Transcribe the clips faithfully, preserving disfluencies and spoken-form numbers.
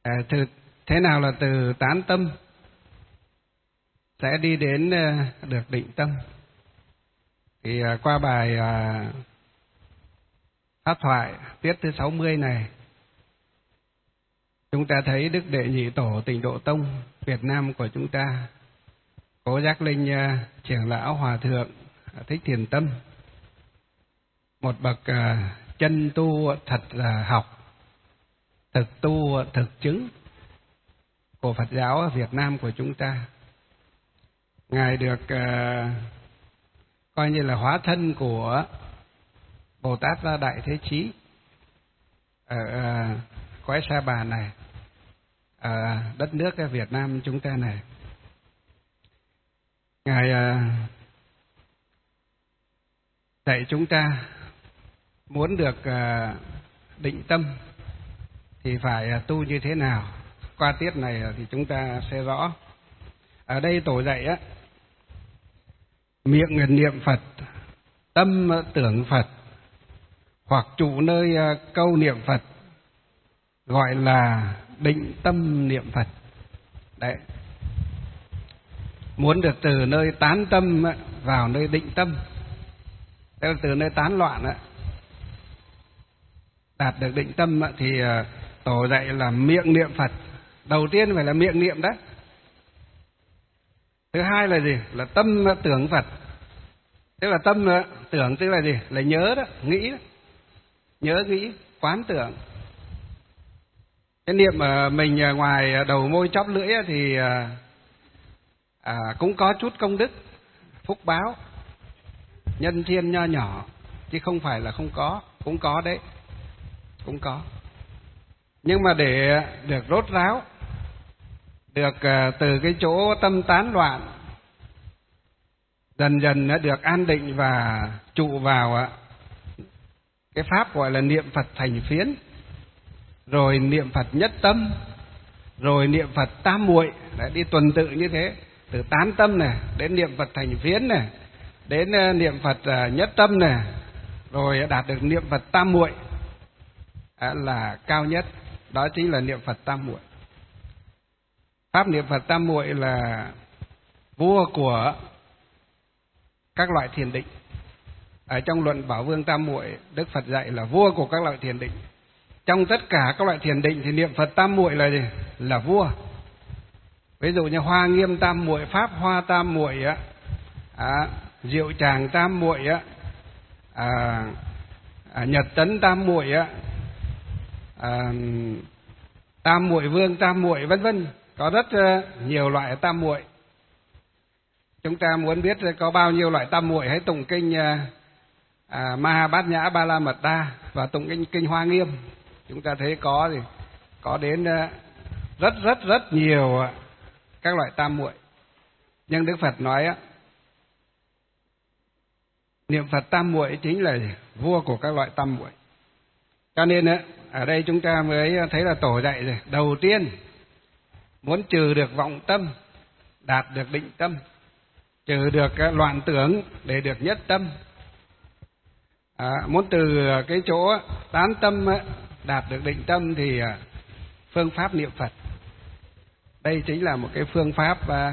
À, từ, thế nào là từ tán tâm sẽ đi đến uh, được định tâm? Thì uh, qua bài uh, pháp thoại tiết thứ sáu mươi này, chúng ta thấy Đức Đệ Nhị Tổ Tịnh Độ Tông Việt Nam của chúng ta, Cố Giác Linh uh, Trưởng Lão Hòa Thượng uh, Thích Thiền Tâm, một bậc uh, chân tu thật là uh, học, thực tu uh, thực chứng của Phật giáo ở Việt Nam của chúng ta. Ngài được uh, coi như là hóa thân của Bồ Tát Đại Thế Chí ở uh, cõi Sa Bà này, ở đất nước Việt Nam chúng ta này. Ngài uh, dạy chúng ta muốn được uh, định tâm thì phải uh, tu như thế nào. Qua tiết này thì chúng ta sẽ rõ. Ở đây Tổ dạy á, miệng niệm Phật, tâm tưởng Phật, hoặc trụ nơi câu niệm Phật, gọi là định tâm niệm Phật. Đấy. Muốn được từ nơi tán tâm vào nơi định tâm, tức là từ nơi tán loạn á, đạt được định tâm thì Tổ dạy là miệng niệm Phật. Đầu tiên phải là miệng niệm đó. Thứ hai là gì? Là tâm tưởng Phật. Tức là tâm tưởng tức là gì? Là nhớ đó, nghĩ đó. Nhớ nghĩ, quán tưởng. Cái niệm ở mình ngoài đầu môi chóp lưỡi thì à, cũng có chút công đức, phúc báo, nhân thiên nho nhỏ, chứ không phải là không có, cũng có đấy, cũng có. Nhưng mà để được rốt ráo, được từ cái chỗ tâm tán loạn, dần dần được an định và trụ vào cái pháp gọi là niệm Phật thành phiến, rồi niệm Phật nhất tâm, rồi niệm Phật tam muội, đấy, đi tuần tự như thế, từ tán tâm này đến niệm Phật thành phiến này, đến niệm Phật nhất tâm này, rồi đạt được niệm Phật tam muội là cao nhất. Đó chính là niệm Phật tam muội. Pháp niệm Phật tam muội là vua của các loại thiền định. Ở trong luận Bảo Vương Tam Muội, Đức Phật dạy là vua của các loại thiền định. Trong tất cả các loại thiền định thì niệm Phật tam muội là gì? Là vua. Ví dụ như Hoa Nghiêm tam muội, Pháp Hoa tam muội á, à, Diệu Tràng tam muội á, à, à, Nhật Tấn tam muội á, à, Tam muội Vương tam muội vân vân, có rất nhiều loại tam muội. Chúng ta muốn biết có bao nhiêu loại tam muội, hãy tụng kinh à, Ma Bát Nhã Ba La Mật Đa và tụng kinh kinh Hoa Nghiêm. Chúng ta thấy có gì? Có đến rất rất rất nhiều các loại tam muội. Nhưng Đức Phật nói á, niệm Phật tam muội chính là gì? Vua của các loại tam muội. Cho nên á, ở đây chúng ta mới thấy là Tổ dạy rồi. Đầu tiên muốn trừ được vọng tâm, đạt được định tâm, trừ được loạn tưởng để được nhất tâm. À, muốn từ cái chỗ tán tâm đạt được định tâm thì phương pháp niệm Phật. Đây chính là một cái phương pháp à,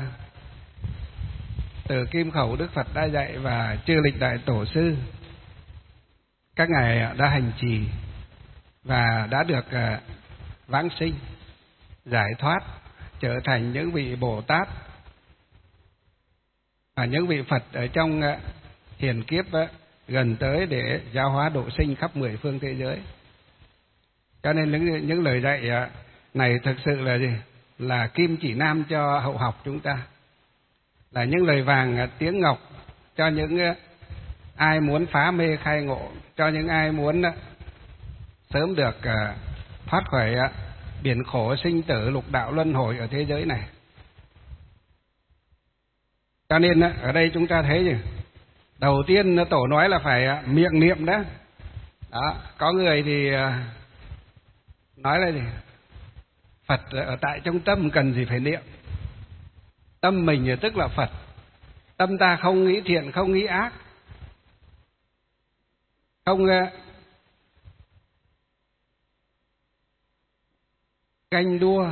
từ kim khẩu Đức Phật đã dạy và chư lịch đại tổ sư các ngài đã hành trì và đã được à, vãng sinh, giải thoát, trở thành những vị Bồ Tát và những vị Phật ở trong à, hiền kiếp à, gần tới để giáo hóa độ sinh khắp mười phương thế giới. Cho nên những, những lời dạy à, này thực sự là gì? Là kim chỉ nam cho hậu học chúng ta, là những lời vàng à, tiếng ngọc cho những à, ai muốn phá mê khai ngộ, cho những ai muốn à, sớm được uh, thoát khỏi uh, biển khổ sinh tử lục đạo luân hồi ở thế giới này. Cho nên uh, ở đây chúng ta thấy gì? Đầu tiên uh, Tổ nói là phải uh, miệng niệm đó. Đó, có người thì uh, nói là gì? Phật ở tại trong tâm cần gì phải niệm. Tâm mình tức là Phật. Tâm ta không nghĩ thiện, không nghĩ ác, không uh, ganh đua,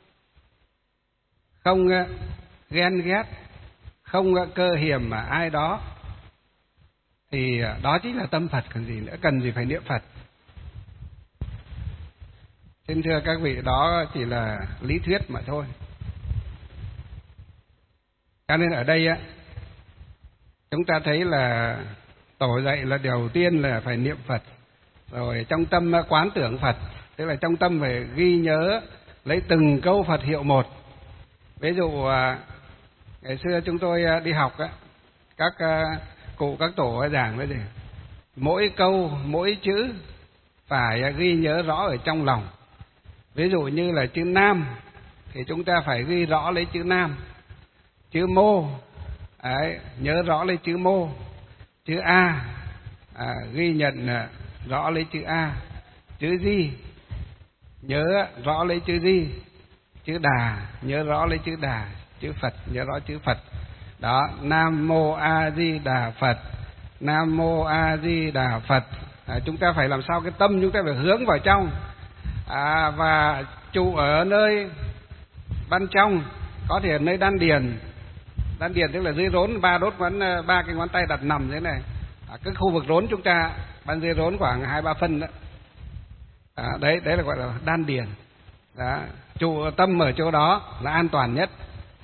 không ghen ghét, không cơ hiềm mà ai đó, thì đó chính là tâm Phật, còn gì nữa, cần gì phải niệm Phật. Xin thưa các vị, đó chỉ là lý thuyết mà thôi. Cho nên ở đây á, chúng ta thấy là tổ dạy là đầu tiên là phải niệm Phật, rồi trong tâm quán tưởng Phật, tức là trong tâm phải ghi nhớ lấy từng câu Phật hiệu một. Ví dụ ngày xưa chúng tôi đi học á, các cụ các tổ giảng cái gì, mỗi câu mỗi chữ phải ghi nhớ rõ ở trong lòng. Ví dụ như là chữ Nam thì chúng ta phải ghi rõ lấy chữ Nam, chữ Mô đấy, nhớ rõ lấy chữ Mô, chữ A à, ghi nhận rõ lấy chữ A, chữ Di nhớ rõ lấy chữ Di, chữ Đà nhớ rõ lấy chữ Đà, chữ Phật nhớ rõ chữ Phật. Đó, Nam Mô A Di Đà Phật, Nam Mô A Di Đà Phật. À, chúng ta phải làm sao cái tâm chúng ta phải hướng vào trong, à, và trụ ở nơi ban trong, có thể ở nơi đan điền. Đan điền tức là dưới rốn, ba đốt ngón, ba cái ngón tay đặt nằm thế này. À, cái khu vực rốn chúng ta ban dưới rốn khoảng hai ba phân đó. À, đấy đấy là gọi là đan điền. Đó, trụ tâm ở chỗ đó là an toàn nhất.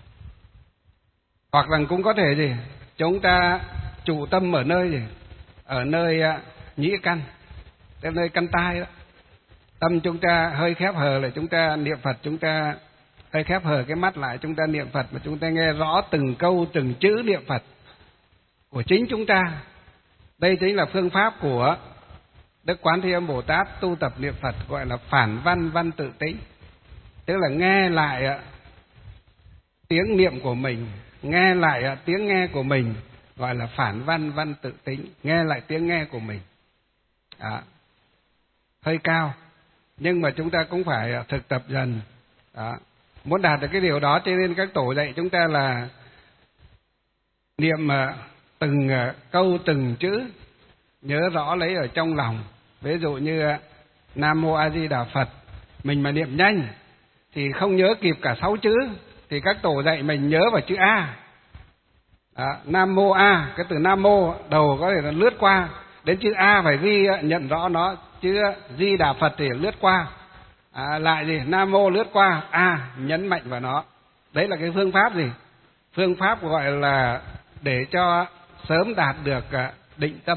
Hoặc là cũng có thể gì, chúng ta trụ tâm ở nơi gì, ở nơi uh, nhĩ căn, ở nơi căn tai đó. Tâm chúng ta hơi khép hờ là chúng ta niệm Phật, chúng ta hơi khép hờ cái mắt lại, chúng ta niệm Phật mà chúng ta nghe rõ từng câu từng chữ niệm Phật của chính chúng ta. Đây chính là phương pháp của Đức Quán Thế Âm Bồ Tát tu tập niệm Phật, gọi là phản văn văn tự tính. Tức là nghe lại uh, tiếng niệm của mình, nghe lại uh, tiếng nghe của mình, gọi là phản văn văn tự tính, nghe lại tiếng nghe của mình. Đó. Hơi cao, nhưng mà chúng ta cũng phải thực tập dần. Đó. Muốn đạt được cái điều đó, cho nên các tổ dạy chúng ta là niệm từng câu từng chữ, nhớ rõ lấy ở trong lòng. Ví dụ như Nam Mô A Di Đà Phật, mình mà niệm nhanh thì không nhớ kịp cả sáu chữ, thì các tổ dạy mình nhớ vào chữ A. Đó, Nam Mô A, cái từ Nam Mô đầu có thể là lướt qua, đến chữ A phải ghi nhận rõ nó, chữ Di Đà Phật thì lướt qua, à, lại gì Nam Mô lướt qua, A nhấn mạnh vào nó. Đấy là cái phương pháp gì? Phương pháp gọi là để cho sớm đạt được định tâm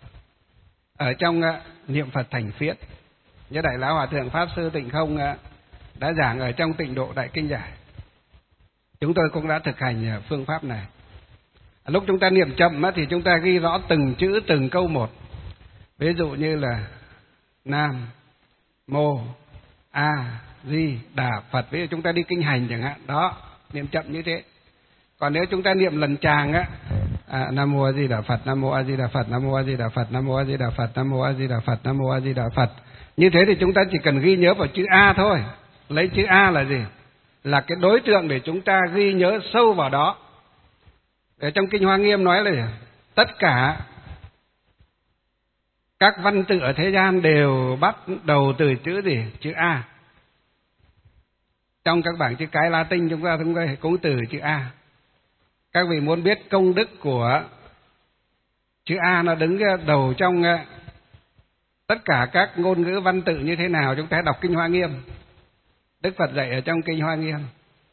ở trong niệm Phật thành phiến. Như Đại Lão Hòa Thượng Pháp Sư Tịnh Không đã giảng ở trong Tịnh Độ Đại Kinh Giải. Chúng tôi cũng đã thực hành phương pháp này. Lúc chúng ta niệm chậm thì chúng ta ghi rõ từng chữ từng câu một. Ví dụ như là Nam Mô A Di Đà Phật, ví dụ chúng ta đi kinh hành chẳng hạn, đó, niệm chậm như thế. Còn nếu chúng ta niệm lần tràng á, à, Nam Mô A Di Đà Phật, Nam Mô A Di Đà Phật, Nam Mô A Di Đà Phật, Nam Mô A Di Đà Phật, Nam Mô A Di Đà Phật, Nam Mô A Di Đà Phật. Như thế thì chúng ta chỉ cần ghi nhớ vào chữ A thôi. Lấy chữ A là gì? Là cái đối tượng để chúng ta ghi nhớ sâu vào đó. Ở trong Kinh Hoa Nghiêm nói là tất cả các văn tự ở thế gian đều bắt đầu từ chữ gì? Chữ A. Trong các bảng chữ cái Latin chúng ta cũng từ chữ A. Các vị muốn biết công đức của chữ A nó đứng đầu trong tất cả các ngôn ngữ văn tự như thế nào, chúng ta đọc Kinh Hoa Nghiêm. Đức Phật dạy ở trong Kinh Hoa Nghiêm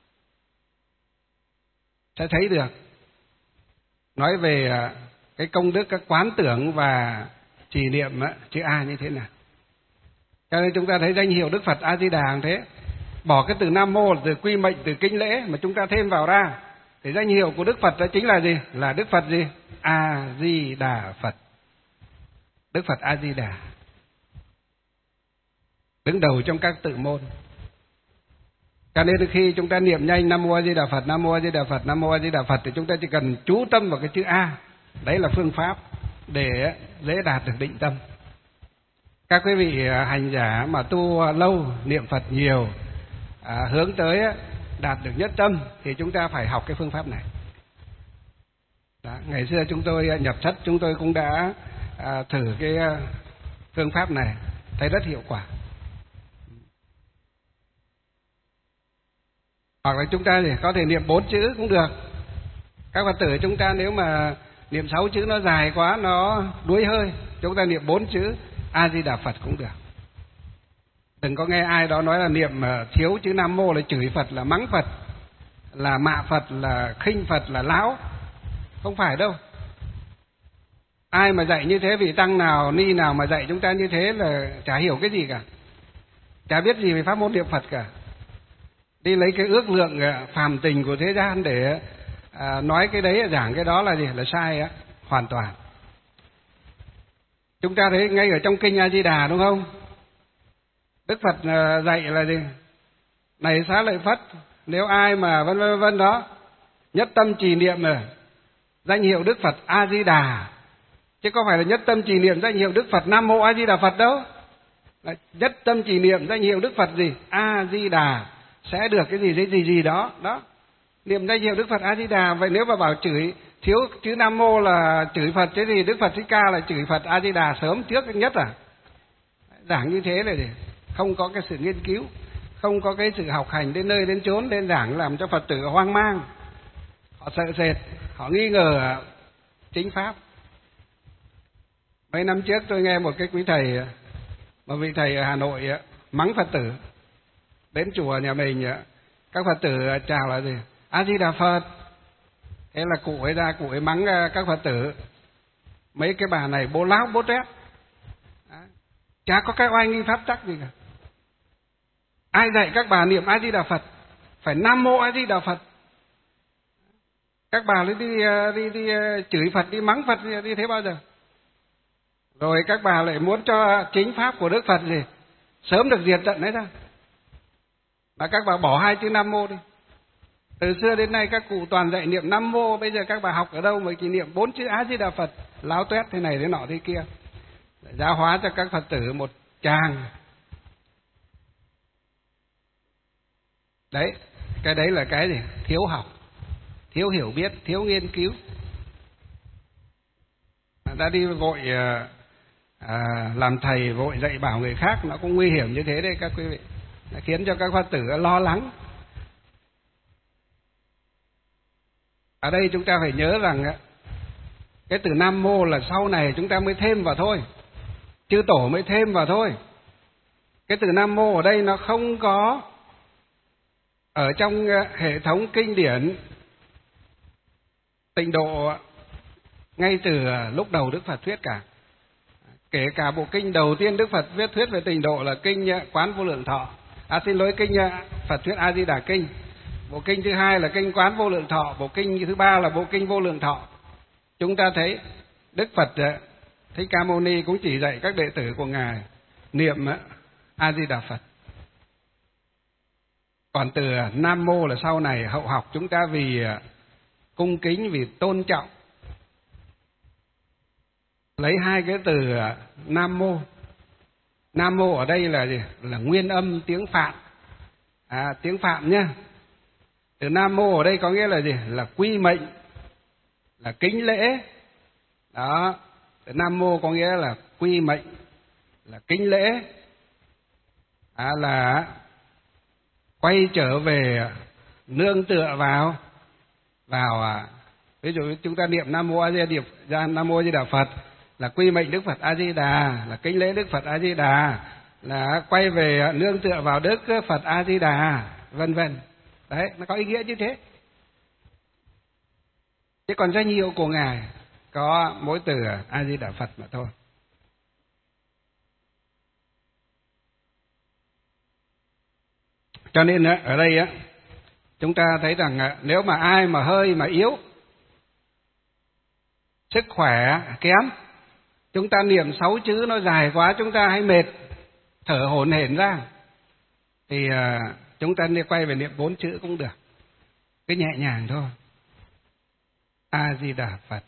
sẽ thấy được. Nói về cái công đức, các quán tưởng và trì niệm chữ A như thế nào. Cho nên chúng ta thấy danh hiệu Đức Phật A Di Đà thế, bỏ cái từ Nam Mô, từ quy mệnh, từ kinh lễ mà chúng ta thêm vào ra, thì danh hiệu của Đức Phật đó chính là gì? Là Đức Phật gì? A Di Đà Phật. Đức Phật A Di Đà đứng đầu trong các tự môn. Cho nên khi chúng ta niệm nhanh Nam Mô A Di Đà Phật, Nam Mô A Di Đà Phật, Nam Mô A Di Đà Phật, thì chúng ta chỉ cần chú tâm vào cái chữ A. Đấy là phương pháp để dễ đạt được định tâm. Các quý vị hành giả mà tu lâu, niệm Phật nhiều, à, hướng tới đạt được nhất tâm, thì chúng ta phải học cái phương pháp này. Đó, ngày xưa chúng tôi nhập thất, chúng tôi cũng đã à, thử cái phương pháp này, thấy rất hiệu quả. Hoặc là chúng ta thì có thể niệm bốn chữ cũng được. Các Phật tử chúng ta nếu mà niệm sáu chữ nó dài quá, nó đuối hơi, chúng ta niệm bốn chữ A Di Đà Phật cũng được. Đừng có nghe ai đó nói là niệm thiếu chữ Nam Mô là chửi Phật, là mắng Phật, là mạ Phật, là khinh Phật, là láo. Không phải đâu. Ai mà dạy như thế, vị tăng nào, ni nào mà dạy chúng ta như thế là chả hiểu cái gì cả, chả biết gì về pháp môn niệm Phật cả. Đi lấy cái ước lượng phàm tình của thế gian để à, nói cái đấy, giảng cái đó là gì? Là sai á, hoàn toàn. Chúng ta thấy ngay ở trong kinh A Di Đà đúng không? Đức Phật dạy là gì? Này xá lợi Phất, nếu ai mà vân vân vân đó, nhất tâm trì niệm rồi danh hiệu Đức Phật A Di Đà, chứ có phải là nhất tâm trì niệm danh hiệu Đức Phật Nam Mô A Di Đà Phật đâu. Nhất tâm trì niệm danh hiệu Đức Phật gì? A Di Đà, sẽ được cái gì, cái gì gì đó. Đó, niệm danh hiệu Đức Phật A Di Đà. Vậy nếu mà bảo chửi thiếu chữ Nam Mô là chửi Phật, chứ gì Đức Phật Thích Ca là chửi Phật A Di Đà sớm trước nhất à? Giảng như thế là gì? Không có cái sự nghiên cứu, không có cái sự học hành đến nơi đến chốn, đến giảng làm cho Phật tử hoang mang, họ sợ sệt, họ nghi ngờ chính pháp. Mấy năm trước tôi nghe một cái quý thầy, một vị thầy ở Hà Nội mắng Phật tử. Đến chùa nhà mình, các Phật tử chào là gì? A Di Đà Phật. Thế là cụ ấy ra, cụ ấy mắng các Phật tử: mấy cái bà này bố láo bố tét, chả có cái oai nghi pháp tắc gì cả. Ai dạy các bà niệm A Di Đà Phật? Phải Nam Mô A Di Đà Phật. Các bà đi đi đi, đi chửi Phật, đi mắng Phật đi thế bao giờ? Rồi các bà lại muốn cho chính pháp của Đức Phật gì sớm được diệt tận đấy ra, mà các bà bỏ hai chữ Nam Mô đi. Từ xưa đến nay các cụ toàn dạy niệm Nam Mô, bây giờ các bà học ở đâu mà chỉ niệm bốn chữ A Di Đà Phật, láo toét thế này thế nọ thế kia. Giáo hóa cho các Phật tử một tràng. Đấy, cái đấy là cái gì? Thiếu học, thiếu hiểu biết, thiếu nghiên cứu. Đã đi vội à, làm thầy vội dạy bảo người khác, nó cũng nguy hiểm như thế đấy các quý vị. Nó khiến cho các Phật tử lo lắng. Ở đây chúng ta phải nhớ rằng cái từ Nam Mô là sau này chúng ta mới thêm vào thôi, chư tổ mới thêm vào thôi. Cái từ Nam Mô ở đây nó không có ở trong hệ thống kinh điển Tịnh Độ ngay từ lúc đầu Đức Phật thuyết cả. Kể cả bộ kinh đầu tiên Đức Phật viết thuyết về Tịnh Độ là kinh Quán Vô Lượng Thọ. À xin lỗi, kinh Phật thuyết A Di Đà Kinh. Bộ kinh thứ hai là kinh Quán Vô Lượng Thọ, bộ kinh thứ ba là bộ kinh Vô Lượng Thọ. Chúng ta thấy Đức Phật Thích Ca Mâu Ni cũng chỉ dạy các đệ tử của ngài niệm A Di Đà Phật. Còn từ Nam Mô là sau này hậu học, chúng ta vì cung kính, vì tôn trọng, lấy hai cái từ Nam Mô. Nam Mô ở đây là gì? Là nguyên âm tiếng Phạn. À, tiếng Phạn nhá. Từ Nam Mô ở đây có nghĩa là gì? Là quy mệnh, là kính lễ. Đó, từ Nam Mô có nghĩa là quy mệnh, là kính lễ. À, là quay trở về nương tựa vào vào ví dụ chúng ta niệm Nam Mô A Di Đà, Nam Mô A Di Đà Phật là quy mệnh Đức Phật A Di Đà, là kính lễ Đức Phật A Di Đà, là quay về nương tựa vào Đức Phật A Di Đà, vân vân. Đấy, nó có ý nghĩa như thế. Chứ còn danh hiệu của ngài có mỗi từ A Di Đà Phật mà thôi. Cho nên ở đây á, chúng ta thấy rằng nếu mà ai mà hơi mà yếu, sức khỏe kém, chúng ta niệm sáu chữ nó dài quá, chúng ta hay mệt, thở hổn hển ra, thì chúng ta nên quay về niệm bốn chữ cũng được, cứ nhẹ nhàng thôi. A Di Đà Phật,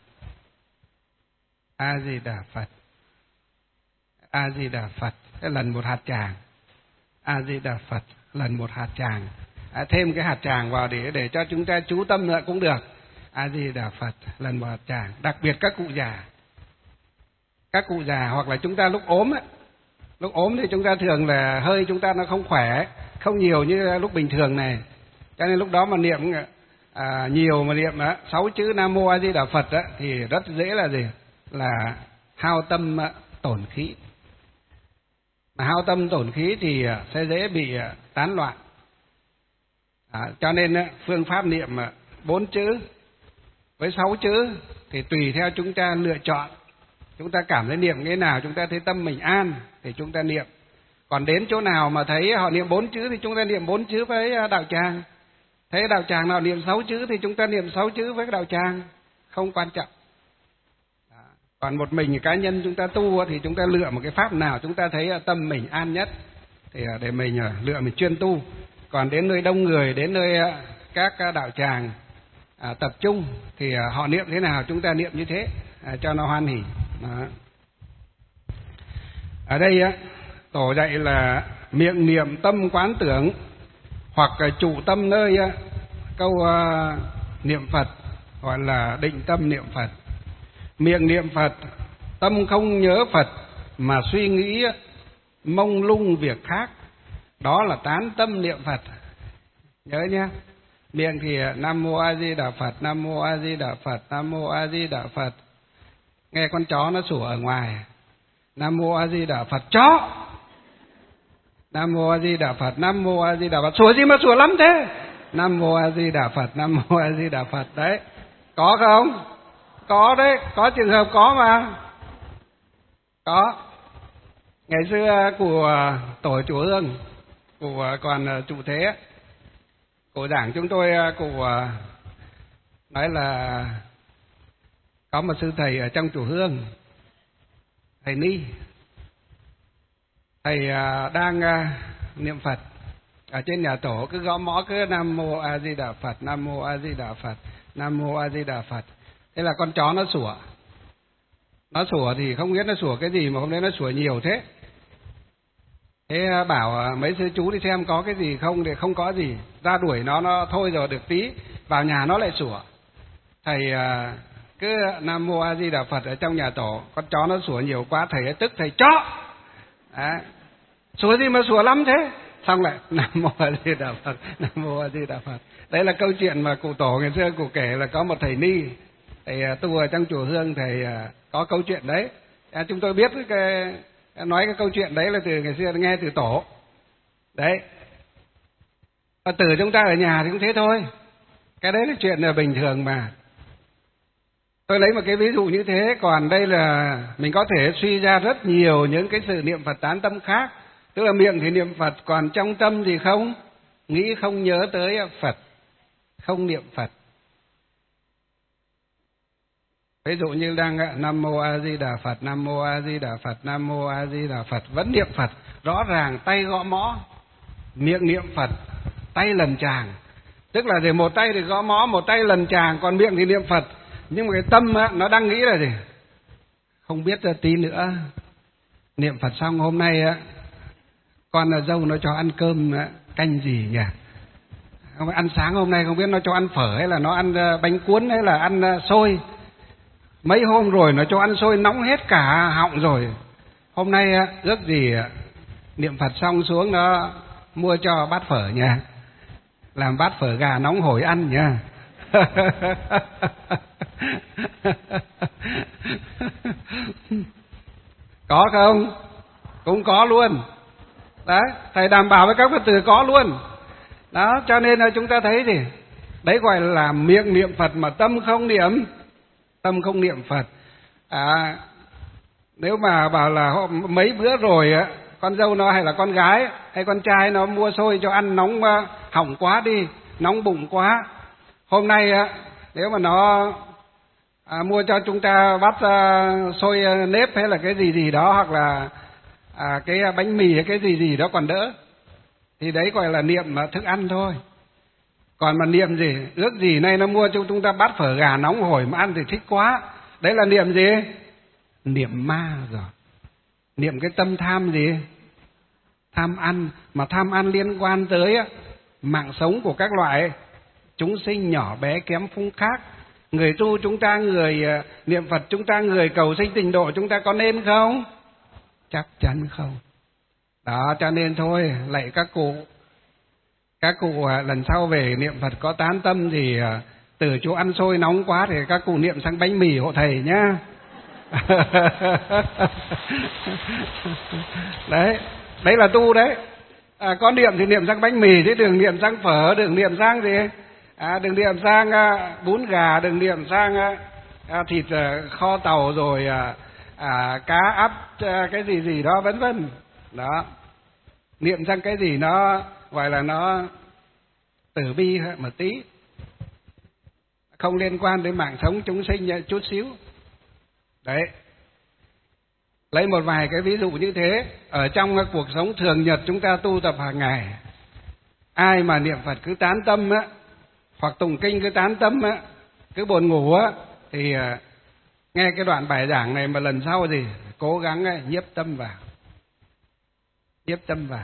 A Di Đà Phật, A Di Đà Phật, cái lần một hạt tràng, A Di Đà Phật lần một hạt tràng. À, thêm cái hạt tràng vào để để cho chúng ta chú tâm nữa cũng được. A Di Đà Phật lần một hạt tràng. Đặc biệt các cụ già, các cụ già hoặc là chúng ta lúc ốm ấy, lúc ốm thì chúng ta thường là hơi chúng ta nó không khỏe, không nhiều như lúc bình thường này, Cho nên lúc đó mà niệm à, nhiều mà niệm á, sáu chữ Nam Mô A Di Đà Phật á, thì rất dễ là gì? Là hao tâm tổn khí. Mà hao tâm tổn khí thì sẽ dễ bị tán loạn. À, cho nên phương pháp niệm bốn chữ với sáu chữ thì tùy theo chúng ta lựa chọn. Chúng ta cảm thấy niệm cái nào chúng ta thấy tâm mình an thì chúng ta niệm. Còn đến chỗ nào mà thấy họ niệm bốn chữ thì chúng ta niệm bốn chữ với đạo tràng. Thấy đạo tràng nào niệm sáu chữ thì chúng ta niệm sáu chữ với đạo tràng, không quan trọng. À, còn một mình cá nhân chúng ta tu thì chúng ta lựa một cái pháp nào chúng ta thấy tâm mình an nhất thì để mình lựa mình chuyên tu. Còn đến nơi đông người, đến nơi các đạo tràng à, tập trung thì họ niệm thế nào chúng ta niệm như thế à, cho nó hoan hỉ. Đó. Ở đây á, tổ dạy là miệng niệm tâm quán tưởng, hoặc trụ tâm nơi á, câu uh, niệm Phật gọi là định tâm niệm Phật. Miệng niệm Phật, tâm không nhớ Phật mà suy nghĩ mông lung việc khác, đó là tán tâm niệm Phật. Nhớ nhé. Miệng thì Nam Mô A Di Đà Phật, Nam Mô A Di Đà Phật, Nam Mô A Di Đà Phật. Nghe con chó nó sủa ở ngoài, Nam Mô A Di Đà Phật chó. Nam Mô A Di Đà Phật, Nam Mô A Di Đà Phật. Sủa gì mà sủa lắm thế? Nam Mô A Di Đà Phật, Nam Mô A Di Đà Phật. Đấy, có không? Có đấy, có trường hợp có mà. Có. Ngày xưa của tổ chùa Hương, của còn trụ thế, của giảng chúng tôi, của nói là có một sư thầy ở trong chùa Hương, thầy Ni. Thầy đang niệm Phật ở trên nhà tổ, cứ gõ mõ cứ Nam Mô A Di Đà Phật, Nam Mô A Di Đà Phật, Nam Mô A Di Đà Phật. Thế là con chó nó sủa. Nó sủa thì không biết nó sủa cái gì mà hôm nay nó sủa nhiều thế. Thế bảo mấy sư chú đi xem có cái gì không, thì không có gì. Ra đuổi nó, nó thôi rồi được tí, vào nhà nó lại sủa. Thầy cứ Nam Mô A Di Đà Phật ở trong nhà tổ, con chó nó sủa nhiều quá, thầy tức thầy chó. Đấy. Sủa gì mà sủa lắm thế? Xong lại Nam Mô A Di Đà Phật, Nam Mô A Di Đà Phật. Đấy là câu chuyện mà cụ tổ ngày xưa cụ kể, là có một thầy Ni, thầy tu ở trong chùa Hương, thầy có câu chuyện đấy. À, chúng tôi biết cái nói cái câu chuyện đấy là từ ngày xưa nghe từ tổ. Đấy. Và từ chúng ta ở nhà thì cũng thế thôi. Cái đấy là chuyện là bình thường mà. Tôi lấy một cái ví dụ như thế, còn đây là mình có thể suy ra rất nhiều những cái sự niệm Phật tán tâm khác. Tức là miệng thì niệm Phật, còn trong tâm thì không nghĩ, không nhớ tới Phật, không niệm Phật. Ví dụ như đang Nam Mô A Di Đà Phật, Nam Mô A Di Đà Phật, Nam Mô A Di Đà Phật, vẫn niệm Phật, rõ ràng tay gõ mõ, miệng niệm Phật, tay lần tràng. Tức là gì? Một tay thì gõ mõ, một tay lần tràng, còn miệng thì niệm Phật. Nhưng mà cái tâm á, nó đang nghĩ là gì? Không biết tí nữa niệm Phật xong hôm nay á, con là dâu nó cho ăn cơm canh gì nhỉ? Không phải ăn sáng hôm nay không biết nó cho ăn phở hay là nó ăn bánh cuốn hay là ăn xôi. Mấy hôm rồi nó cho ăn xôi nóng hết cả họng rồi. Hôm nay ước gì niệm Phật xong xuống nó mua cho bát phở nha. Làm bát phở gà nóng hổi ăn nha. Có không? Cũng có luôn. Đấy, thầy đảm bảo với các Phật tử có luôn. Đó, cho nên là chúng ta thấy gì? Đấy gọi là miệng niệm Phật mà tâm không niệm, tâm không niệm Phật. À, nếu mà bảo là mấy bữa rồi á, con dâu nó hay là con gái hay con trai nó mua xôi cho ăn nóng hỏng quá đi, nóng bụng quá. Hôm nay á, nếu mà nó à, mua cho chúng ta bát à, xôi nếp hay là cái gì gì đó, hoặc là à, cái bánh mì hay cái gì gì đó còn đỡ, thì đấy gọi là niệm mà thức ăn thôi. Còn mà niệm gì, ước gì nay nó mua cho chúng ta bát phở gà nóng hổi mà ăn thì thích quá, đấy là niệm gì? Niệm ma rồi. Niệm cái tâm tham gì? Tham ăn. Mà tham ăn liên quan tới mạng sống của các loại chúng sinh nhỏ bé kém phung khác. Người tu chúng ta, người niệm Phật chúng ta, người cầu sinh tịnh độ chúng ta có nên không? Chắc chắn không. Đó, cho nên thôi, lạy các cụ, Các cụ lần sau về niệm Phật có tán tâm thì từ chỗ ăn xôi nóng quá thì các cụ niệm sang bánh mì hộ thầy nhá. Đấy, đấy là tu đấy. À, có niệm thì niệm sang bánh mì chứ đừng niệm sang phở, đừng niệm sang gì, à, đừng niệm sang uh, bún gà, đừng niệm sang uh, thịt uh, kho tàu rồi uh, uh, cá ắp uh, cái gì gì đó vân vân. Đó, niệm sang cái gì nó gọi là nó từ bi một tí, không liên quan đến mạng sống chúng sinh chút xíu. Đấy, lấy một vài cái ví dụ như thế. Ở trong cuộc sống thường nhật chúng ta tu tập hàng ngày, ai mà niệm Phật cứ tán tâm á, hoặc tụng kinh cứ tán tâm á, cứ buồn ngủ á, thì nghe cái đoạn bài giảng này mà lần sau thì cố gắng ấy, nhiếp tâm vào, nhiếp tâm vào.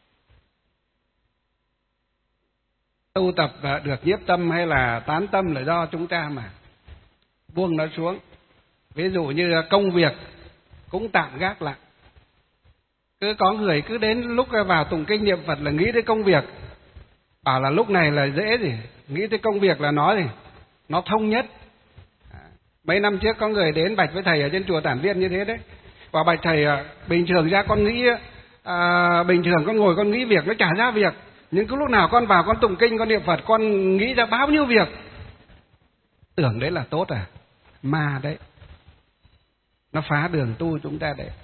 Tu tập được nhiếp tâm hay là tán tâm là do chúng ta mà buông nó xuống. Ví dụ như công việc cũng tạm gác lại. Cứ có người cứ đến lúc vào tụng kinh niệm Phật là nghĩ đến công việc, bảo là lúc này là dễ gì, nghĩ tới công việc là nó gì, nó thông nhất. Mấy năm trước có người đến bạch với thầy ở trên chùa Tản Viên như thế đấy, và bạch thầy bình thường ra con nghĩ à, bình thường con ngồi con nghĩ việc nó chả ra việc, nhưng cứ lúc nào con vào con tụng kinh con niệm Phật con nghĩ ra bao nhiêu việc. Tưởng đấy là tốt à? Ma đấy, nó phá đường tu chúng ta đấy.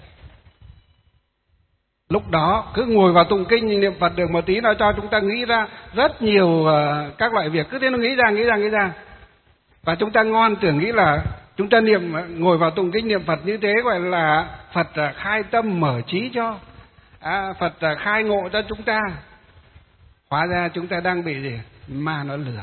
Lúc đó cứ ngồi vào tụng kinh niệm Phật được một tí nó cho chúng ta nghĩ ra rất nhiều uh, các loại việc, cứ thế nó nghĩ ra nghĩ ra nghĩ ra. Và chúng ta ngon tưởng nghĩ là chúng ta niệm ngồi vào tụng kinh niệm Phật như thế gọi là Phật khai tâm mở trí cho, à, Phật khai ngộ cho chúng ta. Hóa ra chúng ta đang bị gì? Ma nó lừa.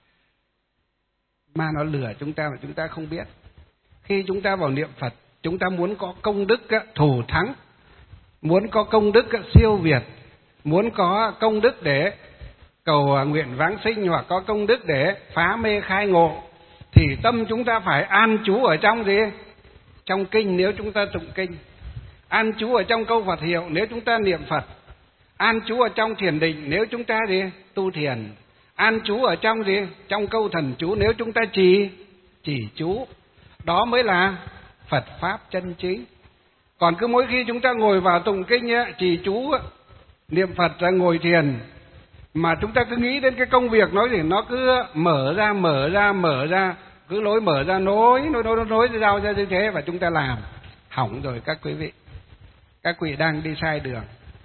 Ma nó lừa chúng ta mà chúng ta không biết. Khi chúng ta vào niệm Phật, chúng ta muốn có công đức thù thắng, muốn có công đức siêu việt, muốn có công đức để cầu nguyện vãng sinh, hoặc có công đức để phá mê khai ngộ, thì tâm chúng ta phải an trú ở trong gì? Trong kinh nếu chúng ta tụng kinh, an trú ở trong câu Phật hiệu nếu chúng ta niệm Phật, an trú ở trong thiền định nếu chúng ta gì? Tu thiền, an trú ở trong gì? Trong câu thần chú nếu chúng ta trì chỉ chú. Đó mới là Phật pháp chân chính. Còn cứ mỗi khi chúng ta ngồi vào tụng kinh trì chú niệm Phật ra ngồi thiền mà chúng ta cứ nghĩ đến cái công việc nói gì, nó cứ mở ra mở ra mở ra, cứ lối mở ra nối nối nối nối giao ra như thế, và chúng ta làm hỏng rồi các quý vị. Các quý vị đang đi sai đường.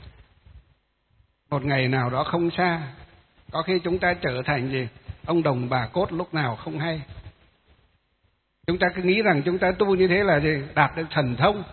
Một ngày nào đó không xa, có khi chúng ta trở thành gì? Ông đồng bà cốt lúc nào không hay. Chúng ta cứ nghĩ rằng chúng ta tu như thế là gì? Đạt được thần thông,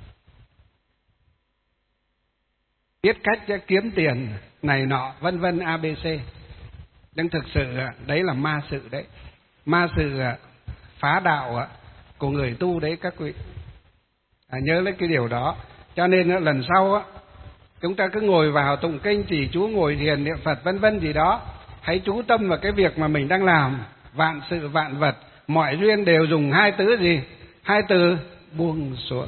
biết cách kiếm tiền này nọ vân vân a bê xê. Nhưng thực sự đấy là ma sự đấy, ma sự phá đạo của người tu đấy các quý. À, nhớ lấy cái điều đó. Cho nên lần sau chúng ta cứ ngồi vào tụng kinh chỉ chú, ngồi thiền niệm Phật vân vân gì đó, hãy chú tâm vào cái việc mà mình đang làm. Vạn sự vạn vật mọi duyên đều dùng hai từ gì? Hai từ buông xuống.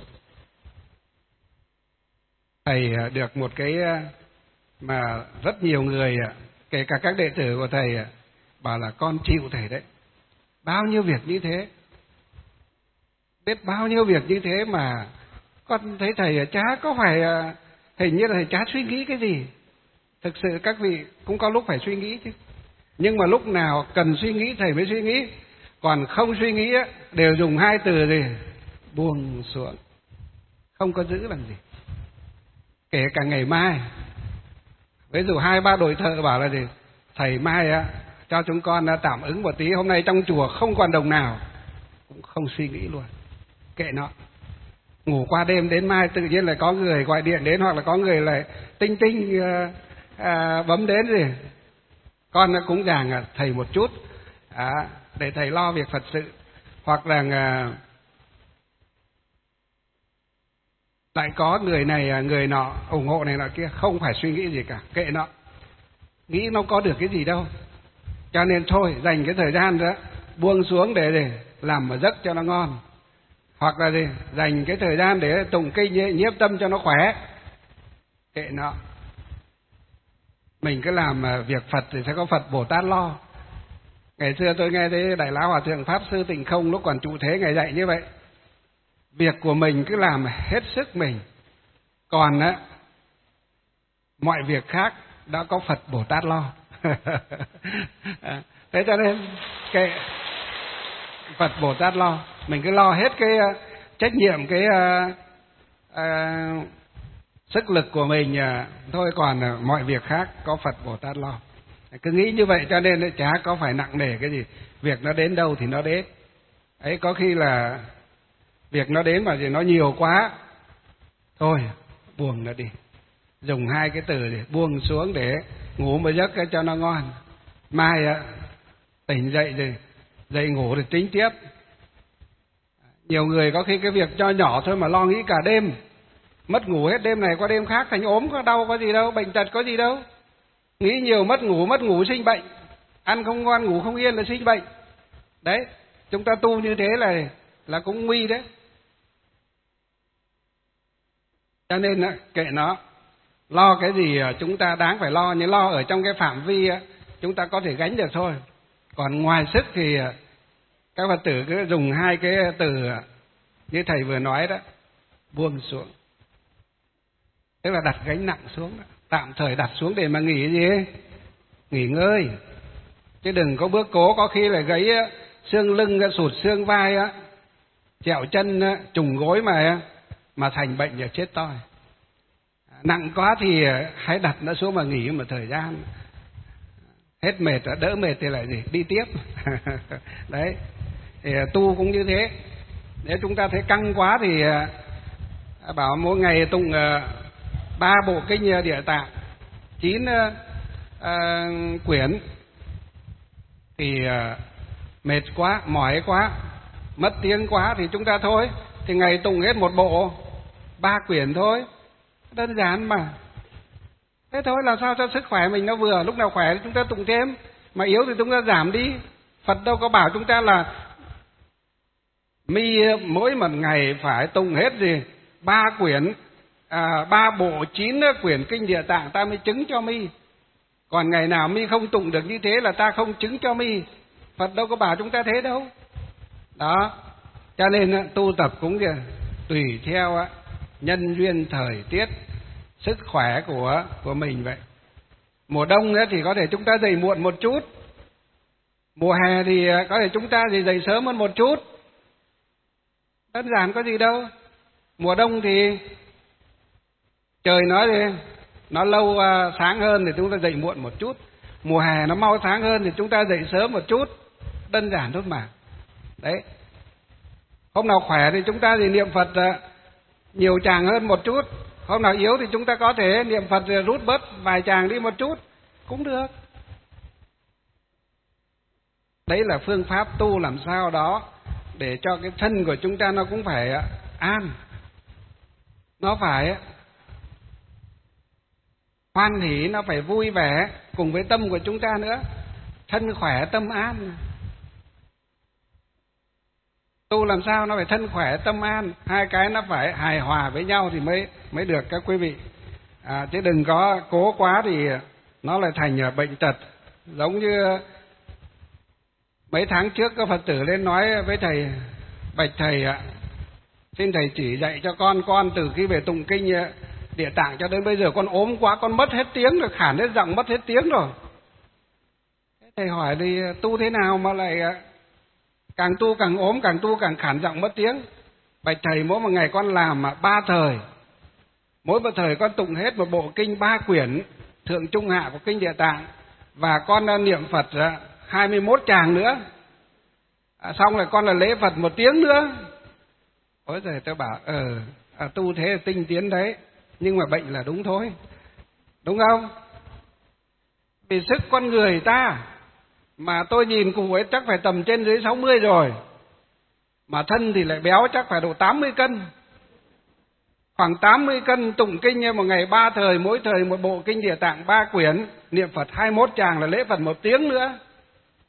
Thầy được một cái mà rất nhiều người, kể cả các đệ tử của thầy, bảo là con chịu thầy đấy. Bao nhiêu việc như thế, biết bao nhiêu việc như thế mà con thấy thầy chả có phải, hình như là thầy chả suy nghĩ cái gì. Thực sự các vị cũng có lúc phải suy nghĩ chứ, nhưng mà lúc nào cần suy nghĩ thầy mới suy nghĩ, còn không suy nghĩ đều dùng hai từ gì? Buông xuống, không có giữ làm gì. Kể cả ngày mai, ví dụ hai ba đội thợ bảo là gì? Thầy mai á, cho chúng con tạm ứng một tí, hôm nay trong chùa không còn đồng nào, cũng không suy nghĩ luôn, kệ nó. Ngủ qua đêm đến mai tự nhiên lại có người gọi điện đến, hoặc là có người lại tinh tinh à, à, bấm đến gì. Con cũng giảng thầy một chút à, để thầy lo việc Phật sự, hoặc là à, lại có người này người nọ ủng hộ này nọ kia, không phải suy nghĩ gì cả, kệ nó, nghĩ nó có được cái gì đâu. Cho nên thôi dành cái thời gian đó buông xuống để, để làm một giấc cho nó ngon, hoặc là gì dành cái thời gian để tụng kinh nhiếp tâm cho nó khỏe, kệ nó. Mình cứ làm việc Phật thì sẽ có Phật Bồ Tát lo. Ngày xưa tôi nghe thấy Đại Lão Hòa Thượng Pháp Sư Tịnh Không lúc còn trụ thế Ngài dạy như vậy. Việc của mình cứ làm hết sức mình, còn á mọi việc khác đã có Phật Bồ Tát lo. Thế cho nên cái Phật Bồ Tát lo, mình cứ lo hết cái uh, trách nhiệm, cái uh, uh, sức lực của mình uh, thôi, còn uh, mọi việc khác có Phật Bồ Tát lo. Cứ nghĩ như vậy cho nên chả có phải nặng nề cái gì, việc nó đến đâu thì nó đến. Ấy có khi là việc nó đến mà thì nó nhiều quá, thôi buông nó đi. Dùng hai cái từ để buông xuống để ngủ một giấc cho nó ngon. Mai uh, tỉnh dậy rồi dậy ngủ rồi tính tiếp. Nhiều người có khi cái việc nho nhỏ thôi mà lo nghĩ cả đêm, mất ngủ hết đêm này qua đêm khác, thành ốm có đau có gì đâu, bệnh tật có gì đâu. Nghĩ nhiều mất ngủ, mất ngủ sinh bệnh, ăn không ngon ngủ không yên là sinh bệnh. Đấy, chúng ta tu như thế là là cũng nguy đấy. Cho nên kệ nó, lo cái gì chúng ta đáng phải lo, nhưng lo ở trong cái phạm vi chúng ta có thể gánh được thôi. Còn ngoài sức thì các Phật tử cứ dùng hai cái từ như thầy vừa nói đó, buông xuống, tức là đặt gánh nặng xuống, tạm thời đặt xuống để mà nghỉ gì ấy, nghỉ ngơi, chứ đừng có bước cố, có khi là gãy xương lưng, sụt xương vai, trẹo chân, trùng gối mà mà thành bệnh và chết toi. Nặng quá thì hãy đặt nó xuống mà nghỉ một thời gian, hết mệt đỡ mệt thì lại gì đi tiếp. Đấy, thì tu cũng như thế. Nếu chúng ta thấy căng quá thì bảo mỗi ngày tụng ba bộ kinh Địa Tạng, chín uh, quyển thì uh, mệt quá, mỏi quá, mất tiếng quá thì chúng ta thôi, thì ngày tụng hết một bộ ba quyển thôi, đơn giản mà. Thế thôi, làm sao cho sức khỏe mình nó vừa, lúc nào khỏe thì chúng ta tụng thêm, mà yếu thì chúng ta giảm đi. Phật đâu có bảo chúng ta là mi mỗi một ngày phải tụng hết gì ba quyển, à, ba bộ chín quyển kinh Địa Tạng ta mới chứng cho mi. Còn ngày nào mi không tụng được như thế là ta không chứng cho mi. Phật đâu có bảo chúng ta thế đâu. Đó, cho nên tu tập cũng kìa, tùy theo nhân duyên thời tiết, sức khỏe của của mình vậy. Mùa đông nữa thì có thể chúng ta dậy muộn một chút, mùa hè thì có thể chúng ta thì dậy sớm hơn một chút, đơn giản có gì đâu. Mùa đông thì trời nó thì nó lâu sáng hơn thì chúng ta dậy muộn một chút, mùa hè nó mau sáng hơn thì chúng ta dậy sớm một chút, đơn giản thôi mà. Đấy, hôm nào khỏe thì chúng ta thì niệm Phật nhiều tràng hơn một chút, hôm nào yếu thì chúng ta có thể niệm Phật rút bớt vài tràng đi một chút cũng được. Đấy là phương pháp tu làm sao đó để cho cái thân của chúng ta nó cũng phải an, nó phải hoan hỷ, nó phải vui vẻ cùng với tâm của chúng ta nữa. Thân khỏe tâm an, tu làm sao nó phải thân khỏe tâm an, hai cái nó phải hài hòa với nhau thì mới mới được các quý vị. À, chứ đừng có cố quá thì nó lại thành bệnh tật. Giống như mấy tháng trước có Phật tử lên nói với thầy: bạch thầy ạ, xin thầy chỉ dạy cho con, con từ khi về tụng kinh Địa Tạng cho đến bây giờ con ốm quá, con mất hết tiếng rồi, khản hết giọng, mất hết tiếng rồi. Thầy hỏi thì tu thế nào mà lại càng tu càng ốm, càng tu càng khản giọng mất tiếng? Bạch thầy, mỗi một ngày con làm mà ba thời, mỗi một thời con tụng hết một bộ kinh ba quyển thượng trung hạ của kinh Địa Tạng, và con niệm Phật hai mươi mốt tràng nữa, à, xong rồi con là lễ Phật một tiếng nữa. Ôi giời, tôi bảo ờ à, tu thế là tinh tiến đấy, nhưng mà bệnh là đúng thôi, đúng không? Vì sức con người ta mà tôi nhìn cùng ấy chắc phải tầm trên dưới sáu mươi rồi, mà thân thì lại béo chắc phải độ tám mươi cân. Khoảng tám mươi cân tụng kinh một ngày ba thời, mỗi thời một bộ kinh Địa Tạng ba quyển, niệm Phật hai mươi mốt tràng là lễ Phật một tiếng nữa.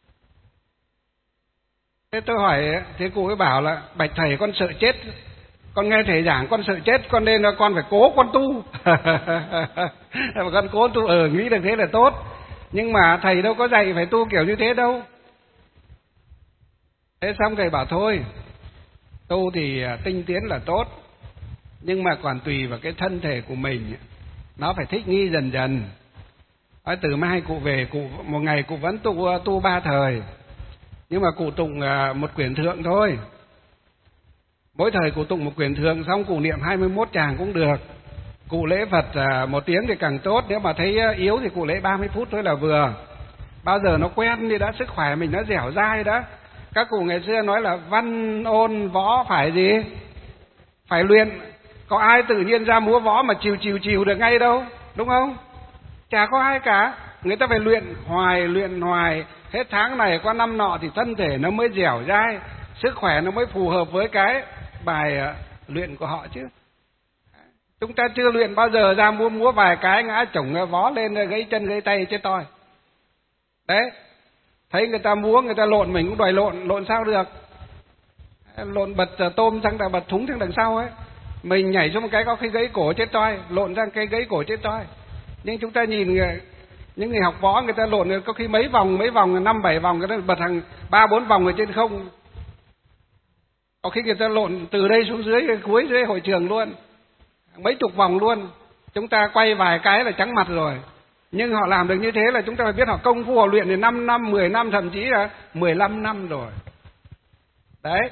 Thế tôi hỏi, thế cô ấy bảo là bạch thầy con sợ chết, Con nghe thầy giảng con sợ chết, con nên là con phải cố con tu. Mà con cố tu ở ừ, nghĩ được thế là tốt. Nhưng mà thầy đâu có dạy phải tu kiểu như thế đâu. Thế xong thầy bảo thôi, tu thì tinh tiến là tốt, nhưng mà còn tùy vào cái thân thể của mình, nó phải thích nghi dần dần. Nói từ mai cụ về, cụ một ngày cụ vẫn tu tu ba thời, nhưng mà cụ tụng một quyển thượng thôi. Mỗi thời cụ tụng một quyển thượng, xong cụ niệm hai mươi mốt tràng cũng được. Cụ lễ Phật một tiếng thì càng tốt, nếu mà thấy yếu thì cụ lễ ba mươi phút thôi là vừa. Bao giờ nó quen thì đã, sức khỏe mình nó dẻo dai đó. Các cụ ngày xưa nói là văn ôn võ phải gì? Phải luyện. Có ai tự nhiên ra múa võ mà chiều chiều chiều được ngay đâu, đúng không? Chả có ai cả. Người ta phải luyện hoài, luyện hoài. Hết tháng này qua năm nọ thì thân thể nó mới dẻo dai, sức khỏe nó mới phù hợp với cái bài luyện của họ chứ. Chúng ta chưa luyện bao giờ ra múa múa vài cái ngã chổng vó lên gãy chân gãy tay chết toi. Đấy, thấy người ta múa, người ta lộn mình cũng đòi lộn, lộn sao được. Lộn bật tôm sang đằng bật thúng sang đằng sau ấy, mình nhảy xuống một cái có khi gãy cổ chết toi, lộn sang cái gãy cổ chết toi. Nhưng chúng ta nhìn người, những người học võ người ta lộn có khi mấy vòng mấy vòng năm bảy vòng, người ta bật hàng ba bốn vòng ở trên không. Có khi người ta lộn từ đây xuống dưới cuối dưới hội trường luôn, mấy chục vòng luôn. Chúng ta quay vài cái là trắng mặt rồi. Nhưng họ làm được như thế là chúng ta phải biết họ công phu họ luyện thì năm năm, mười năm, thậm chí là mười lăm năm rồi. Đấy.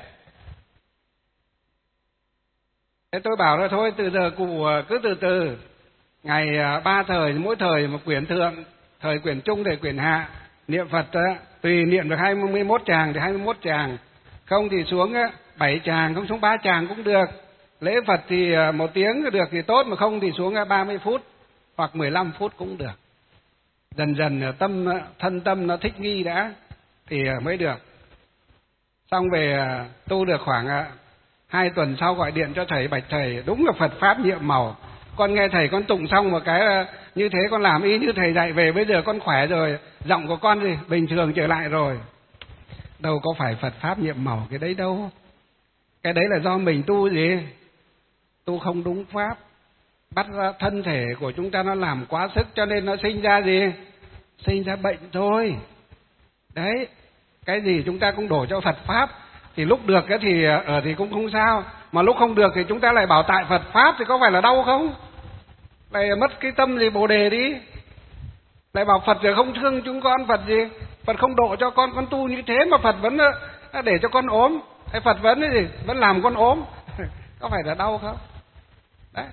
Thế tôi bảo là thôi từ giờ cụ cứ từ từ, ngày ba thời, mỗi thời một quyển thượng, thời quyển trung thì quyển hạ, niệm Phật tùy niệm được hai mươi mốt tràng thì hai mươi mốt tràng, không thì xuống bảy tràng, không xuống ba tràng cũng được. Lễ Phật thì một tiếng được thì tốt, mà không thì xuống ba mươi phút hoặc mười lăm phút cũng được. Dần dần tâm thân tâm nó thích nghi đã thì mới được. Xong về tu được khoảng hai tuần sau gọi điện cho thầy, bạch thầy đúng là Phật pháp nhiệm màu. Con nghe thầy con tụng xong một cái như thế, con làm y như thầy dạy về, bây giờ con khỏe rồi, giọng của con gì bình thường trở lại rồi. Đâu có phải Phật pháp nhiệm màu cái đấy đâu. Cái đấy là do mình tu gì? Tu không đúng pháp. Bắt ra thân thể của chúng ta nó làm quá sức cho nên nó sinh ra gì? Sinh ra bệnh thôi. Đấy, cái gì chúng ta cũng đổ cho Phật pháp. Thì lúc được cái thì ở thì cũng không sao, mà lúc không được thì chúng ta lại bảo tại Phật pháp thì có phải là đau không? Lại mất cái tâm gì Bồ đề đi. Lại bảo Phật rồi không thương chúng con, Phật gì? Phật không độ cho con, con tu như thế mà Phật vẫn để cho con ốm. Hay Phật vẫn cái gì? Vẫn làm con ốm. Có phải là đau không? Đấy.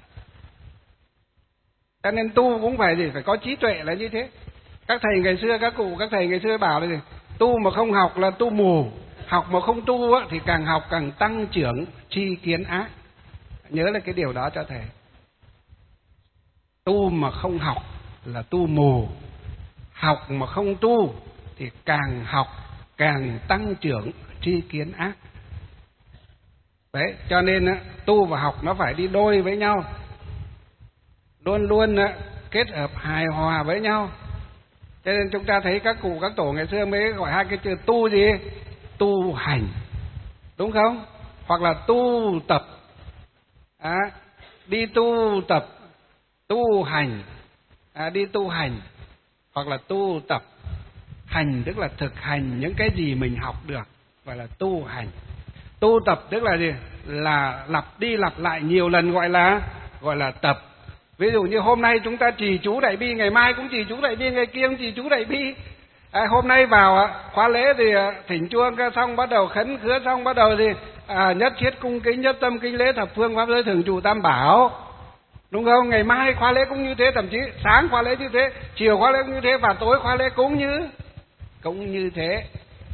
Cho nên tu cũng phải gì? Phải có trí tuệ là như thế. Các thầy ngày xưa, các cụ, các thầy ngày xưa bảo là gì? Tu mà không học là tu mù. Học mà không tu á, thì càng học càng tăng trưởng tri kiến ác. Nhớ là cái điều đó cho thầy. Tu mà không học là tu mù. Học mà không tu thì càng học càng tăng trưởng tri kiến ác. Đấy, cho nên á, tu và học nó phải đi đôi với nhau, luôn luôn á, kết hợp hài hòa với nhau. Cho nên chúng ta thấy các cụ các tổ ngày xưa mới gọi hai cái chữ tu gì? Tu hành, đúng không? Hoặc là tu tập. À, đi tu tập, tu hành, à, đi tu hành, hoặc là tu tập. Hành tức là thực hành những cái gì mình học được, gọi là tu hành. Tu tập tức là gì? Là lặp đi lặp lại nhiều lần, gọi là gọi là tập. Ví dụ như hôm nay chúng ta trì chú đại bi, ngày mai cũng trì chú đại bi, ngày kia cũng trì chú đại bi. À, hôm nay vào khóa lễ thì thỉnh chuông xong bắt đầu khấn khứa xong bắt đầu thì à, nhất thiết cung kính nhất tâm kính lễ thập phương pháp giới thường trụ tam bảo, đúng không? Ngày mai khóa lễ cũng như thế, thậm chí sáng khóa lễ như thế, chiều khóa lễ cũng như thế, và tối khóa lễ cũng như cũng như thế.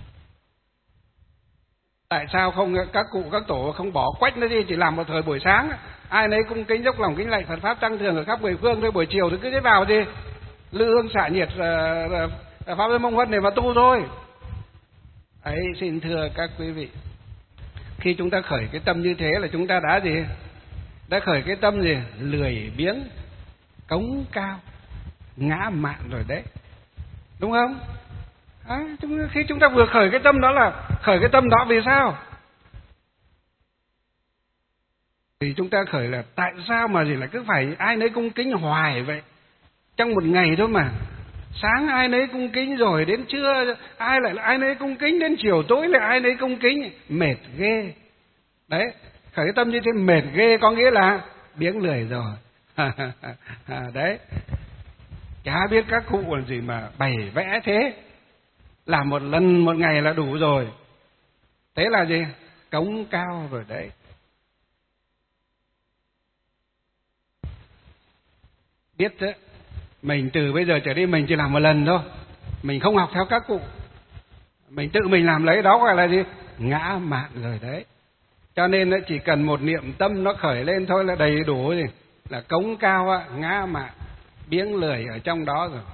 Tại sao không các cụ các tổ không bỏ quách nó đi, chỉ làm một thời buổi sáng ai nấy cung kính dốc lòng kính lạy Phật pháp tăng thường ở khắp mười phương thôi, buổi chiều thì cứ thế vào đi lư hương xạ nhiệt uh, uh, pháp giới mông huân để mà tu thôi. Ấy, xin thưa các quý vị, khi chúng ta khởi cái tâm như thế là chúng ta đã gì? Đã khởi cái tâm gì? Lười biếng, cống cao, ngã mạn rồi đấy, đúng không? À, khi chúng ta vừa khởi cái tâm đó là khởi cái tâm đó vì sao? Thì chúng ta khởi là tại sao mà gì lại cứ phải ai nấy cung kính hoài vậy? Trong một ngày thôi mà. Sáng ai nấy cung kính rồi đến trưa ai lại là ai nấy cung kính, đến chiều tối lại ai nấy cung kính, mệt ghê. Đấy, khởi cái tâm như thế mệt ghê có nghĩa là biếng lười rồi. Đấy. Chả biết các cụ làm gì mà bày vẽ thế. Làm một lần một ngày là đủ rồi. Thế là gì? Cống cao rồi đấy. Biết đấy, mình từ bây giờ trở đi mình chỉ làm một lần thôi. Mình không học theo các cụ. Mình tự mình làm lấy đó gọi là gì? Ngã mạn rồi đấy. Cho nên chỉ cần một niệm tâm nó khởi lên thôi là đầy đủ gì? Là cống cao, ngã mạn, biếng lười ở trong đó rồi.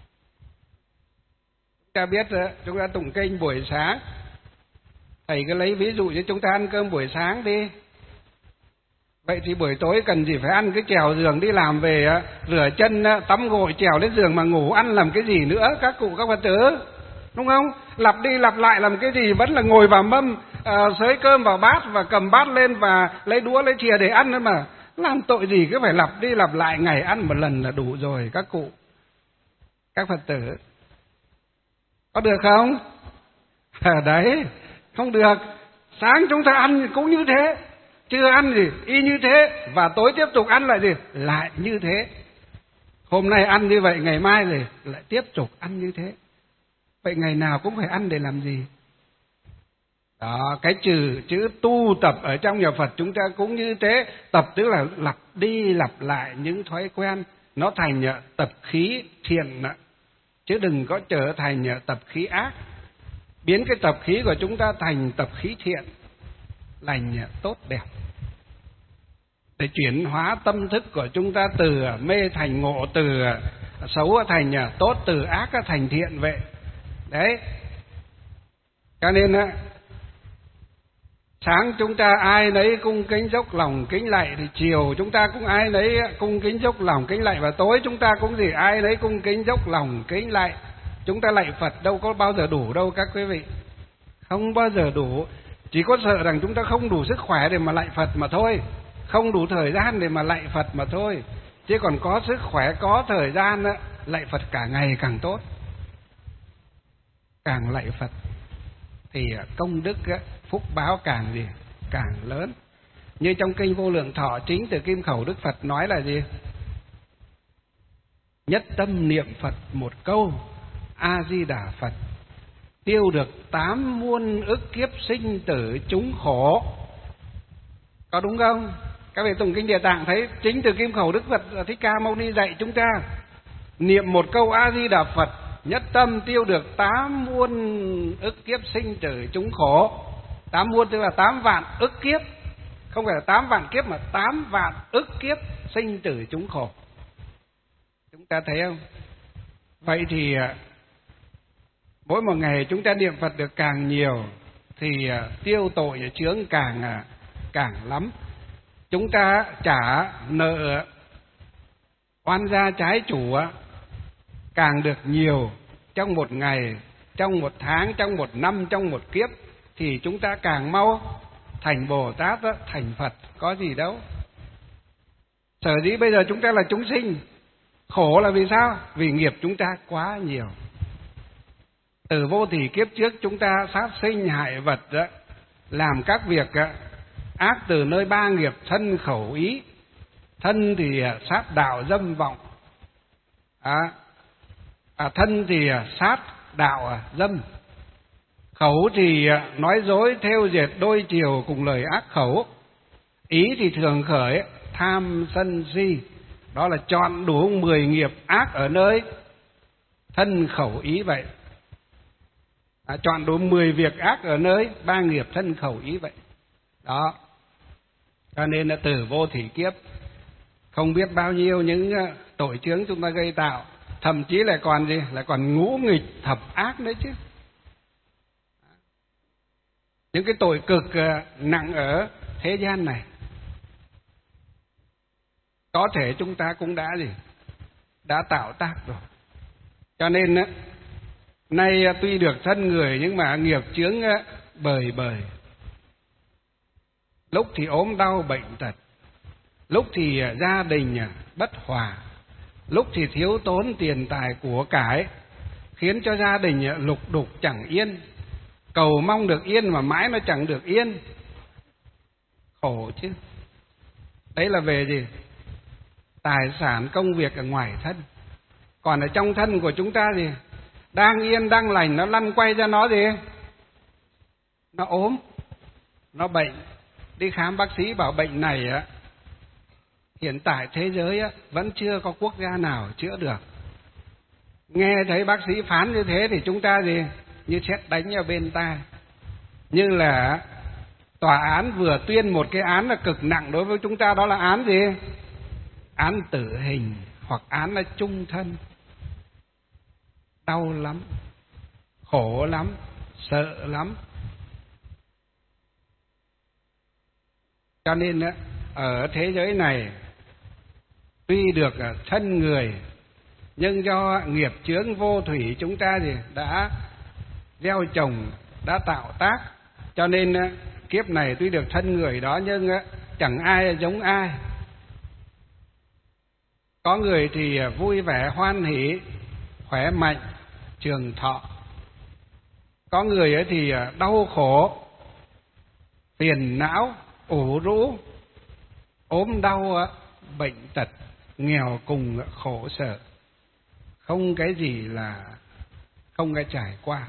Chúng ta biết đó, chúng ta tụng kinh buổi sáng. Thầy cứ lấy ví dụ như chúng ta ăn cơm buổi sáng đi. Vậy thì buổi tối cần gì phải ăn cái trèo giường đi làm về, rửa chân, tắm gội, trèo lên giường mà ngủ, ăn làm cái gì nữa các cụ các Phật tử, đúng không? Lặp đi lặp lại làm cái gì, vẫn là ngồi vào mâm, à, xới cơm vào bát và cầm bát lên và lấy đũa lấy thìa để ăn nữa mà. Làm tội gì cứ phải lặp đi lặp lại, ngày ăn một lần là đủ rồi các cụ các Phật tử. Có được không? À, đấy, không được. Sáng chúng ta ăn cũng như thế, chưa ăn gì y như thế, và tối tiếp tục ăn lại gì lại như thế. Hôm nay ăn như vậy, ngày mai rồi lại tiếp tục ăn như thế. Vậy ngày nào cũng phải ăn để làm gì? Đó, cái chữ chữ tu tập ở trong nhà Phật chúng ta cũng như thế. Tập tức là lặp đi lặp lại những thói quen, nó thành tập khí thiện, chứ đừng có trở thành tập khí ác. Biến cái tập khí của chúng ta thành tập khí thiện, lành tốt đẹp, để chuyển hóa tâm thức của chúng ta từ mê thành ngộ, từ xấu thành tốt, từ ác thành thiện vậy. Đấy. Cho nên á, sáng chúng ta ai nấy cung kính dốc lòng kính lạy, thì chiều chúng ta cũng ai nấy cung kính dốc lòng kính lạy, và tối chúng ta cũng gì ai nấy cung kính dốc lòng kính lạy. Chúng ta lạy Phật đâu có bao giờ đủ đâu các quý vị, không bao giờ đủ. Chỉ có sợ rằng chúng ta không đủ sức khỏe để mà lạy Phật mà thôi, không đủ thời gian để mà lạy Phật mà thôi. Chứ còn có sức khỏe, có thời gian á, lạy Phật cả ngày càng tốt. Càng lạy Phật thì công đức, phúc báo càng gì? Càng lớn. Như trong kinh Vô Lượng Thọ, chính từ kim khẩu Đức Phật nói là gì? Nhất tâm niệm Phật một câu A Di Đà Phật, tiêu được tám muôn ức kiếp sinh tử chúng khổ. Có đúng không? Các vị tụng kinh Địa Tạng thấy chính từ kim khẩu Đức Phật Thích Ca Mâu Ni dạy chúng ta niệm một câu A Di Đà Phật, nhất tâm tiêu được tám muôn ức kiếp sinh tử chúng khổ. Tám muôn tức là tám vạn ức kiếp, không phải là tám vạn kiếp mà tám vạn ức kiếp sinh tử chúng khổ. Chúng ta thấy không? Vậy thì mỗi một ngày chúng ta niệm Phật được càng nhiều thì tiêu tội chướng càng càng lắm. Chúng ta trả nợ oan gia trái chủ càng được nhiều trong một ngày, trong một tháng, trong một năm, trong một kiếp, thì chúng ta càng mau thành Bồ Tát, thành Phật, có gì đâu. Sở dĩ bây giờ chúng ta là chúng sinh khổ là vì sao? Vì nghiệp chúng ta quá nhiều. Từ vô thỉ kiếp trước chúng ta sát sinh hại vật, làm các việc ác từ nơi ba nghiệp thân khẩu ý. Thân thì sát đạo dâm vọng, à, à, thân thì sát đạo dâm, khẩu thì nói dối thêu dệt đôi chiều cùng lời ác khẩu, ý thì thường khởi tham sân si. Đó là chọn đủ mười nghiệp ác ở nơi thân khẩu ý vậy. À, chọn đủ mười việc ác ở nơi ba nghiệp thân khẩu ý vậy. Đó. Cho nên là từ vô thỉ kiếp không biết bao nhiêu những tội chướng chúng ta gây tạo, thậm chí lại còn gì? Lại còn ngũ nghịch thập ác đấy chứ. Những cái tội cực nặng ở thế gian này, có thể chúng ta cũng đã gì? Đã tạo tác rồi. Cho nên nay tuy được thân người nhưng mà nghiệp chướng bời bời. Lúc thì ốm đau bệnh tật, lúc thì gia đình bất hòa, lúc thì thiếu tốn tiền tài của cải, khiến cho gia đình lục đục chẳng yên, cầu mong được yên mà mãi nó chẳng được yên. Khổ chứ. Đấy là về gì? Tài sản công việc ở ngoài thân. Còn ở trong thân của chúng ta gì? Đang yên đang lành, nó lăn quay ra nó gì? Nó ốm, nó bệnh. Đi khám bác sĩ bảo bệnh này á, hiện tại thế giới á, vẫn chưa có quốc gia nào chữa được. Nghe thấy bác sĩ phán như thế thì chúng ta gì? Như sét đánh ở bên tai. Như là tòa án vừa tuyên một cái án là cực nặng đối với chúng ta, đó là án gì? Án tử hình hoặc án là chung thân. Đau lắm, khổ lắm, sợ lắm. Cho nên ở thế giới này tuy được thân người, nhưng do nghiệp chướng vô thủy chúng ta thì đã gieo trồng, đã tạo tác, cho nên kiếp này tuy được thân người đó nhưng chẳng ai giống ai. Có người thì vui vẻ hoan hỷ, khỏe mạnh, trường thọ. Có người thì đau khổ, phiền não, ủ rũ, ốm đau, bệnh tật, nghèo cùng khổ sở. Không cái gì là không cái trải qua.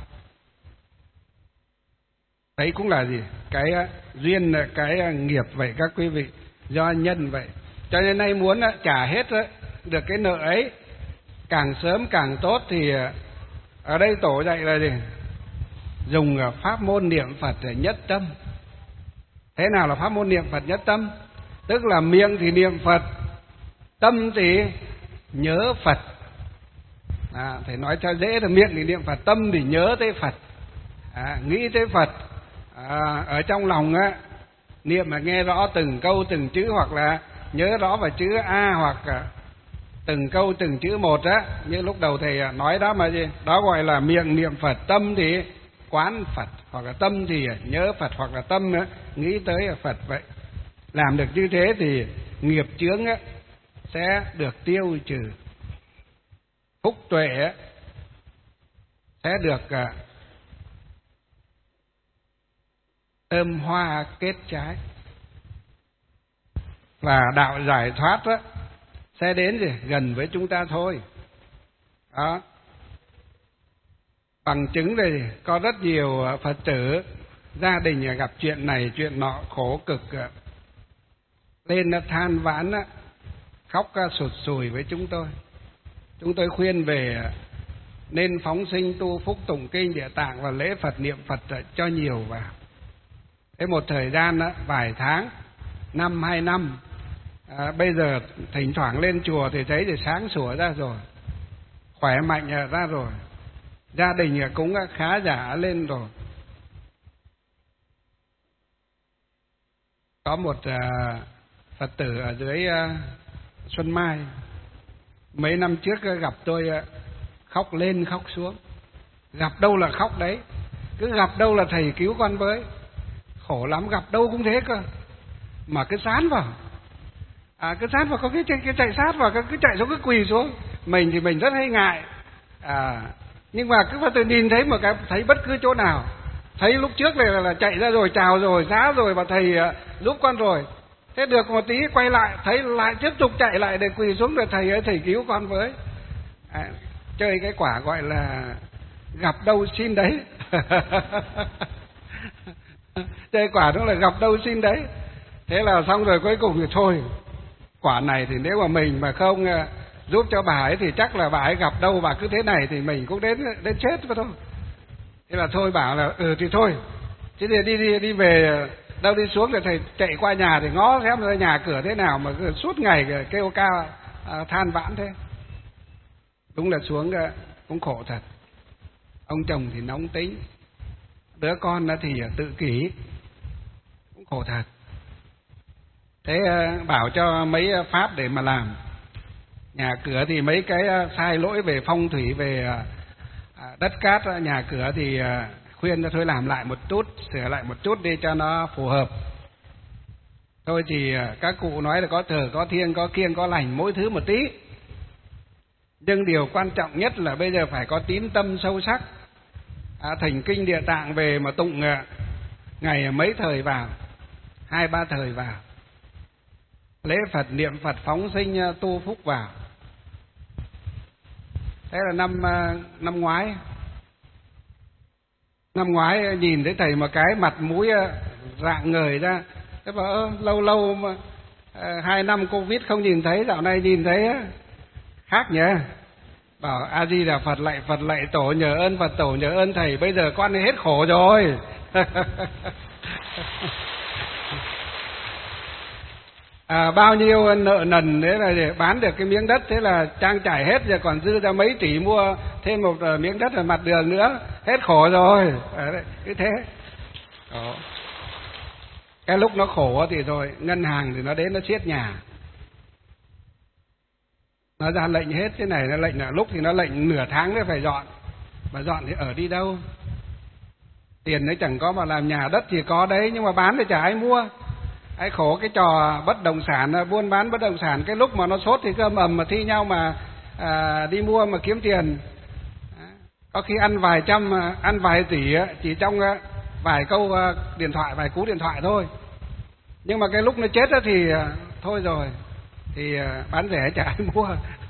Đấy cũng là gì? Cái duyên, cái nghiệp vậy các quý vị, do nhân vậy. Cho nên nay muốn trả hết được cái nợ ấy càng sớm càng tốt, thì ở đây tổ dạy là gì? Dùng pháp môn niệm Phật để nhất tâm. Thế nào là pháp môn niệm Phật nhất tâm? Tức là miệng thì niệm Phật, tâm thì nhớ Phật. À, thầy nói cho dễ là miệng thì niệm Phật, tâm thì nhớ tới Phật, à, nghĩ tới Phật. À, ở trong lòng á, niệm mà nghe rõ từng câu từng chữ, hoặc là nhớ rõ vào chữ A, hoặc từng câu từng chữ một á, như lúc đầu thầy nói đó mà gì? Đó gọi là miệng niệm Phật, tâm thì quán Phật, hoặc là tâm thì nhớ Phật, hoặc là tâm nghĩ tới Phật vậy. Làm được như thế thì nghiệp chướng á sẽ được tiêu trừ, phúc tuệ sẽ được ươm hoa kết trái, và đạo giải thoát đó sẽ đến gì? Gần với chúng ta thôi. Đó. Bằng chứng đây có rất nhiều Phật tử gia đình gặp chuyện này chuyện nọ khổ cực, lên than vãn, khóc sụt sùi với chúng tôi. Chúng tôi khuyên về nên phóng sinh tu phúc tụng kinh Địa Tạng và lễ Phật niệm Phật cho nhiều vào. Thế một thời gian vài tháng, năm hai năm, à, bây giờ thỉnh thoảng lên chùa thì thấy thì sáng sủa ra rồi, khỏe mạnh ra rồi, gia đình cũng khá giả lên rồi. Có một uh, Phật tử ở dưới uh, Xuân Mai, mấy năm trước gặp tôi uh, khóc lên khóc xuống, gặp đâu là khóc đấy, cứ gặp đâu là thầy cứu con với. Khổ lắm, gặp đâu cũng thế cơ, mà cứ sán vào, à, cứ sán vào, có cái, cái chạy sát vào, cứ chạy xuống, cứ quỳ xuống. Mình thì mình rất hay ngại, à, nhưng mà cứ phải tự nhìn thấy một cái, thấy bất cứ chỗ nào, thấy lúc trước này là, là chạy ra rồi, chào rồi, giá rồi, và thầy uh, giúp con rồi. Thế được một tí quay lại, thấy lại tiếp tục chạy lại để quỳ xuống, rồi thầy ơi thầy cứu con với. À, chơi cái quả gọi là gặp đâu xin đấy. Chơi quả đó là gặp đâu xin đấy. Thế là xong rồi, cuối cùng thì thôi, quả này thì nếu mà mình mà không uh, giúp cho bà ấy thì chắc là bà ấy gặp đâu bà cứ thế này thì mình cũng đến đến chết mà thôi. Thế là thôi bảo là ừ thì thôi, chứ thì đi đi đi về đâu đi xuống thì thầy chạy qua nhà thì ngó xem ra nhà cửa thế nào mà suốt ngày kêu ca uh, than vãn thế. Đúng là xuống uh, cũng khổ thật. Ông chồng thì nóng tính, đứa con thì tự kỷ, cũng khổ thật. Thế uh, bảo cho mấy pháp để mà làm. Nhà cửa thì mấy cái sai lỗi về phong thủy, về đất cát, nhà cửa thì khuyên cho thôi làm lại một chút, sửa lại một chút đi cho nó phù hợp. Thôi thì các cụ nói là có thờ, có thiêng, có kiêng, có lành, mỗi thứ một tí. Nhưng điều quan trọng nhất là bây giờ phải có tín tâm sâu sắc. À, thỉnh kinh Địa Tạng về mà tụng ngày mấy thời vào, hai ba thời vào. Lễ Phật, niệm Phật, phóng sinh, tu phúc vào. Thế là năm năm ngoái, năm ngoái nhìn thấy thầy một cái mặt mũi rạng ngời ra. Thế mà ơ, lâu lâu mà à, hai năm Covid không nhìn thấy, dạo này nhìn thấy á, khác nhỉ. Bảo A Di Đà Phật, lạy Phật, lạy Tổ, nhờ ơn Phật Tổ, nhờ ơn thầy, bây giờ con hết khổ rồi. À, bao nhiêu nợ nần đấy là để bán được cái miếng đất, thế là trang trải hết, giờ còn dư ra mấy tỷ mua thêm một miếng đất ở mặt đường nữa, hết khổ rồi. À, cứ thế. Đó. Cái lúc nó khổ thì rồi ngân hàng thì nó đến nó siết nhà, nó ra lệnh hết. Thế này nó lệnh là lúc thì nó lệnh nửa tháng nữa phải dọn, mà dọn thì ở đi đâu, tiền nó chẳng có mà làm nhà. Đất thì có đấy nhưng mà bán thì chả ai mua. Ai khổ cái trò bất động sản, buôn bán bất động sản, cái lúc mà nó sốt thì cơm ầm mà thi nhau mà à, đi mua mà kiếm tiền. Có khi ăn vài trăm, ăn vài tỷ chỉ trong vài câu điện thoại, vài cú điện thoại thôi. Nhưng mà cái lúc nó chết thì thôi rồi, thì bán rẻ chả ai mua.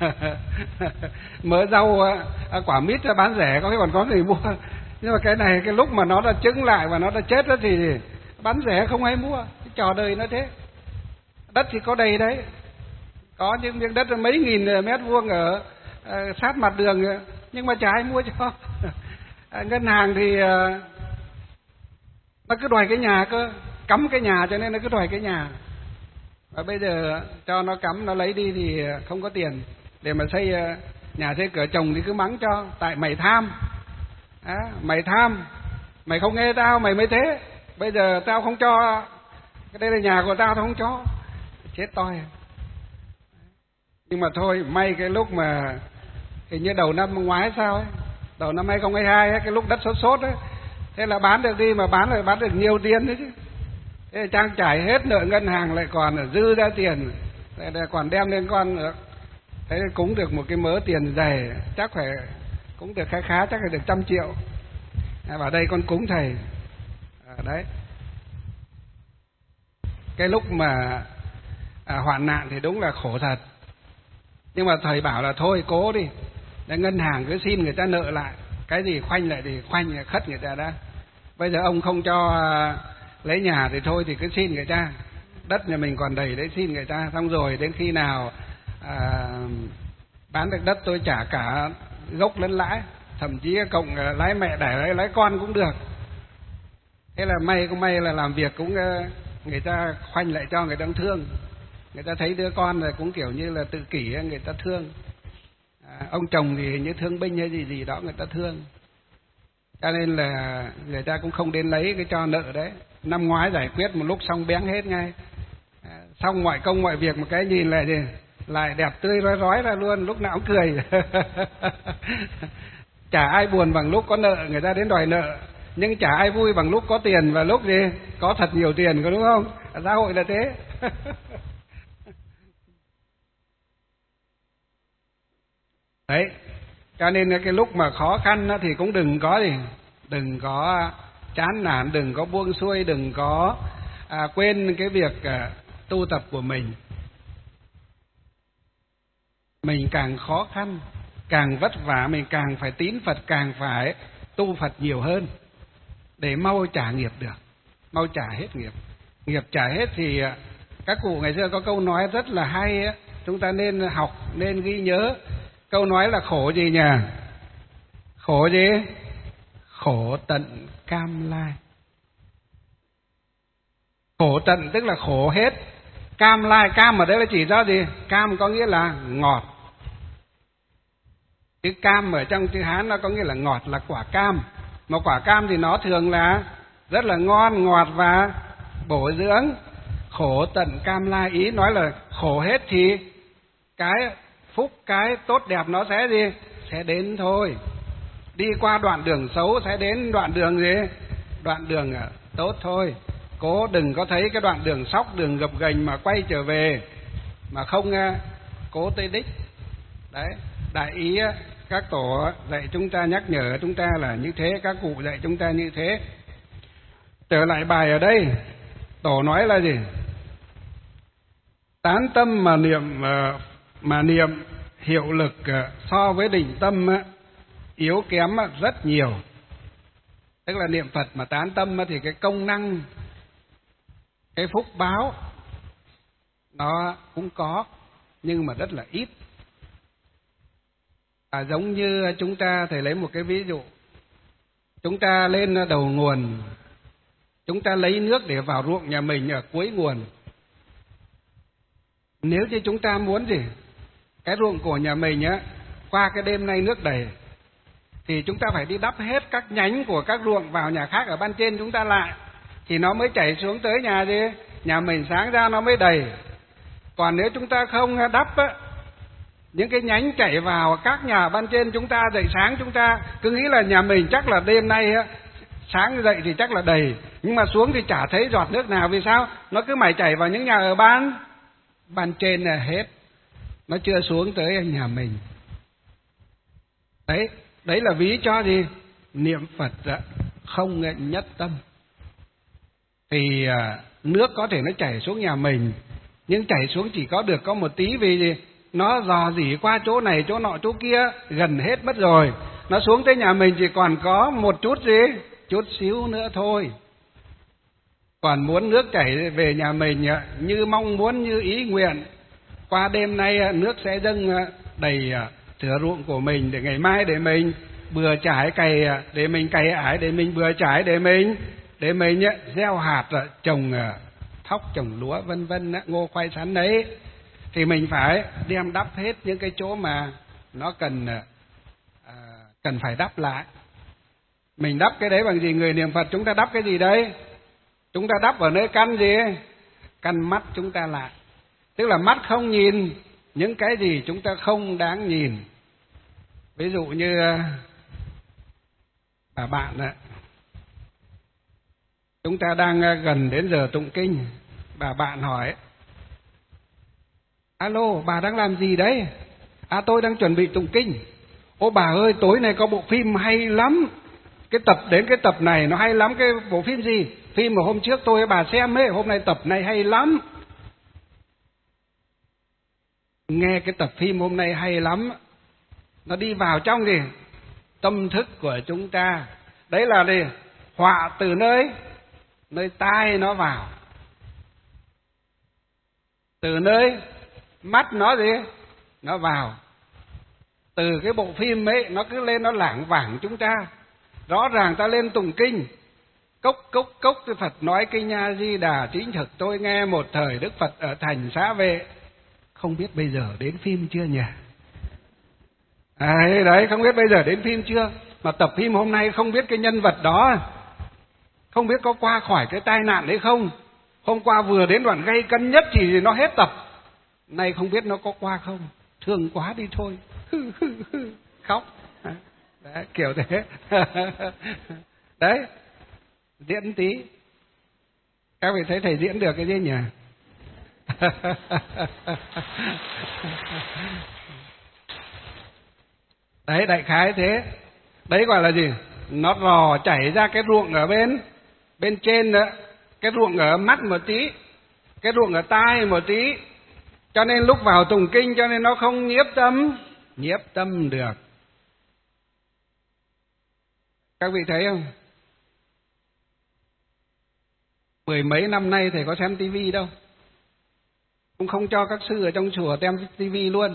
Mớ rau, quả mít bán rẻ có khi còn có người mua. Nhưng mà cái này cái lúc mà nó đã trứng lại và nó đã chết thì bán rẻ không ai mua. Cái trò đời nó thế. Đất thì có đầy đấy, có những miếng đất mấy nghìn mét vuông ở uh, sát mặt đường, nhưng mà chả ai mua cho. Ngân hàng thì uh, nó cứ đòi cái nhà cơ, cắm cái nhà cho nên nó cứ đòi cái nhà. Và bây giờ cho nó cắm, nó lấy đi thì không có tiền để mà xây nhà, xây cửa. Chồng thì cứ mắng cho, tại mày tham. À, mày tham, mày không nghe tao mày mới thế. Bây giờ tao không cho, cái đây là nhà của tao, tao không cho. Chết toi. Nhưng mà thôi, may cái lúc mà hình như đầu năm ngoái sao ấy, đầu năm hai không hai hai ấy, cái lúc đất sốt sốt ấy, thế là bán được đi, mà bán là bán được nhiều tiền đấy chứ. Thế là trang trải hết nợ ngân hàng, lại còn dư ra tiền, lại còn đem lên con nữa. Thế cúng được một cái mớ tiền dày, chắc phải cũng được khá khá, chắc phải được trăm triệu. À, vào đây con cúng thầy. À, đấy. Cái lúc mà à, hoạn nạn thì đúng là khổ thật. Nhưng mà thầy bảo là thôi cố đi, để ngân hàng cứ xin người ta nợ lại, cái gì khoanh lại thì khoanh, khất người ta đã. Bây giờ ông không cho à, lấy nhà thì thôi thì cứ xin người ta, đất nhà mình còn đầy đấy, xin người ta. Xong rồi đến khi nào à, bán được đất tôi trả cả gốc lẫn lãi, thậm chí cộng lãi mẹ đẻ lãi, lãi con cũng được. Thế là may cũng may là làm việc cũng người ta khoanh lại cho, người ta thương. Người ta thấy đứa con là cũng kiểu như là tự kỷ, người ta thương. À, ông chồng thì hình như thương binh hay gì gì đó, người ta thương. Cho nên là người ta cũng không đến lấy cái cho nợ đấy. Năm ngoái giải quyết một lúc xong bén hết ngay. À, xong mọi công mọi việc một cái nhìn lại thì lại đẹp tươi rói rói ra luôn, lúc nào cũng cười. Chả ai buồn bằng lúc có nợ người ta đến đòi nợ, nhưng chả ai vui bằng lúc có tiền và lúc gì có thật nhiều tiền, có đúng không? Xã hội là thế. Đấy, cho nên cái lúc mà khó khăn thì cũng đừng có gì, đừng có chán nản, đừng có buông xuôi, đừng có à, quên cái việc à, tu tập của mình. Mình càng khó khăn, càng vất vả, mình càng phải tín Phật, càng phải tu Phật nhiều hơn để mau trả nghiệp được, mau trả hết nghiệp. Nghiệp trả hết thì các cụ ngày xưa có câu nói rất là hay ấy, chúng ta nên học, nên ghi nhớ. Câu nói là khổ gì nhỉ? Khổ gì? Khổ tận cam lai. Khổ tận tức là khổ hết. Cam lai, cam ở đây là chỉ ra gì? Cam có nghĩa là ngọt. Chữ cam ở trong chữ Hán nó có nghĩa là ngọt, là quả cam. Mà quả cam thì nó thường là rất là ngon, ngọt và bổ dưỡng. Khổ tận cam lai, ý nói là khổ hết thì cái phúc, cái tốt đẹp nó sẽ gì? Sẽ đến thôi. Đi qua đoạn đường xấu sẽ đến đoạn đường gì? Đoạn đường tốt thôi. Cố đừng có thấy cái đoạn đường sóc, đường gập ghềnh mà quay trở về mà không cố tới đích. Đấy, đại ý các tổ dạy chúng ta, nhắc nhở chúng ta là như thế, các cụ dạy chúng ta như thế. Trở lại bài ở đây, tổ nói là gì? Tán tâm mà niệm mà niệm hiệu lực so với định tâm yếu kém rất nhiều. Tức là niệm Phật mà tán tâm thì cái công năng, cái phúc báo nó cũng có, nhưng mà rất là ít. À, giống như chúng ta, thầy lấy một cái ví dụ, chúng ta lên đầu nguồn, chúng ta lấy nước để vào ruộng nhà mình ở cuối nguồn. Nếu như chúng ta muốn gì, cái ruộng của nhà mình á, qua cái đêm nay nước đầy, thì chúng ta phải đi đắp hết các nhánh của các ruộng vào nhà khác ở ban trên chúng ta lại, thì nó mới chảy xuống tới nhà gì, nhà mình sáng ra nó mới đầy. Còn nếu chúng ta không đắp á, những cái nhánh chảy vào các nhà ban trên chúng ta, dậy sáng chúng ta cứ nghĩ là nhà mình chắc là đêm nay á, sáng dậy thì chắc là đầy, nhưng mà xuống thì chả thấy giọt nước nào. Vì sao? Nó cứ mải chảy vào những nhà ở ban ban trên là hết, nó chưa xuống tới nhà mình. Đấy, đấy là ví cho gì? Niệm Phật không nhất tâm. Thì nước có thể nó chảy xuống nhà mình, nhưng chảy xuống chỉ có được có một tí, vì gì? Nó dò dỉ qua chỗ này, chỗ nọ, chỗ kia, gần hết mất rồi. Nó xuống tới nhà mình chỉ còn có một chút gì? Chút xíu nữa thôi. Còn muốn nước chảy về nhà mình như mong muốn, như ý nguyện, qua đêm nay nước sẽ dâng đầy thửa ruộng của mình, để ngày mai để mình bừa trải cày, để mình cày ải, để mình bừa trải, để mình để mình gieo hạt, trồng thóc, trồng lúa, vân vân, ngô khoai sắn đấy, thì mình phải đem đắp hết những cái chỗ mà nó cần à, cần phải đắp lại. Mình đắp cái đấy bằng gì? Người niệm Phật chúng ta đắp cái gì đấy? Chúng ta đắp ở nơi căn gì? Căn mắt chúng ta lại. Tức là mắt không nhìn những cái gì chúng ta không đáng nhìn. Ví dụ như bà bạn ạ, chúng ta đang gần đến giờ tụng kinh, bà bạn hỏi: alo, bà đang làm gì đấy? À, tôi đang chuẩn bị tụng kinh. Ô bà ơi, tối nay có bộ phim hay lắm. Cái tập đến cái tập này nó hay lắm. Cái bộ phim gì? Phim mà hôm trước tôi với bà xem ấy, hôm nay tập này hay lắm. Nghe cái tập phim hôm nay hay lắm, nó đi vào trong gì? Tâm thức của chúng ta. Đấy là gì? Họa từ nơi nơi tai nó vào, từ nơi mắt nó gì? Nó vào. Từ cái bộ phim ấy nó cứ lên nó lảng vảng chúng ta. Rõ ràng ta lên tụng kinh, cốc cốc cốc cái Phật nói kinh A Di Đà chính thực tôi nghe một thời Đức Phật ở thành Xá Vệ. Không biết bây giờ đến phim chưa nhỉ? À, đấy, không biết bây giờ đến phim chưa? Mà tập phim hôm nay không biết cái nhân vật đó, không biết có qua khỏi cái tai nạn đấy không? Hôm qua vừa đến đoạn gây cân nhất thì nó hết tập, nay không biết nó có qua không. Thương quá đi thôi. Khóc. Đấy, kiểu thế. Đấy, diễn tí. Các vị thấy thầy diễn được cái gì nhỉ? Đấy, đại khái thế. Đấy gọi là gì? Nó rò chảy ra cái ruộng ở bên bên trên nữa, cái ruộng ở mắt một tí, cái ruộng ở tai một tí. Cho nên lúc vào tụng kinh cho nên nó không nhiếp tâm, nhiếp tâm được. Các vị thấy không? Mười mấy năm nay thầy có xem tivi đâu, cũng không cho các sư ở trong chùa xem tivi luôn.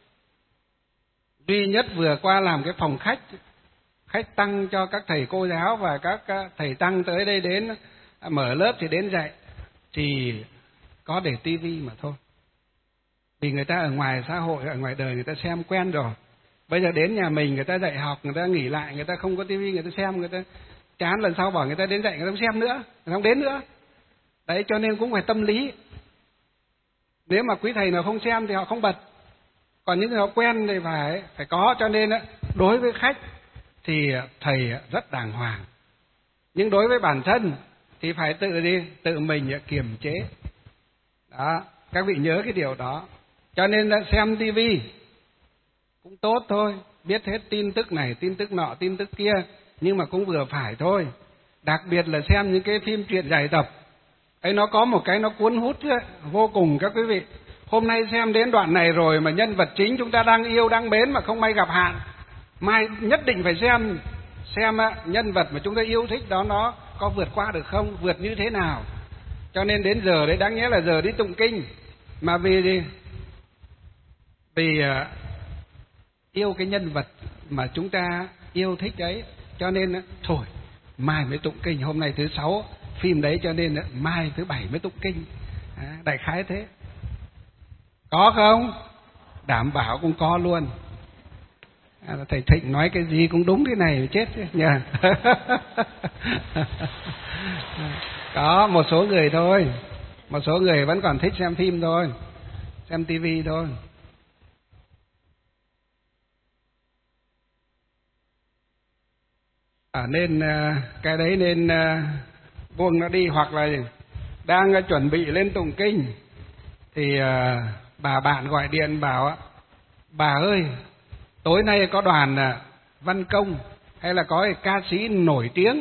Duy nhất vừa qua làm cái phòng khách, khách tăng cho các thầy cô giáo và các thầy tăng tới đây đến mở lớp thì đến dạy, thì có để tivi mà thôi. Vì người ta ở ngoài xã hội, ở ngoài đời người ta xem quen rồi. Bây giờ đến nhà mình người ta dạy học, người ta nghỉ lại, người ta không có tivi, người ta xem, người ta chán, lần sau bảo người ta đến dạy người ta không xem nữa, người ta không đến nữa. Đấy, cho nên cũng phải tâm lý. Nếu mà quý thầy nào không xem thì họ không bật. Còn những người họ quen thì phải phải có. Cho nên đối với khách thì thầy rất đàng hoàng, nhưng đối với bản thân thì phải tự đi tự mình kiềm chế. Đó, các vị nhớ cái điều đó. Cho nên là xem tivi cũng tốt thôi, biết hết tin tức này, tin tức nọ, tin tức kia, nhưng mà cũng vừa phải thôi. Đặc biệt là xem những cái phim truyện dài tập ấy, nó có một cái nó cuốn hút ấy, vô cùng các quý vị. Hôm nay xem đến đoạn này rồi mà nhân vật chính chúng ta đang yêu, đang mến mà không may gặp hạn, mai nhất định phải xem xem nhân vật mà chúng ta yêu thích đó nó có vượt qua được không, vượt như thế nào. Cho nên đến giờ đấy đáng nhẽ là giờ đi tụng kinh, mà vì gì? Vì uh, yêu cái nhân vật mà chúng ta yêu thích ấy, cho nên thôi mai mới tụng kinh. Hôm nay thứ sáu phim đấy, cho nên mai thứ bảy mới tụng kinh. À, đại khái thế. Có không? Đảm bảo cũng có luôn. À, thầy Thịnh nói cái gì cũng đúng thế này chết nha. Có một số người thôi, một số người vẫn còn thích xem phim thôi, xem tivi thôi. À, nên cái đấy nên buông nó đi, hoặc là đang chuẩn bị lên tụng kinh thì bà bạn gọi điện bảo: bà ơi, tối nay có đoàn văn công hay là có ca sĩ nổi tiếng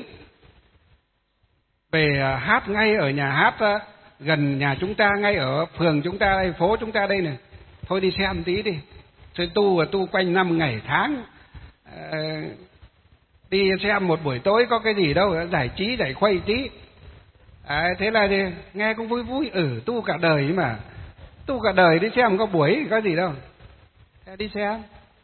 về hát ngay ở nhà hát gần nhà chúng ta, ngay ở phường chúng ta đây, phố chúng ta đây này, thôi đi xem tí đi. Rồi tu tu quanh năm ngày tháng, à, đi xem một buổi tối có cái gì đâu, giải trí giải khuây tí. À, thế là thì nghe cũng vui vui. Ừ, tu cả đời mà, tu cả đời đi xem có buổi có gì đâu, thế đi xem.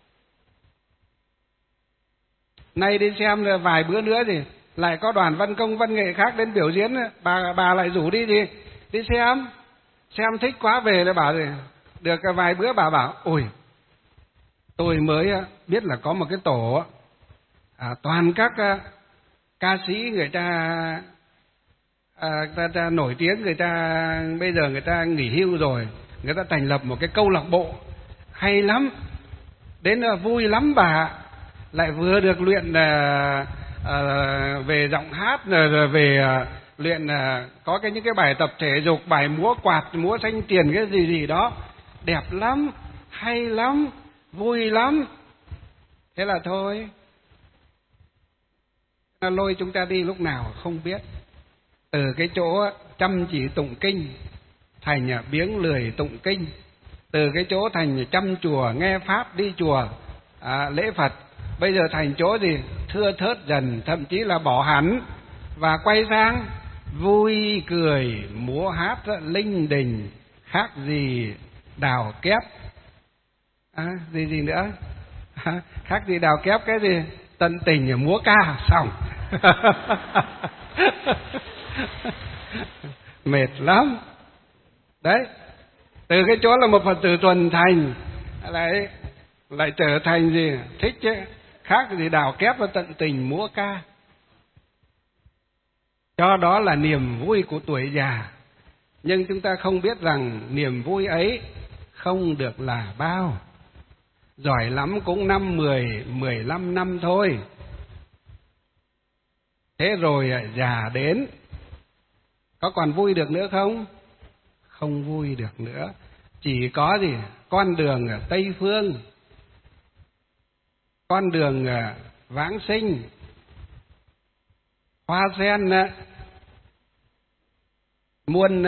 Nay đi xem vài bữa nữa thì lại có đoàn văn công văn nghệ khác đến biểu diễn, bà bà lại rủ đi đi đi xem. Xem thích quá về lại bảo gì, được vài bữa bà bảo: ôi, tôi mới biết là có một cái tổ à, toàn các uh, ca sĩ người ta, à, ta, ta nổi tiếng, người ta bây giờ người ta nghỉ hưu rồi, người ta thành lập một cái câu lạc bộ hay lắm, đến uh, vui lắm bà. Lại vừa được luyện uh, uh, về giọng hát, rồi về uh, luyện uh, có cái những cái bài tập thể dục, bài múa quạt, múa xanh tiền cái gì gì đó, đẹp lắm, hay lắm, vui lắm. Thế là thôi, nó lôi chúng ta đi lúc nào không biết. Từ cái chỗ chăm chỉ tụng kinh thành biếng lười tụng kinh, từ cái chỗ thành chăm chùa nghe pháp đi chùa à, lễ Phật, bây giờ thành chỗ gì thưa thớt dần, thậm chí là bỏ hẳn và quay sang vui cười múa hát linh đình, khác gì đào kép à, gì gì nữa à, khác gì đào kép cái gì tận tình múa ca xong. Mệt lắm đấy. Từ cái chỗ là một Phật tử tuần thành lại lại trở thành gì thích chứ, khác gì đào kép và tận tình múa ca. Cho đó là niềm vui của tuổi già, nhưng chúng ta không biết rằng niềm vui ấy không được là bao, giỏi lắm cũng năm mười mười lăm năm thôi. Thế rồi già đến có còn vui được nữa không? Không vui được nữa. Chỉ có gì con đường ở Tây Phương, con đường vãng sinh, hoa sen muôn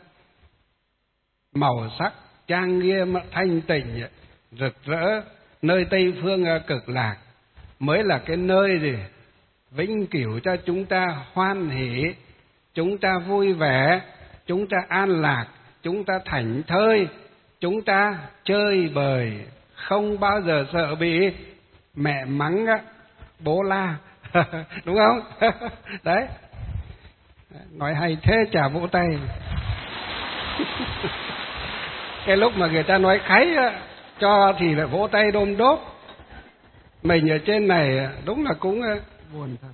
màu sắc trang nghiêm thanh tịnh rực rỡ, nơi Tây Phương cực lạc mới là cái nơi gì vĩnh cửu cho chúng ta hoan hỷ, chúng ta vui vẻ, chúng ta an lạc, chúng ta thảnh thơi, chúng ta chơi bời, không bao giờ sợ bị mẹ mắng bố la. Đúng không? Đấy, nói hay thế chả vỗ tay. Cái lúc mà người ta nói kháy cho thì lại vỗ tay đôm đốp. Mình ở trên này đúng là cũng buồn thật.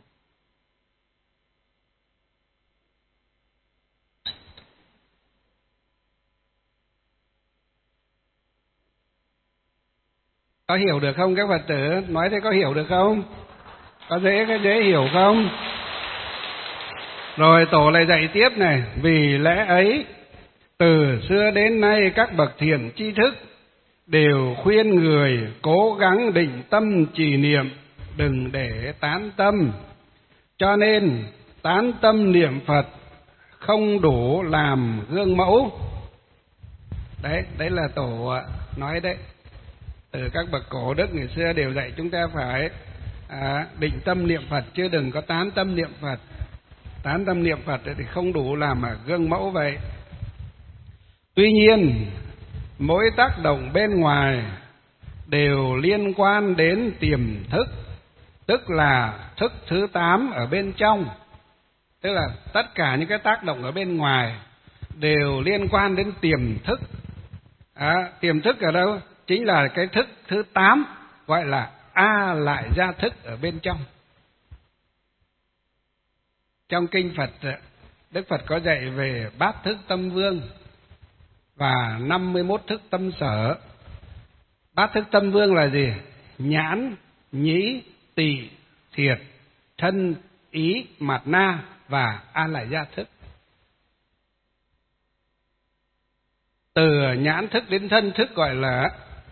Có hiểu được không các Phật tử? Nói thế có hiểu được không? Có dễ cái dễ hiểu không? Rồi Tổ lại dạy tiếp này: vì lẽ ấy từ xưa đến nay các bậc thiện tri thức đều khuyên người cố gắng định tâm trì niệm, đừng để tán tâm. Cho nên tán tâm niệm Phật không đủ làm gương mẫu. Đấy, đấy là Tổ nói đấy. Từ các bậc cổ đức ngày xưa đều dạy chúng ta phải à, định tâm niệm Phật, chứ đừng có tán tâm niệm Phật. Tán tâm niệm Phật thì không đủ làm gương mẫu vậy. Tuy nhiên mỗi tác động bên ngoài đều liên quan đến tiềm thức, tức là thức thứ tám ở bên trong. Tức là tất cả những cái tác động ở bên ngoài đều liên quan đến tiềm thức. À, tiềm thức ở đâu? Chính là cái thức thứ tám, gọi là A lại gia thức ở bên trong. Trong kinh Phật, Đức Phật có dạy về bát thức tâm vương và năm mươi mốt thức tâm sở. Bát thức tâm vương là gì? Nhãn, nhĩ, tỳ, thiệt, thân, ý, mạt na và a lại gia thức. Từ nhãn thức đến thân thức gọi là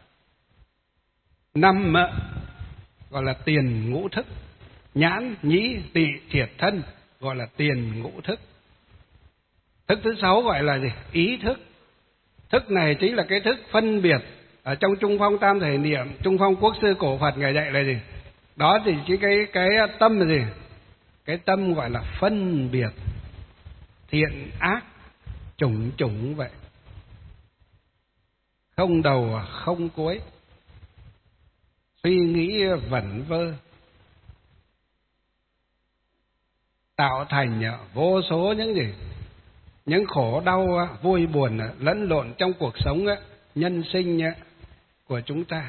năm, gọi là tiền ngũ thức. Nhãn, nhĩ, tỳ, thiệt, thân gọi là tiền ngũ thức. Thức thứ sáu gọi là gì? Ý thức. Thức này chính là cái thức phân biệt. Ở trong Trung Phong Tam Thể Niệm, Trung Phong Quốc sư cổ Phật Ngài dạy là gì? Đó thì chỉ cái cái tâm là gì? Cái tâm gọi là phân biệt thiện ác chủng chủng vậy. Không đầu không cuối, suy nghĩ vẩn vơ, tạo thành vô số những gì? Những khổ đau vui buồn lẫn lộn trong cuộc sống nhân sinh của chúng ta.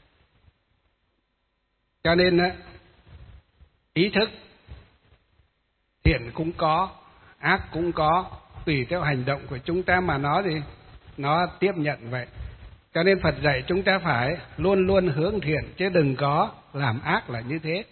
Cho nên ý thức thiện cũng có, ác cũng có, tùy theo hành động của chúng ta mà nó thì nó tiếp nhận vậy. Cho nên Phật dạy chúng ta phải luôn luôn hướng thiện, chứ đừng có làm ác là như thế.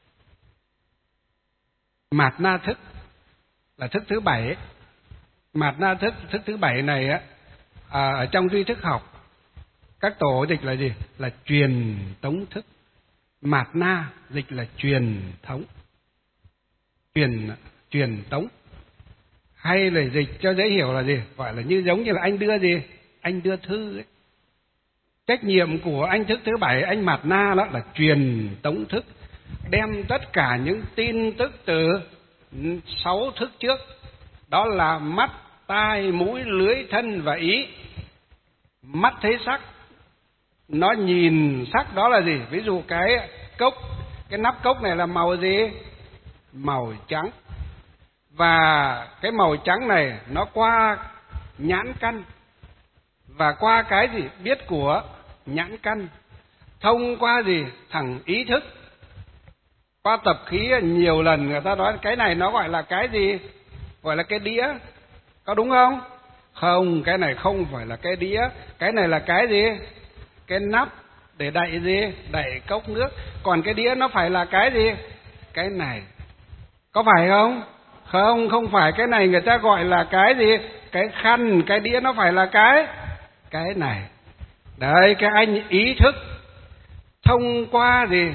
Mạt na thức là thức thứ bảy ấy. Mạt na thức, thức thứ bảy này á, à, ở trong duy thức học các tổ dịch là gì? Là truyền tống thức. Mạt na dịch là truyền thống, truyền truyền tống, hay là dịch cho dễ hiểu là gì? Gọi là như giống như là anh đưa gì? Anh đưa thư ấy. Trách nhiệm của anh thức thứ bảy, anh Mạt na đó là truyền tống thức, đem tất cả những tin tức từ sáu thức trước, đó là mắt, tai, mũi, lưỡi, thân và ý. Mắt thấy sắc, nó nhìn sắc đó là gì? Ví dụ cái cốc, cái nắp cốc này là màu gì? Màu trắng. Và cái màu trắng này nó qua nhãn căn, và qua cái gì? Biết của nhãn căn, thông qua gì? Thẳng ý thức. Qua tập khí nhiều lần người ta nói cái này nó gọi là cái gì? Gọi là cái đĩa. Có đúng không? Không, cái này không phải là cái đĩa. Cái này là cái gì? Cái nắp để đậy gì? Đậy cốc nước. Còn cái đĩa nó phải là cái gì? Cái này. Có phải không? Không, không phải. Cái này người ta gọi là cái gì? Cái khăn. Cái đĩa nó phải là cái Cái này. Đấy, cái anh ý thức thông qua gì?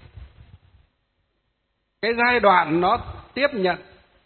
Cái giai đoạn nó tiếp nhận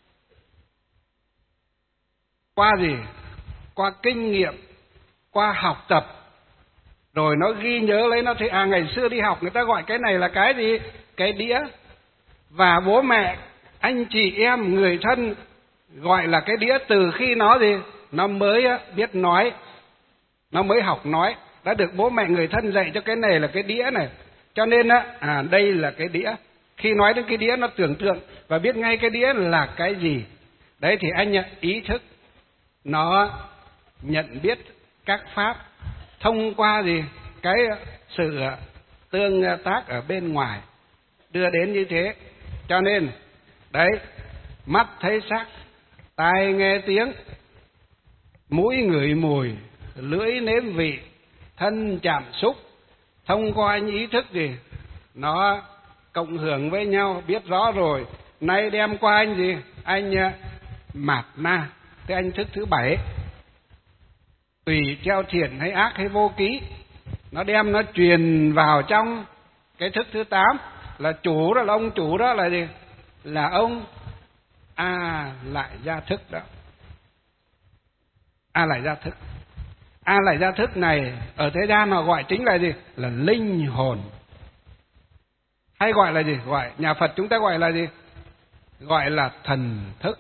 qua gì? Qua kinh nghiệm, qua học tập, rồi nó ghi nhớ lấy, nó thấy à ngày xưa đi học người ta gọi cái này là cái gì? Cái đĩa. Và bố mẹ, anh chị em, người thân gọi là cái đĩa từ khi nó gì? Nó mới biết nói, nó mới học nói, đã được bố mẹ người thân dạy cho cái này là cái đĩa này. Cho nên á, à đây là cái đĩa. Khi nói đến cái đĩa nó tưởng tượng và biết ngay cái đĩa là cái gì. Đấy thì anh ý thức nó nhận biết các pháp thông qua gì? Cái sự tương tác ở bên ngoài đưa đến như thế. Cho nên đấy, mắt thấy sắc, tai nghe tiếng, mũi ngửi mùi, lưỡi nếm vị, thân chạm xúc, thông qua anh ý thức gì? Nó cộng hưởng với nhau, biết rõ rồi. Nay đem qua anh gì? Anh mạt na, cái anh thức thứ bảy. Tùy theo thiện hay ác hay vô ký, nó đem nó truyền vào trong cái thức thứ tám. Là chủ đó, là ông chủ đó là gì? Là ông A lại gia thức đó. A lại gia thức. A lại gia thức này ở thế gian họ gọi chính là gì? Là linh hồn. Hay gọi là gì? Gọi nhà Phật chúng ta gọi là gì? Gọi là thần thức.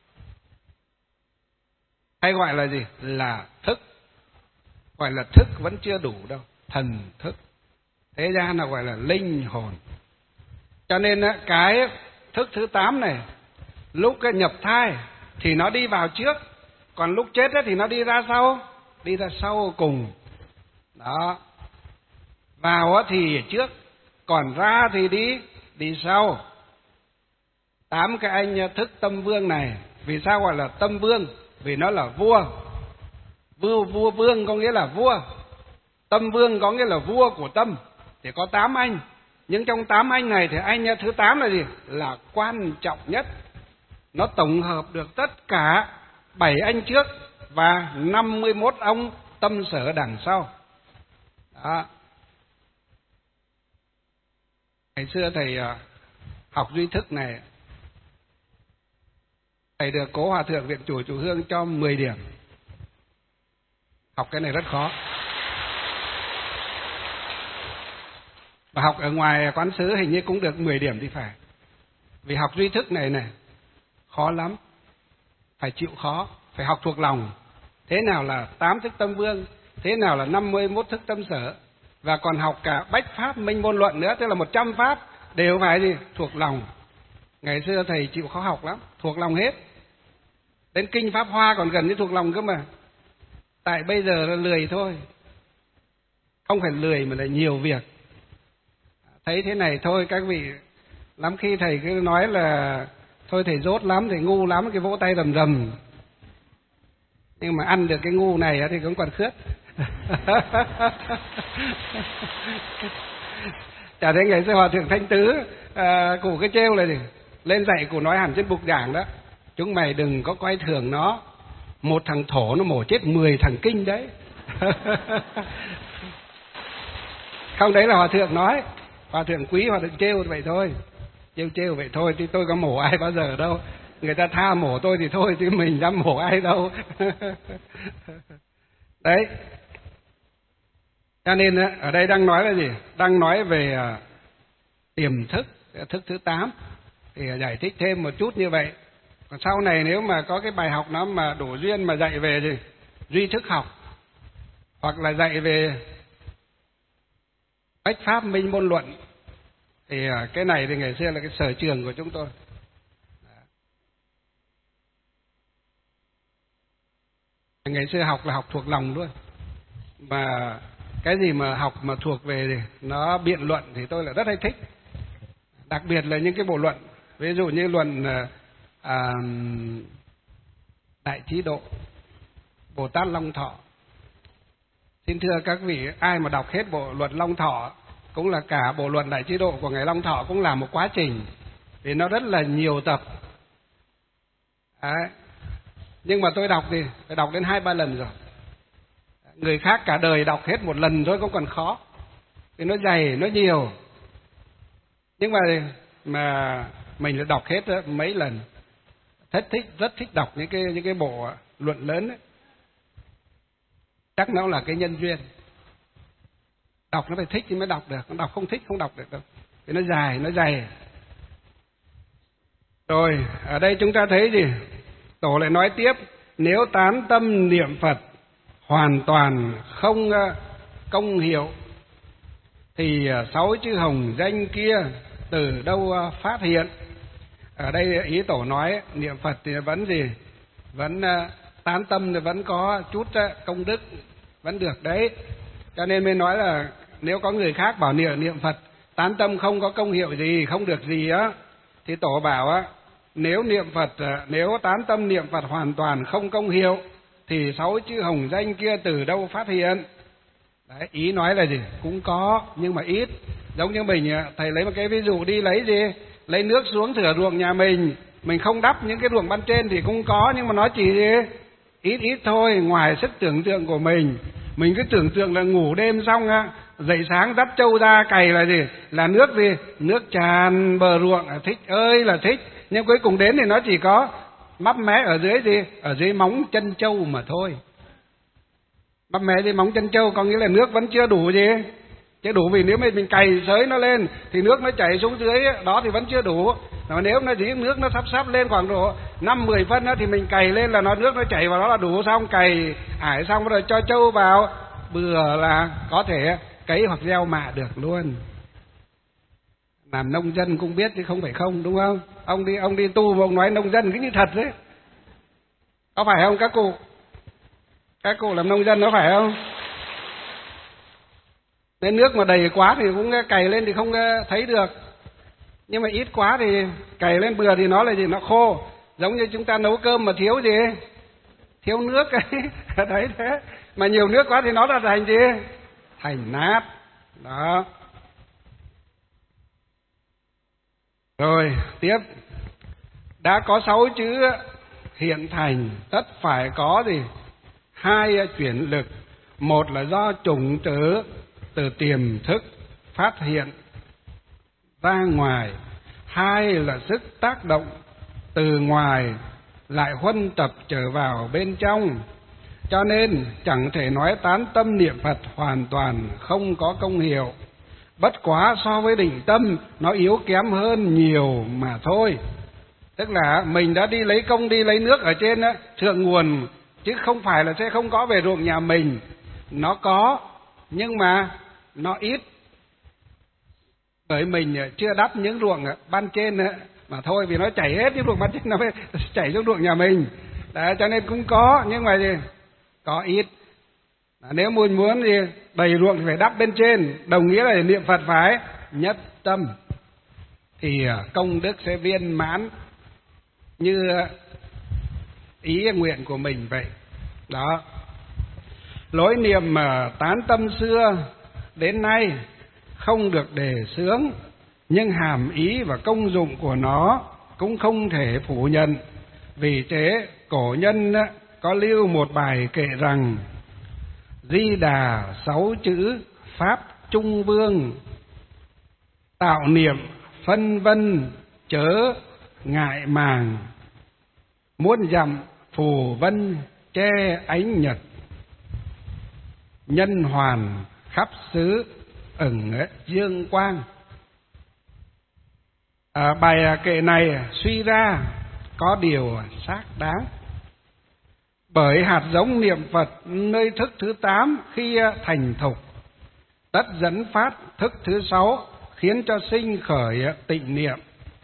Hay gọi là gì? Là thức. Gọi là thức vẫn chưa đủ đâu, thần thức. Thế gian là gọi là linh hồn. Cho nên cái thức thứ tám này, lúc cái nhập thai thì nó đi vào trước, còn lúc chết thì nó đi ra sau, đi ra sau cùng. Đó. Vào thì trước, còn ra thì đi đi sau. Tám cái anh thức tâm vương này, vì sao gọi là tâm vương? Vì nó là vua. Vua vua vương có nghĩa là vua. Tâm vương có nghĩa là vua của tâm. Thì có tám anh. Nhưng trong tám anh này thì anh thứ tám là gì? Là quan trọng nhất. Nó tổng hợp được tất cả bảy anh trước và năm mươi mốt ông tâm sở đằng sau. Đó. Ngày xưa thầy học duy thức này, thầy được Cố Hòa Thượng Viện Chủ Chùa Hương cho mười điểm. Học cái này rất khó. Và học ở ngoài quán xứ hình như cũng được mười điểm thì phải. Vì học duy thức này này khó lắm. Phải chịu khó, phải học thuộc lòng. Thế nào là tám thức tâm vương, thế nào là năm mươi mốt thức tâm sở, và còn học cả bách pháp minh môn luận nữa, tức là một trăm pháp đều phải gì? Thuộc lòng. Ngày xưa thầy chịu khó học lắm, thuộc lòng hết. Đến kinh Pháp Hoa còn gần như thuộc lòng cơ mà. Tại bây giờ là lười thôi. Không phải lười mà là nhiều việc. Thấy thế này thôi các vị, lắm khi thầy cứ nói là thôi thầy dốt lắm, thầy ngu lắm, cái vỗ tay rầm rầm. Nhưng mà ăn được cái ngu này thì cũng còn khướt. Chả thấy ngày xưa Hòa Thượng Thanh Tứ à, cụ cái trêu là gì? Lên dạy cụ nói hẳn trên bục giảng đó: chúng mày đừng có coi thường nó. Một thằng thổ nó mổ chết mười thằng kinh đấy. Không, đấy là Hòa Thượng nói. Hòa Thượng quý, Hòa Thượng trêu vậy thôi. Trêu trêu vậy thôi, chứ tôi có mổ ai bao giờ đâu. Người ta tha mổ tôi thì thôi, chứ mình dám mổ ai đâu. Đấy. Cho nên ở đây đang nói là gì? Đang nói về tiềm thức, thức thứ tám. Thì giải thích thêm một chút như vậy. Còn sau này nếu mà có cái bài học nó mà đủ duyên mà dạy về gì? Duy thức học, hoặc là dạy về bách pháp minh môn luận, thì cái này thì ngày xưa là cái sở trường của chúng tôi. Ngày xưa học là học thuộc lòng luôn. Mà cái gì mà học mà thuộc về thì nó biện luận thì tôi là rất hay thích. Đặc biệt là những cái bộ luận, ví dụ như luận à, Đại Trí Độ, Bồ Tát Long Thọ. Xin thưa các vị, ai mà đọc hết bộ luận Long Thọ, cũng là cả bộ luận Đại Trí Độ của Ngài Long Thọ, cũng là một quá trình, vì nó rất là nhiều tập. Đấy. Nhưng mà tôi đọc thì phải đọc đến hai ba lần rồi. Người khác cả đời đọc hết một lần thôi cũng còn khó, vì nó dày, nó nhiều. Nhưng mà mà mình đã đọc hết mấy lần, rất thích, rất thích đọc những cái những cái bộ luận lớn ấy. Chắc nó là cái nhân duyên. Đọc nó phải thích thì mới đọc được, đọc không thích không đọc được đâu. Vì nó dài, nó dày. Rồi, ở đây chúng ta thấy gì? Tổ lại nói tiếp, nếu tán tâm niệm Phật hoàn toàn không công hiệu thì sáu chữ hồng danh kia từ đâu phát hiện? Ở đây ý tổ nói niệm Phật thì vẫn gì? Vẫn tán tâm thì vẫn có chút công đức, vẫn được đấy. Cho nên mới nói là nếu có người khác bảo niệm niệm Phật tán tâm không có công hiệu gì, không được gì á, thì tổ bảo á, nếu niệm Phật, nếu tán tâm niệm Phật hoàn toàn không công hiệu thì sáu chữ hồng danh kia từ đâu phát hiện? Đấy, ý nói là gì? Cũng có, nhưng mà ít. Giống như mình, thầy lấy một cái ví dụ đi, lấy gì? Lấy nước xuống thửa ruộng nhà mình, Mình không đắp những cái ruộng ban trên thì cũng có, nhưng mà nó chỉ ít ít thôi, ngoài sức tưởng tượng của mình. Mình cứ tưởng tượng là ngủ đêm xong á, dậy sáng dắt trâu ra cày là gì? Là nước gì? Nước tràn bờ ruộng, thích ơi là thích. Nhưng cuối cùng đến thì nó chỉ có mắp mé ở dưới gì? Ở dưới móng chân trâu mà thôi. Mắp mé dưới móng chân trâu có nghĩa là nước vẫn chưa đủ gì? Chưa đủ, vì nếu mà mình cày xới nó lên thì nước nó chảy xuống dưới đó thì vẫn chưa đủ. Mà nếu nó chỉ nước nó sắp sắp lên khoảng độ năm mười phân đó, thì mình cày lên là nó nước nó chảy vào đó là đủ. Xong cày ải xong rồi cho trâu vào bừa là có thể cấy hoặc gieo mạ được luôn. Làm nông dân cũng biết chứ không phải không, đúng không? Ông đi ông đi tu mà ông nói nông dân cứ như thật đấy, có phải không các cụ? Các cụ làm nông dân nó phải không? Nên nước mà đầy quá thì cũng cày lên thì không thấy được, nhưng mà ít quá thì cày lên bừa thì nó là gì? Nó khô. Giống như chúng ta nấu cơm mà thiếu gì? Thiếu nước ấy. Đấy thế. Mà nhiều nước quá thì nó là thành gì? Thành nát. Đó. Rồi tiếp. Đã có sáu chữ hiện thành, tất phải có gì? Hai chuyển lực. Một là do chủng tử từ tiềm thức phát hiện ra ngoài, hai là sức tác động từ ngoài lại huân tập trở vào bên trong. Cho nên chẳng thể nói tán tâm niệm Phật hoàn toàn không có công hiệu, bất quá so với định tâm nó yếu kém hơn nhiều mà thôi. Tức là mình đã đi lấy công, đi lấy nước ở trên đó, thượng nguồn, chứ không phải là sẽ không có về ruộng nhà mình. Nó có, nhưng mà nó ít, bởi mình chưa đắp những ruộng ban trên mà thôi, vì nó chảy hết những ruộng ban trên nó phải chảy xuống ruộng nhà mình. Đấy, cho nên cũng có, nhưng mà gì? Có ít. À, nếu muốn muốn gì đầy ruộng thì phải đắp bên trên, đồng nghĩa là niệm Phật phải nhất tâm, thì công đức sẽ viên mãn như ý nguyện của mình vậy. Đó. Lối niệm mà tán tâm xưa đến nay không được đề xướng, nhưng hàm ý và công dụng của nó cũng không thể phủ nhận. Vì thế cổ nhân có lưu một bài kệ rằng: Di Đà sáu chữ pháp trung vương, tạo niệm phân vân chớ ngại màng, muôn dặm phù vân che ánh nhật, nhân hoàn khắp xứ ẩn dương quang. À, bài kệ này suy ra có điều xác đáng, bởi hạt giống niệm Phật nơi thức thứ tám khi thành thục, tất dẫn phát thức thứ sáu khiến cho sinh khởi tịnh niệm,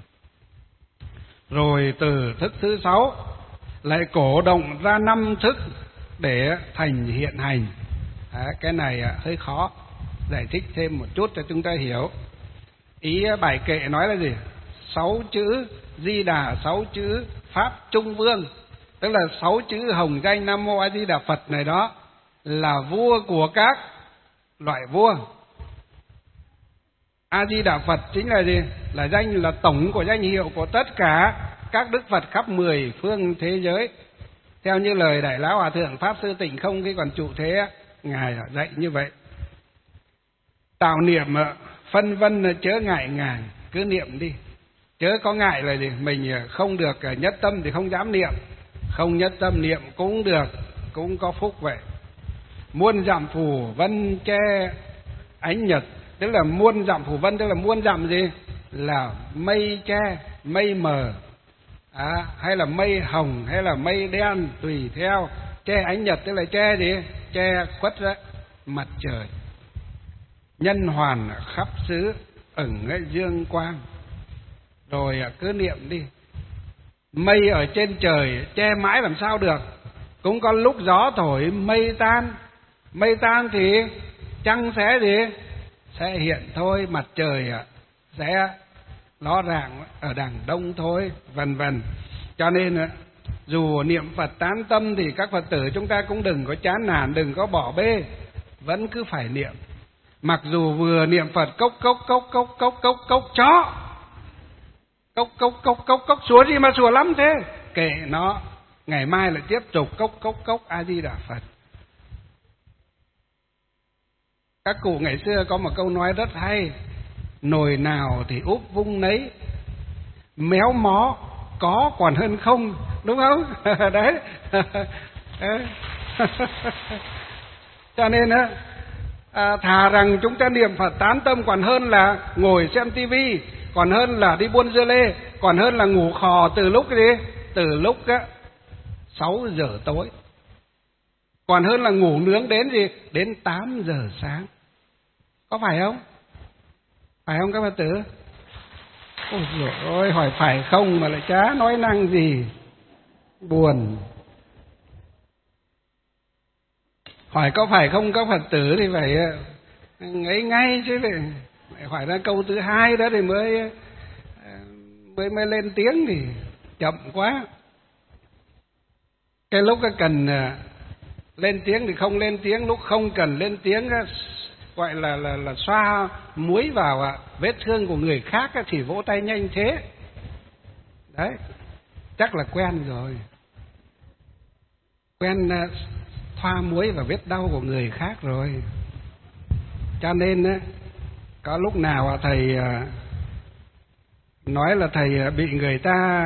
rồi từ thức thứ sáu lại cổ động ra năm thức để thành hiện hành. À, cái này hơi khó, giải thích thêm một chút cho chúng ta hiểu. Ý bài kệ nói là gì? Sáu chữ Di Đà, sáu chữ pháp trung vương, tức là sáu chữ hồng danh Nam Mô A Di Đà Phật này đó là vua của các loại vua. A Di Đà Phật chính là gì? Là danh, là tổng của danh hiệu của tất cả các đức Phật khắp mười phương thế giới. Theo như lời Đại Lão Hòa Thượng Pháp Sư Tịnh Không cái còn trụ thế, ngài dạy như vậy. Tạo niệm phân vân chớ ngại ngàng, cứ niệm đi, chớ có ngại là gì? Mình không được nhất tâm thì không dám niệm, không nhất tâm niệm cũng được, cũng có phúc vậy. Muôn dặm phù vân che ánh nhật, tức là muôn dặm phù vân, tức là muôn dặm gì? Là mây che, mây mờ, à, hay là mây hồng, hay là mây đen, tùy theo. Che ánh nhật tức là che gì? Che khuất ra mặt trời. Nhân hoàn khắp xứ ẩn dương quang. Rồi cứ niệm đi. Mây ở trên trời che mãi làm sao được, cũng có lúc gió thổi mây tan. Mây tan thì trăng sẽ gì? Sẽ hiện thôi, mặt trời sẽ ló rạng ở đằng đông thôi, vân vân. Cho nên dù niệm Phật tán tâm thì các Phật tử chúng ta cũng đừng có chán nản, đừng có bỏ bê, vẫn cứ phải niệm. Mặc dù vừa niệm Phật cốc cốc cốc cốc cốc cốc cốc chó, Cốc cốc cốc cốc cốc sủa gì mà sủa lắm thế? Kệ nó, ngày mai lại tiếp tục cốc cốc cốc A Di Đà Phật. Các cụ ngày xưa có một câu nói rất hay: nồi nào thì úp vung nấy, méo mó có còn hơn không, đúng không? Đấy. Cho nên á, à, thà rằng chúng ta niệm Phật tán tâm còn hơn là ngồi xem tivi, còn hơn là đi buôn dưa lê, còn hơn là ngủ khò từ lúc gì? Từ lúc á sáu giờ tối, còn hơn là ngủ nướng đến gì? Đến tám giờ sáng. Có phải không? Phải không các Phật tử? Ôi dồi ôi, hỏi phải không mà lại chả nói năng gì. Buồn. Hỏi có phải không các Phật tử thì phải ấy ngay chứ, phải hỏi ra câu thứ hai đó thì mới mới mới lên tiếng thì chậm quá. Cái lúc cần lên tiếng thì không lên tiếng, lúc không cần lên tiếng gọi là là là xoa muối vào vết thương của người khác thì vỗ tay nhanh thế. Đấy, chắc là quen rồi. Quen thoa muối vào vết đau của người khác rồi. Cho nên có lúc nào thầy nói là thầy bị người ta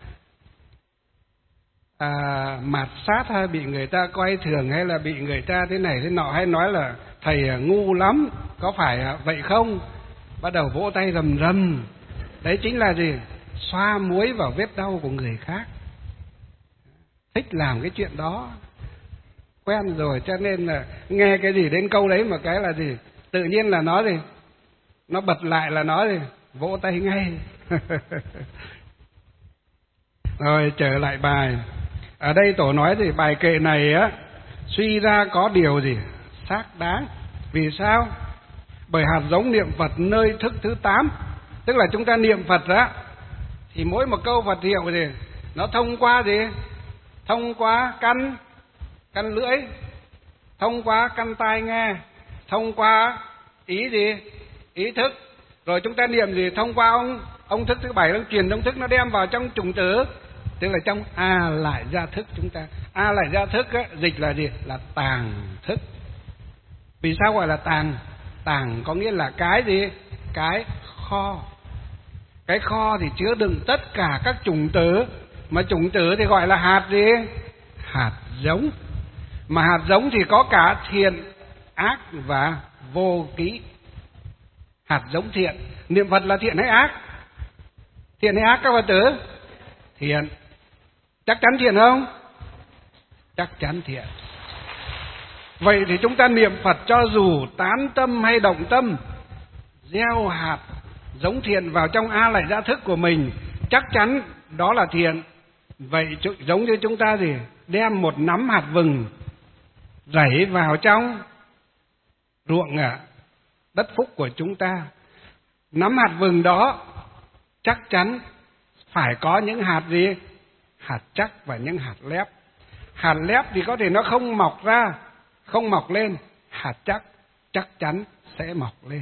à, mạt sát, hay bị người ta coi thường, hay là bị người ta thế này thế nọ, hay nói là thầy ngu lắm, có phải vậy không? Bắt đầu vỗ tay rầm rầm. Đấy chính là gì? Xoa muối vào vết đau của người khác. Thích làm cái chuyện đó, quen rồi, cho nên là nghe cái gì đến câu đấy mà cái là gì, tự nhiên là nó gì, nó bật lại là nó gì, vỗ tay ngay. Rồi trở lại bài. Ở đây tổ nói thì bài kệ này á, suy ra có điều gì xác đáng. Vì sao? Bởi hạt giống niệm Phật nơi thức thứ tám, tức là chúng ta niệm Phật á, thì mỗi một câu Phật hiệu gì, nó thông qua gì? Thông qua căn căn lưỡi, thông qua căn tai nghe, thông qua ý gì? Ý thức. Rồi chúng ta niệm gì? Thông qua ông ông thức thứ bảy, nó truyền ông thức, nó đem vào trong chủng tử, tức là trong A lại gia thức chúng ta. A lại gia thức á, dịch là gì? Là tàng thức. Vì sao gọi là tàng? Tàng có nghĩa là cái gì? Cái kho. Cái kho thì chứa đựng tất cả các chủng tử, mà chủng tử thì gọi là hạt gì? Hạt giống. Mà hạt giống thì có cả thiện, ác và vô ký. Hạt giống thiện, niệm Phật là thiện hay ác? Thiện hay ác các Phật tử? Thiện. Chắc chắn thiện không? Chắc chắn thiện. Vậy thì chúng ta niệm Phật cho dù tán tâm hay động tâm, gieo hạt giống thiện vào trong A lại gia thức của mình, chắc chắn đó là thiện. Vậy giống như chúng ta gì? Đem một nắm hạt vừng rảy vào trong ruộng à, đất phúc của chúng ta. Nắm hạt vừng đó chắc chắn phải có những hạt gì? Hạt chắc và những hạt lép. Hạt lép thì có thể nó không mọc ra, không mọc lên. Hạt chắc chắc chắn sẽ mọc lên.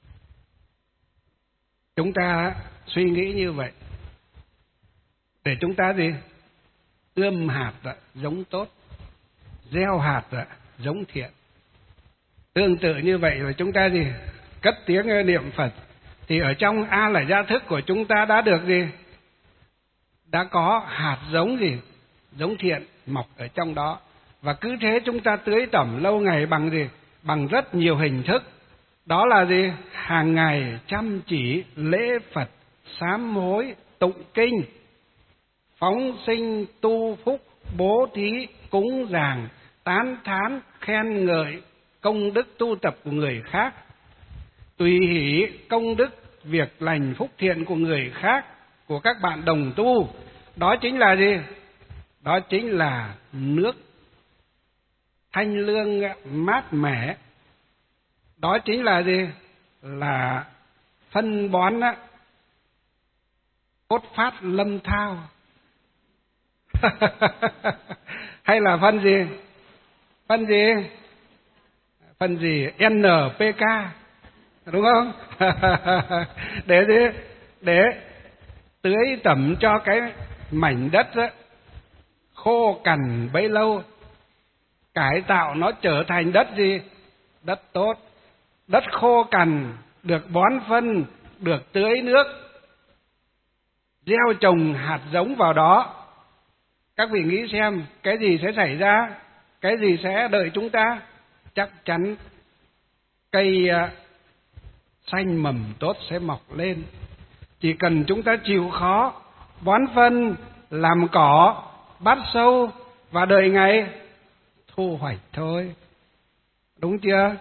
Chúng ta suy nghĩ như vậy để chúng ta gì? Ươm hạt giống tốt, gieo hạt giống thiện. Tương tự như vậy là chúng ta gì? Cất tiếng niệm Phật thì ở trong A lại gia thức của chúng ta đã được gì? Đã có hạt giống gì? Giống thiện mọc ở trong đó. Và cứ thế chúng ta tưới tẩm lâu ngày bằng gì? Bằng rất nhiều hình thức. Đó là gì? Hàng ngày chăm chỉ lễ Phật, sám hối, tụng kinh, phóng sinh, tu phúc, bố thí, cúng dường, tán thán, khen ngợi công đức tu tập của người khác, tùy hỷ công đức việc lành phúc thiện của người khác, của các bạn đồng tu. Đó chính là gì? Đó chính là nước thanh lương mát mẻ. Đó chính là gì? Là phân bón á, cốt phát lâm thao. Hay là phân gì? Phân gì? Phân gì? en pê ca, đúng không? Để gì? Để tưới tẩm cho cái mảnh đất đó, khô cằn bấy lâu, cải tạo nó trở thành đất gì? Đất tốt. Đất khô cằn được bón phân, được tưới nước, gieo trồng hạt giống vào đó. Các vị nghĩ xem cái gì sẽ xảy ra? Cái gì sẽ đợi chúng ta? Chắc chắn cây xanh mầm tốt sẽ mọc lên. Chỉ cần chúng ta chịu khó, bón phân, làm cỏ, bắt sâu và đợi ngày thu hoạch thôi. Đúng chưa?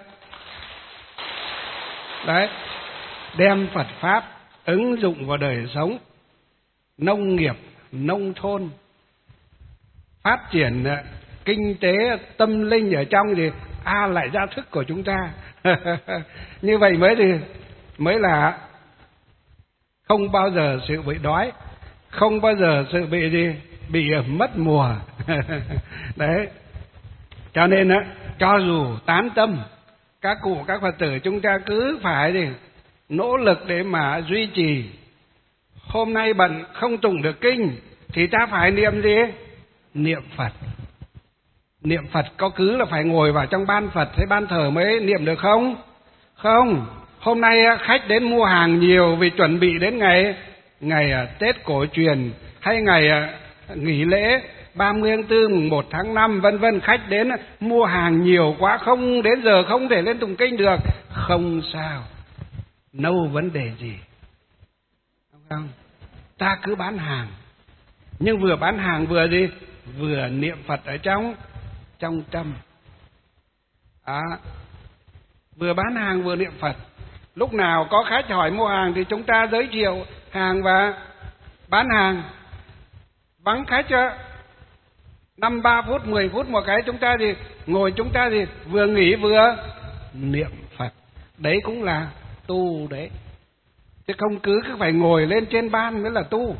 Đấy, đem Phật Pháp ứng dụng vào đời sống, nông nghiệp, nông thôn, phát triển kinh tế, tâm linh ở trong thì a lại gia thức của chúng ta. Như vậy mới thì mới là không bao giờ sự bị đói, không bao giờ sự bị gì bị mất mùa. Đấy, cho nên á, cho dù tán tâm, các cụ các Phật tử chúng ta cứ phải gì nỗ lực để mà duy trì. Hôm nay bận không tụng được kinh thì ta phải niệm gì? Niệm Phật. Niệm Phật có cứ là phải ngồi vào trong ban Phật hay ban thờ mới niệm được không? Không. Hôm nay khách đến mua hàng nhiều vì chuẩn bị đến ngày ngày Tết cổ truyền hay ngày nghỉ lễ ba mươi tháng tư, mùng một tháng năm vân vân, khách đến mua hàng nhiều quá, không đến giờ không thể lên tụng kinh được. Không sao. Nâu vấn đề gì? Không. Ta cứ bán hàng. Nhưng vừa bán hàng vừa gì? Vừa niệm Phật ở trong trong tâm. À, vừa bán hàng vừa niệm Phật. Lúc nào có khách hỏi mua hàng thì chúng ta giới thiệu hàng và bán hàng. Vắng khách cho năm ba phút, mười phút một cái, chúng ta thì ngồi, chúng ta thì vừa nghỉ vừa niệm Phật. Đấy cũng là tu đấy. Chứ không cứ cứ phải ngồi lên trên ban mới là tu.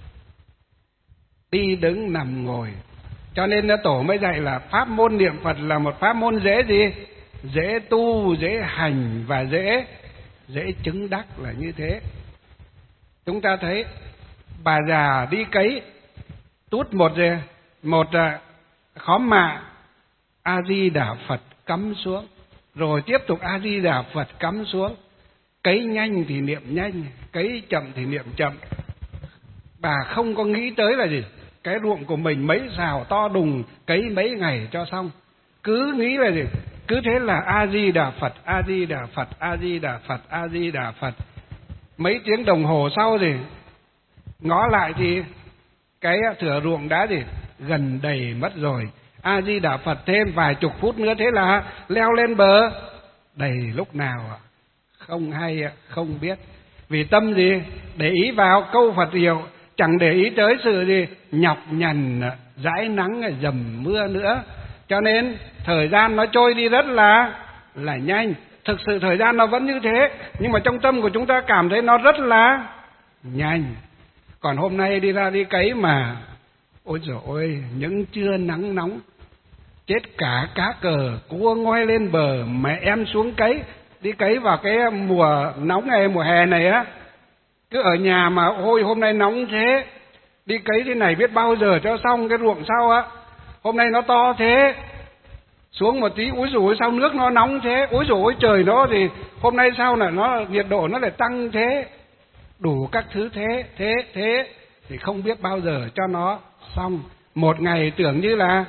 Đi đứng nằm ngồi. Cho nên Tổ mới dạy là pháp môn niệm Phật là một pháp môn dễ gì? Dễ tu, dễ hành và dễ dễ chứng đắc là như thế. Chúng ta thấy bà già đi cấy, tút một một khóm mạ, A Di Đà Phật cắm xuống, rồi tiếp tục A Di Đà Phật cắm xuống. Cấy nhanh thì niệm nhanh, cấy chậm thì niệm chậm. Bà không có nghĩ tới là gì? Cái ruộng của mình mấy sào to đùng, cấy mấy ngày cho xong. Cứ nghĩ là gì? Cứ thế là A Di Đà Phật, A Di Đà Phật, A Di Đà Phật, A Di Đà Phật. Mấy tiếng đồng hồ sau thì ngó lại thì cái thửa ruộng đã gì gần đầy mất rồi. A Di Đà Phật thêm vài chục phút nữa thế là leo lên bờ đầy lúc nào không hay, không biết. Vì tâm gì? Để ý vào câu Phật hiệu, chẳng để ý tới sự gì nhọc nhằn dãi nắng dầm mưa nữa. Cho nên thời gian nó trôi đi rất là là nhanh. Thực sự thời gian nó vẫn như thế, nhưng mà trong tâm của chúng ta cảm thấy nó rất là nhanh. Còn hôm nay đi ra đi cấy mà ôi giời ơi, những trưa nắng nóng, chết cả cá cờ cua ngoi lên bờ, mẹ em xuống cấy. Đi cấy vào cái mùa nóng này, mùa hè này á, cứ ở nhà mà ôi hôm nay nóng thế, đi cấy thế này biết bao giờ cho xong cái ruộng sau á. Hôm nay nó to thế, xuống một tí úi dồi sao nước nó nóng thế, úi dồi trời nó thì hôm nay sao là nó nhiệt độ nó lại tăng thế, đủ các thứ thế thế thế thì không biết bao giờ cho nó xong. Một ngày tưởng như là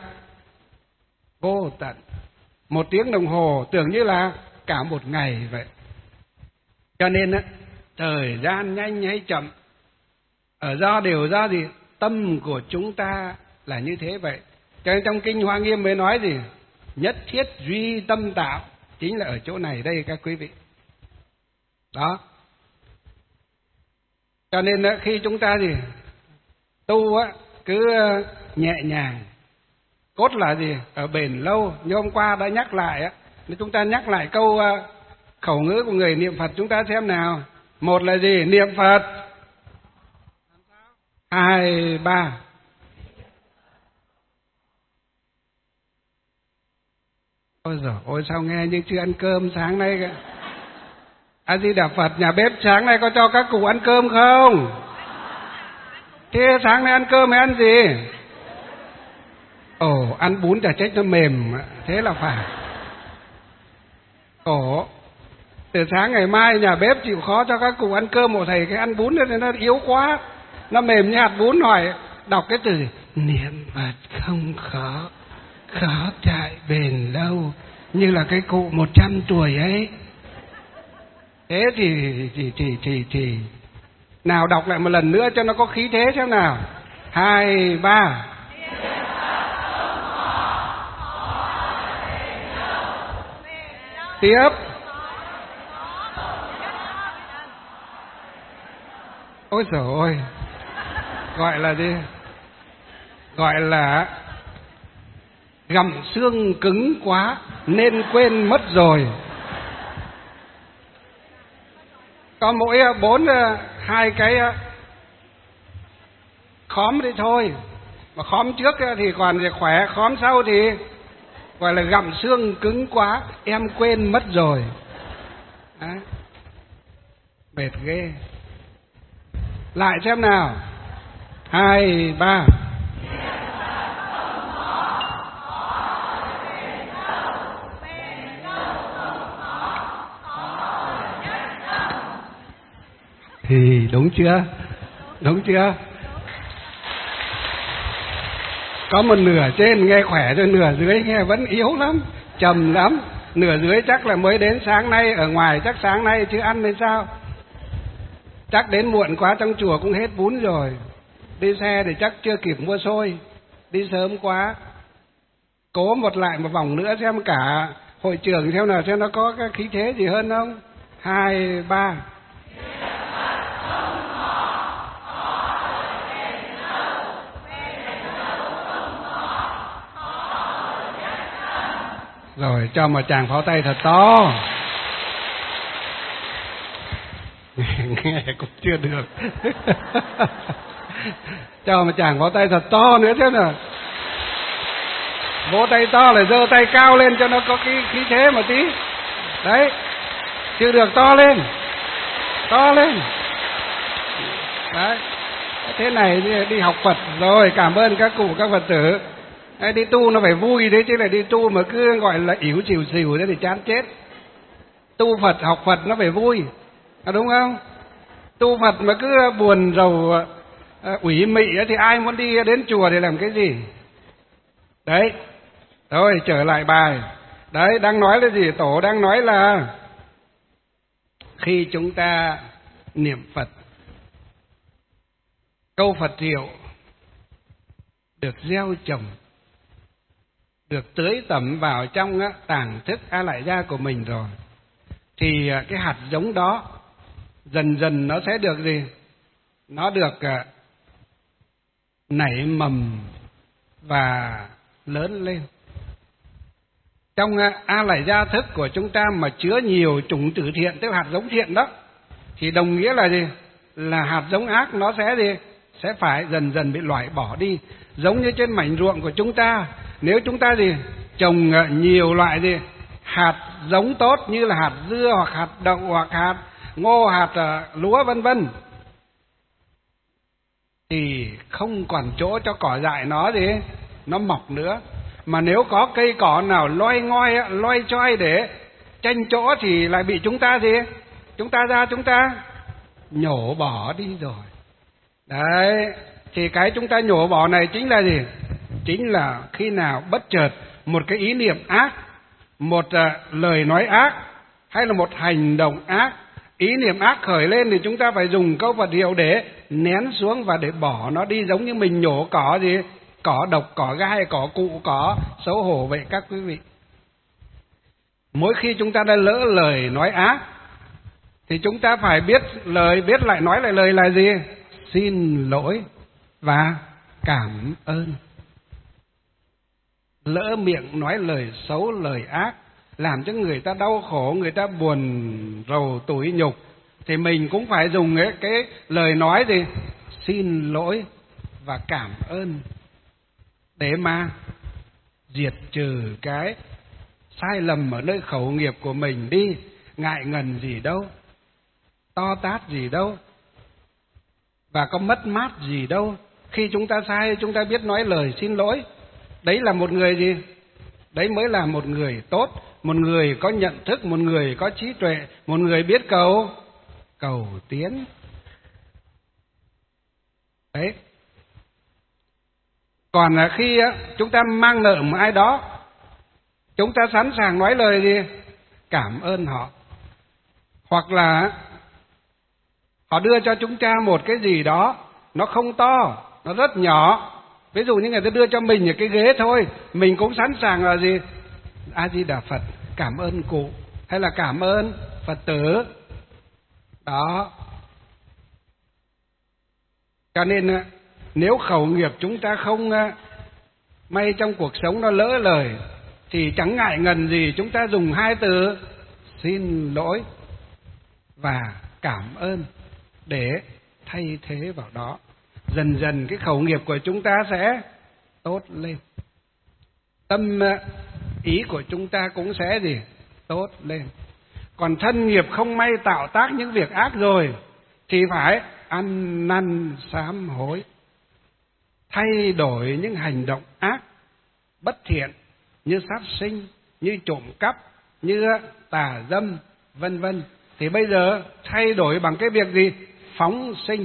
vô tận, một tiếng đồng hồ tưởng như là cả một ngày vậy. Cho nên á, thời gian nhanh hay chậm ở do đều do gì? Tâm của chúng ta là như thế vậy. Cho nên trong Kinh Hoa Nghiêm mới nói gì? Nhất thiết duy tâm tạo, chính là ở chỗ này đây các quý vị. Đó. Cho nên á, khi chúng ta gì tu á, cứ nhẹ nhàng, cốt là gì? Ở bền lâu. Như hôm qua đã nhắc lại á, nếu chúng ta nhắc lại câu khẩu ngữ của người niệm Phật chúng ta xem nào. Một là gì? Niệm Phật. Hai, ba. Ôi giời ôi, sao nghe như chưa ăn cơm sáng nay kìa. A Di Đà Phật, nhà bếp sáng nay có cho các cụ ăn cơm không? Thế sáng nay ăn cơm hay ăn gì? Ồ, ăn bún chả trách nó mềm, thế là phải. Ồ, từ sáng ngày mai nhà bếp chịu khó cho các cụ ăn cơm, một thầy cái ăn bún nên nó yếu quá, nó mềm như hạt bún. Hỏi đọc cái từ niệm Phật không khó, khó chạy bền lâu, như là cái cụ một trăm tuổi ấy. Thế thì thì thì thì thì nào đọc lại một lần nữa cho nó có khí thế xem nào. Hai ba. Tiếp. Ôi trời ơi, gọi là gì? Gọi là gặm xương cứng quá nên quên mất rồi. Có mỗi bốn hai cái khóm đi thôi, mà khóm trước thì còn khỏe, khóm sau thì gọi là gặm xương cứng quá em quên mất rồi. Đấy. Mệt ghê. Lại xem nào. Hai ba. Thì đúng chưa? Đúng chưa? Có một nửa trên nghe khỏe rồi, nửa dưới nghe vẫn yếu lắm, trầm lắm. Nửa dưới chắc là mới đến sáng nay, ở ngoài chắc sáng nay chứ ăn hay sao? Chắc đến muộn quá, trong chùa cũng hết bún rồi. Đi xe thì chắc chưa kịp mua xôi, đi sớm quá. Cố một lại một vòng nữa xem cả hội trường xem nào, xem nó có cái khí thế gì hơn không. Hai ba. Rồi cho một tràng pháo tay thật to. Nghe cũng chưa được. Cho một tràng pháo tay thật to nữa thế nào. Vỗ tay to là giơ tay cao lên cho nó có cái khí thế một tí. Đấy. Chưa được, to lên. To lên. Đấy. Thế này đi, đi học Phật rồi, cảm ơn các cụ các Phật tử. Đấy, đi tu nó phải vui đấy chứ, là đi tu mà cứ gọi là ỉu xìu xìu thế thì chán chết. Tu Phật, học Phật nó phải vui, à, đúng không? Tu Phật mà cứ buồn rầu à, ủy mị thì ai muốn đi đến chùa để làm cái gì? Đấy, rồi trở lại bài. Đấy, đang nói là gì? Tổ đang nói là khi chúng ta niệm Phật, câu Phật hiệu được gieo trồng, được tưới tẩm vào trong tàng thức A Lại Gia của mình rồi, thì cái hạt giống đó dần dần nó sẽ được gì? Nó được nảy mầm và lớn lên. Trong A Lại Gia thức của chúng ta mà chứa nhiều chủng tử thiện, tức hạt giống thiện đó, thì đồng nghĩa là gì? Là hạt giống ác nó sẽ gì? Sẽ phải dần dần bị loại bỏ đi. Giống như trên mảnh ruộng của chúng ta, nếu chúng ta gì? Trồng nhiều loại gì? Hạt giống tốt như là hạt dưa hoặc hạt đậu hoặc hạt ngô, hạt lúa vân vân, thì không còn chỗ cho cỏ dại nó gì? Nó mọc nữa. Mà nếu có cây cỏ nào loay ngoi, loay choay để tranh chỗ thì lại bị chúng ta gì? Chúng ta ra chúng ta nhổ bỏ đi rồi. Đấy, thì cái chúng ta nhổ bỏ này chính là gì? Chính là khi nào bất chợt một cái ý niệm ác, một uh, lời nói ác, hay là một hành động ác, ý niệm ác khởi lên thì chúng ta phải dùng câu Phật hiệu để nén xuống và để bỏ nó đi, giống như mình nhổ cỏ gì? Cỏ độc, cỏ gai, cỏ cụ, cỏ xấu hổ vậy các quý vị. Mỗi khi chúng ta đã lỡ lời nói ác thì chúng ta phải biết lời, biết lại nói lại lời là gì? Xin lỗi và cảm ơn. Lỡ miệng nói lời xấu, lời ác, làm cho người ta đau khổ, người ta buồn rầu tủi nhục, thì mình cũng phải dùng cái, cái lời nói gì? Xin lỗi và cảm ơn, để mà diệt trừ cái sai lầm ở nơi khẩu nghiệp của mình đi. Ngại ngần gì đâu, to tát gì đâu. và có mất mát gì đâu. Khi chúng ta sai, chúng ta biết nói lời xin lỗi. Đấy là một người gì? Đấy mới là một người tốt, một người có nhận thức, một người có trí tuệ, một người biết cầu, cầu tiến. Đấy. Còn là khi chúng ta mang nợ một ai đó, chúng ta sẵn sàng nói lời gì? Cảm ơn họ. Hoặc là họ đưa cho chúng ta một cái gì đó, nó không to, nó rất nhỏ. Ví dụ như người ta đưa cho mình những cái ghế thôi, mình cũng sẵn sàng là gì? A Di Đà Phật, cảm ơn cụ, hay là cảm ơn Phật tử. Đó. Cho nên nếu khẩu nghiệp chúng ta không may trong cuộc sống nó lỡ lời, thì chẳng ngại ngần gì chúng ta dùng hai từ xin lỗi và cảm ơn để thay thế vào đó. Dần dần cái khẩu nghiệp của chúng ta sẽ tốt lên. Tâm ý của chúng ta cũng sẽ gì? Tốt lên. Còn thân nghiệp không may tạo tác những việc ác rồi thì phải ăn năn sám hối, thay đổi những hành động ác, bất thiện như sát sinh, như trộm cắp, như tà dâm, vân vân. Thì bây giờ thay đổi bằng cái việc gì? Phóng sinh,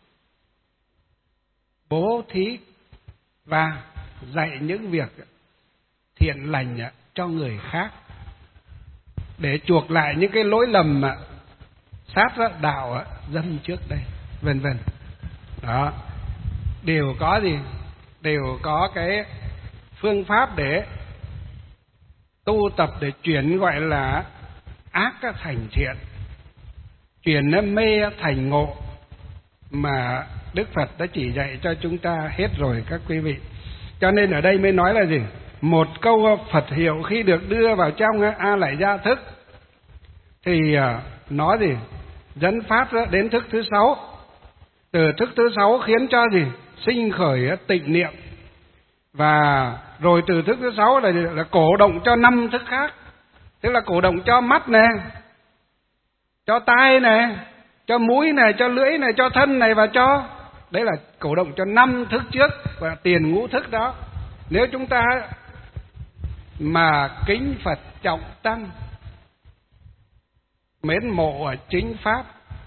bố thí và dạy những việc thiện lành cho người khác để chuộc lại những cái lỗi lầm mà sát đạo dâm trước đây, vân vân. Đó, đều có gì? Đều có cái phương pháp để tu tập, để chuyển gọi là ác thành thiện, chuyển mê thành ngộ mà Đức Phật đã chỉ dạy cho chúng ta hết rồi các quý vị. Cho nên ở đây mới nói là gì? Một câu Phật hiệu khi được đưa vào trong A Lại Gia thức thì nó gì? Dẫn phát đến thức thứ sáu. Từ thức thứ sáu khiến cho gì? Sinh khởi tịnh niệm. Và rồi từ thức thứ sáu là, là cổ động cho năm thức khác. Tức là cổ động cho mắt này, cho tai này, cho mũi này, cho lưỡi này, cho thân này và cho... Đấy là cổ động cho năm thức trước và tiền ngũ thức đó. Nếu chúng ta mà kính Phật trọng tăng, mến mộ ở chính Pháp,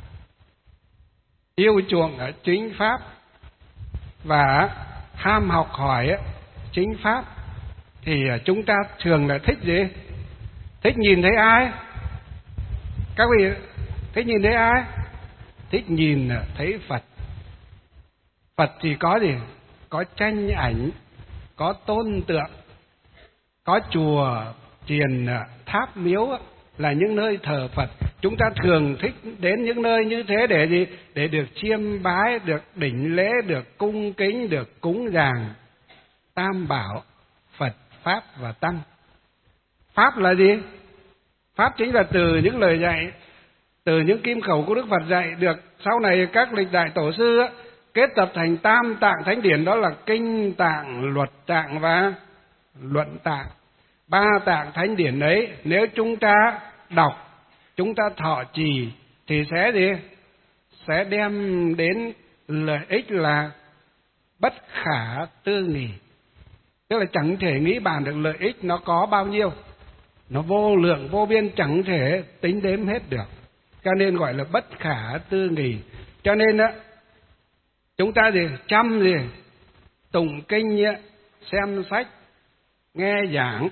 yêu chuộng ở chính Pháp và ham học hỏi chính Pháp, thì chúng ta thường là thích gì? Thích nhìn thấy ai? Các vị thích nhìn thấy ai? Thích nhìn thấy Phật. Phật thì có gì? Có tranh ảnh, có tôn tượng, có chùa, chiền, tháp, miếu là những nơi thờ Phật. Chúng ta thường thích đến những nơi như thế để gì? Để được chiêm bái, được đảnh lễ, được cung kính, được cúng dường Tam Bảo, Phật, Pháp và Tăng. Pháp là gì? Pháp chính là từ những lời dạy, từ những kim khẩu của Đức Phật dạy, được sau này các lịch đại tổ sư kết tập thành Tam Tạng Thánh Điển, đó là Kinh Tạng, Luật Tạng và Luận Tạng. Ba tạng Thánh Điển ấy, nếu chúng ta đọc, chúng ta thọ trì thì sẽ gì? Sẽ đem đến lợi ích là bất khả tư nghì. Tức là chẳng thể nghĩ bàn được lợi ích nó có bao nhiêu. Nó vô lượng vô biên, chẳng thể tính đếm hết được. Cho nên gọi là bất khả tư nghì. Cho nên á, chúng ta gì? Chăm gì? Tụng kinh, xem sách, nghe giảng.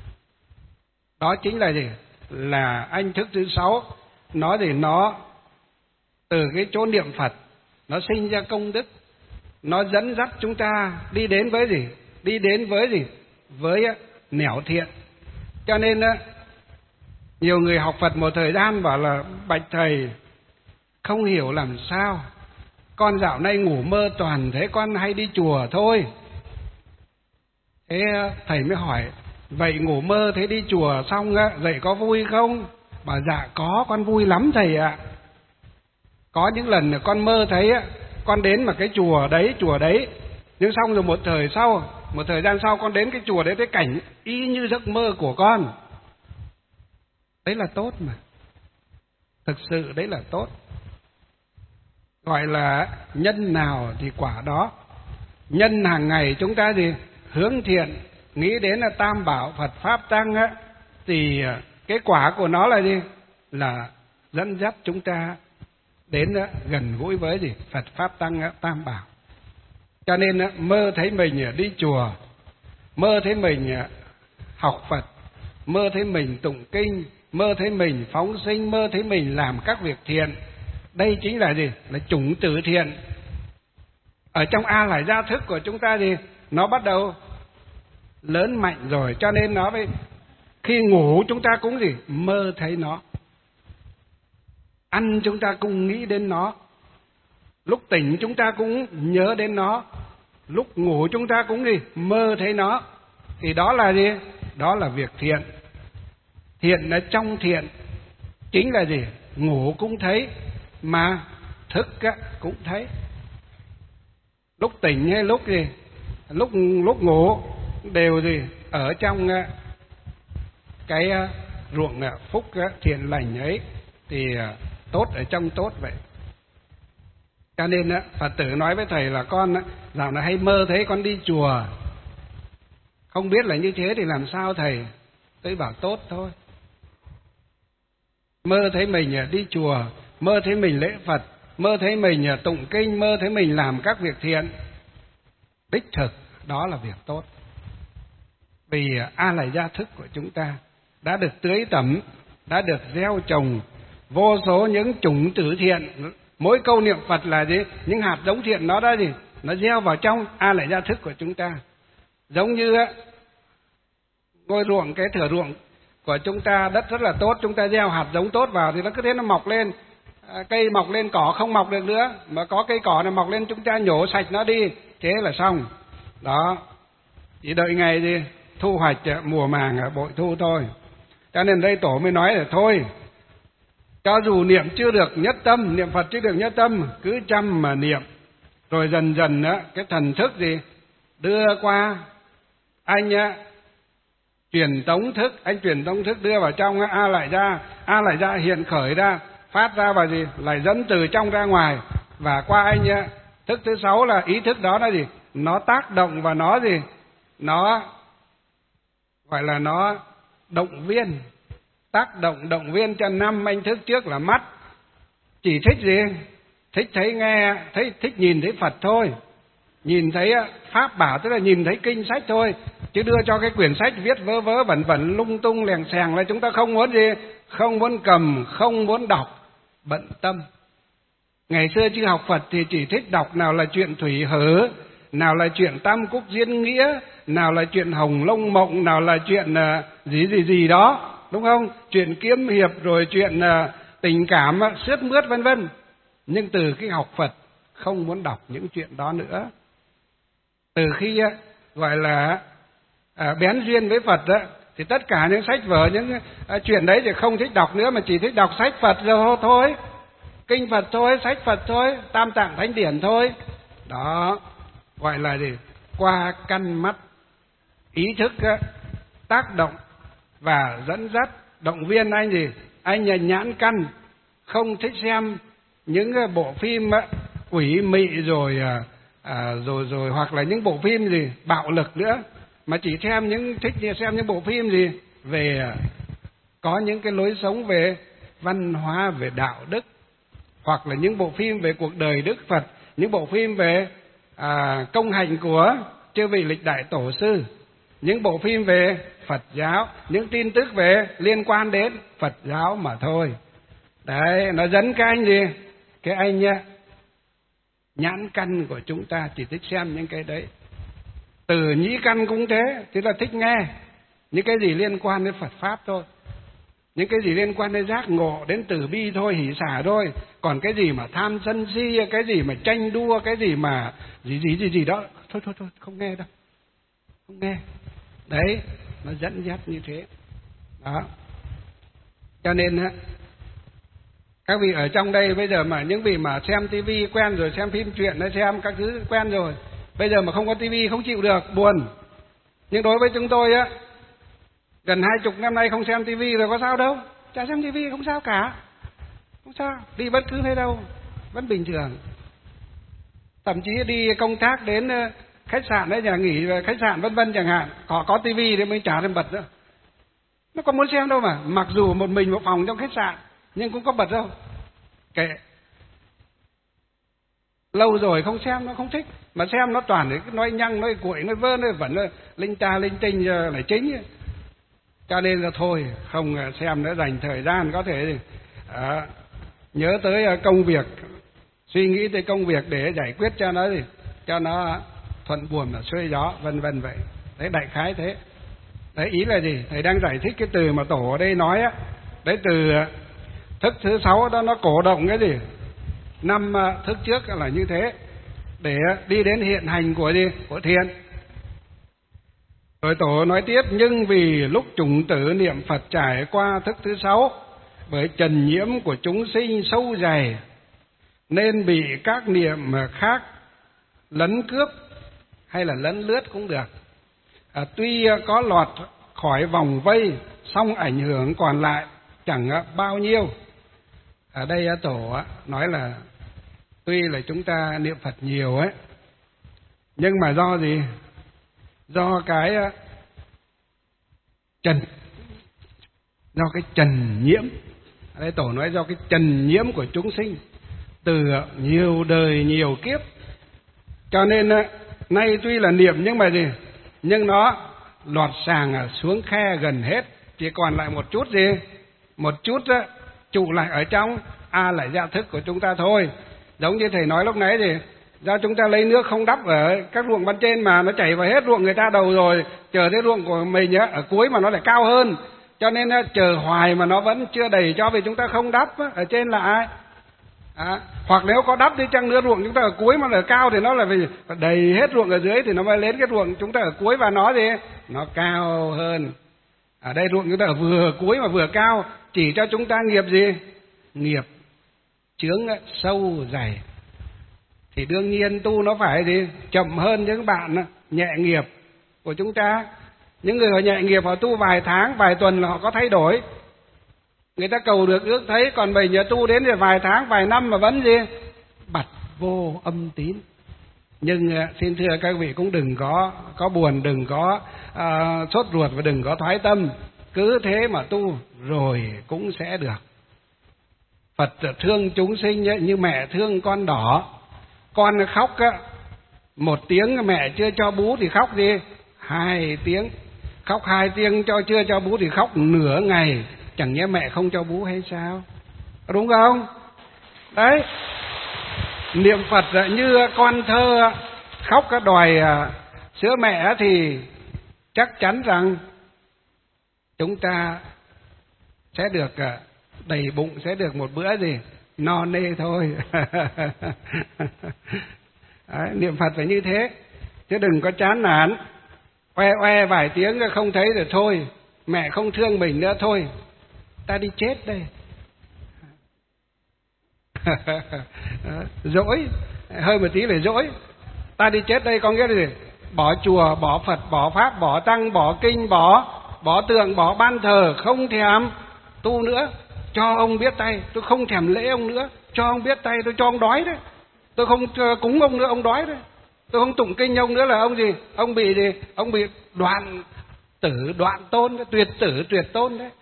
Đó chính là gì? Là anh thức thứ sáu. Nó thì nó từ cái chỗ niệm Phật, nó sinh ra công đức, nó dẫn dắt chúng ta đi đến với gì? Đi đến với gì? Với nẻo thiện. Cho nên nhiều người học Phật một thời gian bảo là: bạch thầy, không hiểu làm sao, con dạo này ngủ mơ toàn thấy con hay đi chùa thôi. Thế thầy mới hỏi: vậy ngủ mơ thấy đi chùa xong vậy có vui không? Bảo: dạ có, con vui lắm thầy ạ. Có những lần con mơ thấy con đến mà cái chùa đấy, chùa đấy, nhưng xong rồi một thời sau, một thời gian sau con đến cái chùa đấy, cái cảnh y như giấc mơ của con. Đấy là tốt mà. Thực sự đấy là tốt. gọi là nhân nào thì quả đó. Nhân hàng ngày chúng ta gì hướng thiện, nghĩ đến là Tam Bảo Phật Pháp Tăng á, thì cái quả của nó là gì? Là dẫn dắt chúng ta đến gần gũi với gì? Phật Pháp Tăng Tam Bảo. Cho nên mơ thấy mình đi chùa, mơ thấy mình học Phật, mơ thấy mình tụng kinh, mơ thấy mình phóng sinh, mơ thấy mình làm các việc thiện. Đây chính là gì? Là chủng tử thiện. Ở trong A Lại Gia thức của chúng ta gì? Nó bắt đầu lớn mạnh rồi, cho nên nó phải khi ngủ chúng ta cũng gì? Mơ thấy nó. Ăn chúng ta cũng nghĩ đến nó. Lúc tỉnh chúng ta cũng nhớ đến nó. Lúc ngủ chúng ta cũng gì? Mơ thấy nó. Thì đó là gì? Đó là việc thiện. Thiện ở trong thiện chính là gì? Ngủ cũng thấy, mà thức cũng thấy. Lúc tỉnh hay lúc gì? Lúc lúc ngủ đều gì? Ở trong cái ruộng phúc thiện lành ấy thì tốt ở trong tốt vậy. Cho nên Phật tử nói với thầy là con dạo này hay mơ thấy con đi chùa. Không biết là như thế thì làm sao thầy? Tôi bảo tốt thôi. Mơ thấy mình đi chùa, mơ thấy mình lễ Phật, mơ thấy mình tụng kinh, mơ thấy mình làm các việc thiện, đích thực đó là việc tốt. Vì A Lại Gia thức của chúng ta đã được tưới tẩm, đã được gieo trồng vô số những chủng tử thiện. Mỗi câu niệm Phật là gì? Những hạt giống thiện nó đã gì? Nó gieo vào trong A Lại Gia thức của chúng ta. Giống như ngôi ruộng, cái thửa ruộng của chúng ta đất rất là tốt, chúng ta gieo hạt giống tốt vào thì nó cứ thế nó mọc lên. Cây mọc lên, cỏ không mọc được nữa, mà có cây cỏ này mọc lên chúng ta nhổ sạch nó đi, thế là xong. Đó, chỉ đợi ngày gì thu hoạch mùa màng bội thu thôi. Cho nên đây tổ mới nói là thôi, cho dù niệm chưa được nhất tâm, niệm Phật chưa được nhất tâm, cứ chăm mà niệm. Rồi dần dần đó, cái thần thức gì đưa qua anh truyền tống thức, anh truyền tống thức đưa vào trong A Lại Gia, A Lại Gia hiện khởi ra, phát ra vào gì? Lại dẫn từ trong ra ngoài, và qua anh thức thứ sáu là ý thức đó là gì? Nó tác động và nó gì? Nó gọi là nó động viên, tác động động viên cho năm anh thức trước là mắt. Chỉ thích gì? Thích thấy nghe, thấy thích nhìn thấy Phật thôi. Nhìn thấy Pháp bảo, tức là nhìn thấy kinh sách thôi. Chứ đưa cho cái quyển sách viết vớ vớ vẩn vẩn lung tung lèng xèng là chúng ta không muốn gì? Không muốn cầm, không muốn đọc, bận tâm. Ngày xưa chưa học Phật thì chỉ thích đọc nào là chuyện Thủy Hở, nào là chuyện Tam Cúc Diễn Nghĩa, nào là chuyện Hồng Lông Mộng, nào là chuyện uh, gì gì gì đó, đúng không? Chuyện kiếm hiệp, rồi chuyện uh, tình cảm, uh, sướt mướt vân vân. Nhưng từ khi học Phật không muốn đọc những chuyện đó nữa. Từ khi uh, gọi là uh, bén duyên với Phật uh, thì tất cả những sách vở, những uh, chuyện đấy thì không thích đọc nữa, mà chỉ thích đọc sách Phật rồi thôi. Kinh Phật thôi, sách Phật thôi, Tam Tạng Thánh Điển thôi. Đó, gọi là gì? Qua căn mắt ý thức á, tác động và dẫn dắt, động viên anh gì? Anh là nhãn căn, không thích xem những bộ phim á, quỷ mị rồi à, rồi rồi hoặc là những bộ phim gì bạo lực nữa, mà chỉ xem những thích xem những bộ phim gì về có những cái lối sống về văn hóa, về đạo đức, hoặc là những bộ phim về cuộc đời Đức Phật, những bộ phim về à, công hạnh của chư vị lịch đại tổ sư, những bộ phim về Phật giáo, những tin tức về liên quan đến Phật giáo mà thôi. Đấy, nó dẫn cái anh gì? Cái anh nhãn căn của chúng ta chỉ thích xem những cái đấy. Từ nhĩ căn cũng thế, tức là thích nghe những cái gì liên quan đến Phật Pháp thôi. Những cái gì liên quan đến giác ngộ, đến từ bi thôi, hỷ xả thôi. Còn cái gì mà tham sân si, cái gì mà tranh đua, cái gì mà gì gì gì gì đó, thôi thôi thôi, không nghe đâu, không nghe. Đấy, nó dẫn dắt như thế. Đó. Cho nên á, các vị ở trong đây bây giờ mà những vị mà xem tivi quen rồi, xem phim truyện, nó xem các thứ quen rồi, bây giờ mà không có tivi không chịu được, buồn. Nhưng đối với chúng tôi á, gần hai chục năm nay không xem tivi rồi có sao đâu. Chả xem tivi không sao cả, không sao, đi bất cứ thế đâu, vẫn bình thường. Thậm chí đi công tác đến khách sạn đấy, nhà nghỉ khách sạn vân vân chẳng hạn, họ có tivi thì mới trả thêm bật nữa. Nó có muốn xem đâu mà, mặc dù một mình một phòng trong khách sạn nhưng cũng có bật đâu. Kệ. Lâu rồi không xem nó không thích, mà xem nó toàn để nói nhăng, nói cuội, nói vơ, nói vẫn linh ta linh tinh là chính. Cho nên là thôi không xem nữa, dành thời gian có thể à, nhớ tới công việc, suy nghĩ tới công việc để giải quyết cho nó gì, cho nó thuận buồm là xuôi gió vân vân vậy. Đấy, đại khái thế. Đấy, ý là gì? Thầy đang giải thích cái từ mà tổ ở đây nói á. Đấy, từ thức thứ sáu đó nó cổ động cái gì? Năm thức trước là như thế, để đi đến hiện hành của gì? Của thiện. Rồi tổ nói tiếp, nhưng vì lúc chủng tử niệm Phật trải qua thức thứ sáu, bởi trần nhiễm của chúng sinh sâu dày, nên bị các niệm khác lấn cướp hay là lấn lướt cũng được. À, tuy có lọt khỏi vòng vây, song ảnh hưởng còn lại chẳng bao nhiêu. Ở đây tổ nói là tuy là chúng ta niệm Phật nhiều ấy, nhưng mà do gì? Do cái trần, do cái trần nhiễm. Ở đây tổ nói do cái trần nhiễm của chúng sinh từ nhiều đời nhiều kiếp, cho nên nay tuy là niệm nhưng mà gì? Nhưng nó lọt sàng xuống khe gần hết, chỉ còn lại một chút gì? Một chút trụ lại ở trong a lại dạ thức của chúng ta thôi. Giống như thầy nói lúc nãy thì do chúng ta lấy nước không đắp ở các ruộng bên trên mà nó chảy vào hết ruộng người ta đầu rồi, chờ tới ruộng của mình á, ở cuối mà nó lại cao hơn, cho nên chờ hoài mà nó vẫn chưa đầy cho vì chúng ta không đắp. Ở trên là ai? À, hoặc nếu có đắp đi chăng nữa, ruộng chúng ta ở cuối mà ở cao thì nó là vì đầy hết ruộng ở dưới thì nó mới lên cái ruộng chúng ta ở cuối và nó gì? Nó cao hơn. Ở đây ruộng chúng ta ở vừa cuối mà vừa cao, chỉ cho chúng ta nghiệp gì? Nghiệp chướng sâu dày. Thì đương nhiên tu nó phải gì? Chậm hơn những bạn nhẹ nghiệp của chúng ta. Những người họ nhẹ nghiệp họ tu vài tháng, vài tuần là họ có thay đổi. Người ta cầu được ước thấy, còn mình giờ tu đến thì vài tháng, vài năm mà vẫn gì? Bặt vô âm tín. Nhưng xin thưa các vị cũng đừng có có buồn, đừng có uh, sốt ruột và đừng có thoái tâm. Cứ thế mà tu rồi cũng sẽ được. Phật thương chúng sinh như mẹ thương con đỏ. Con khóc á, một tiếng mẹ chưa cho bú thì khóc gì? Hai tiếng. Khóc hai tiếng cho chưa cho bú thì khóc nửa ngày. Chẳng nhẽ mẹ không cho bú hay sao? Đúng không? Đấy. Niệm Phật như con thơ khóc đòi sữa mẹ thì chắc chắn rằng chúng ta sẽ được đầy bụng, sẽ được một bữa gì? No nê thôi. Đấy, niệm Phật phải như thế, chứ đừng có chán nản. Oe oe vài tiếng không thấy rồi thôi, mẹ không thương mình nữa thôi, ta đi chết đây. Dỗi, hơi một tí là dỗi. Ta đi chết đây có nghĩa là gì? Bỏ chùa, bỏ Phật, bỏ Pháp, bỏ Tăng, bỏ Kinh, bỏ bỏ tượng, bỏ ban thờ, không thèm tu nữa. Cho ông biết tay, tôi không thèm lễ ông nữa. Cho ông biết tay, tôi cho ông đói đấy. Tôi không cúng ông nữa, ông đói đấy. Tôi không tụng kinh ông nữa là ông gì? Ông bị gì? Ông bị đoạn tử, đoạn tôn, tuyệt tử, tuyệt tôn đấy.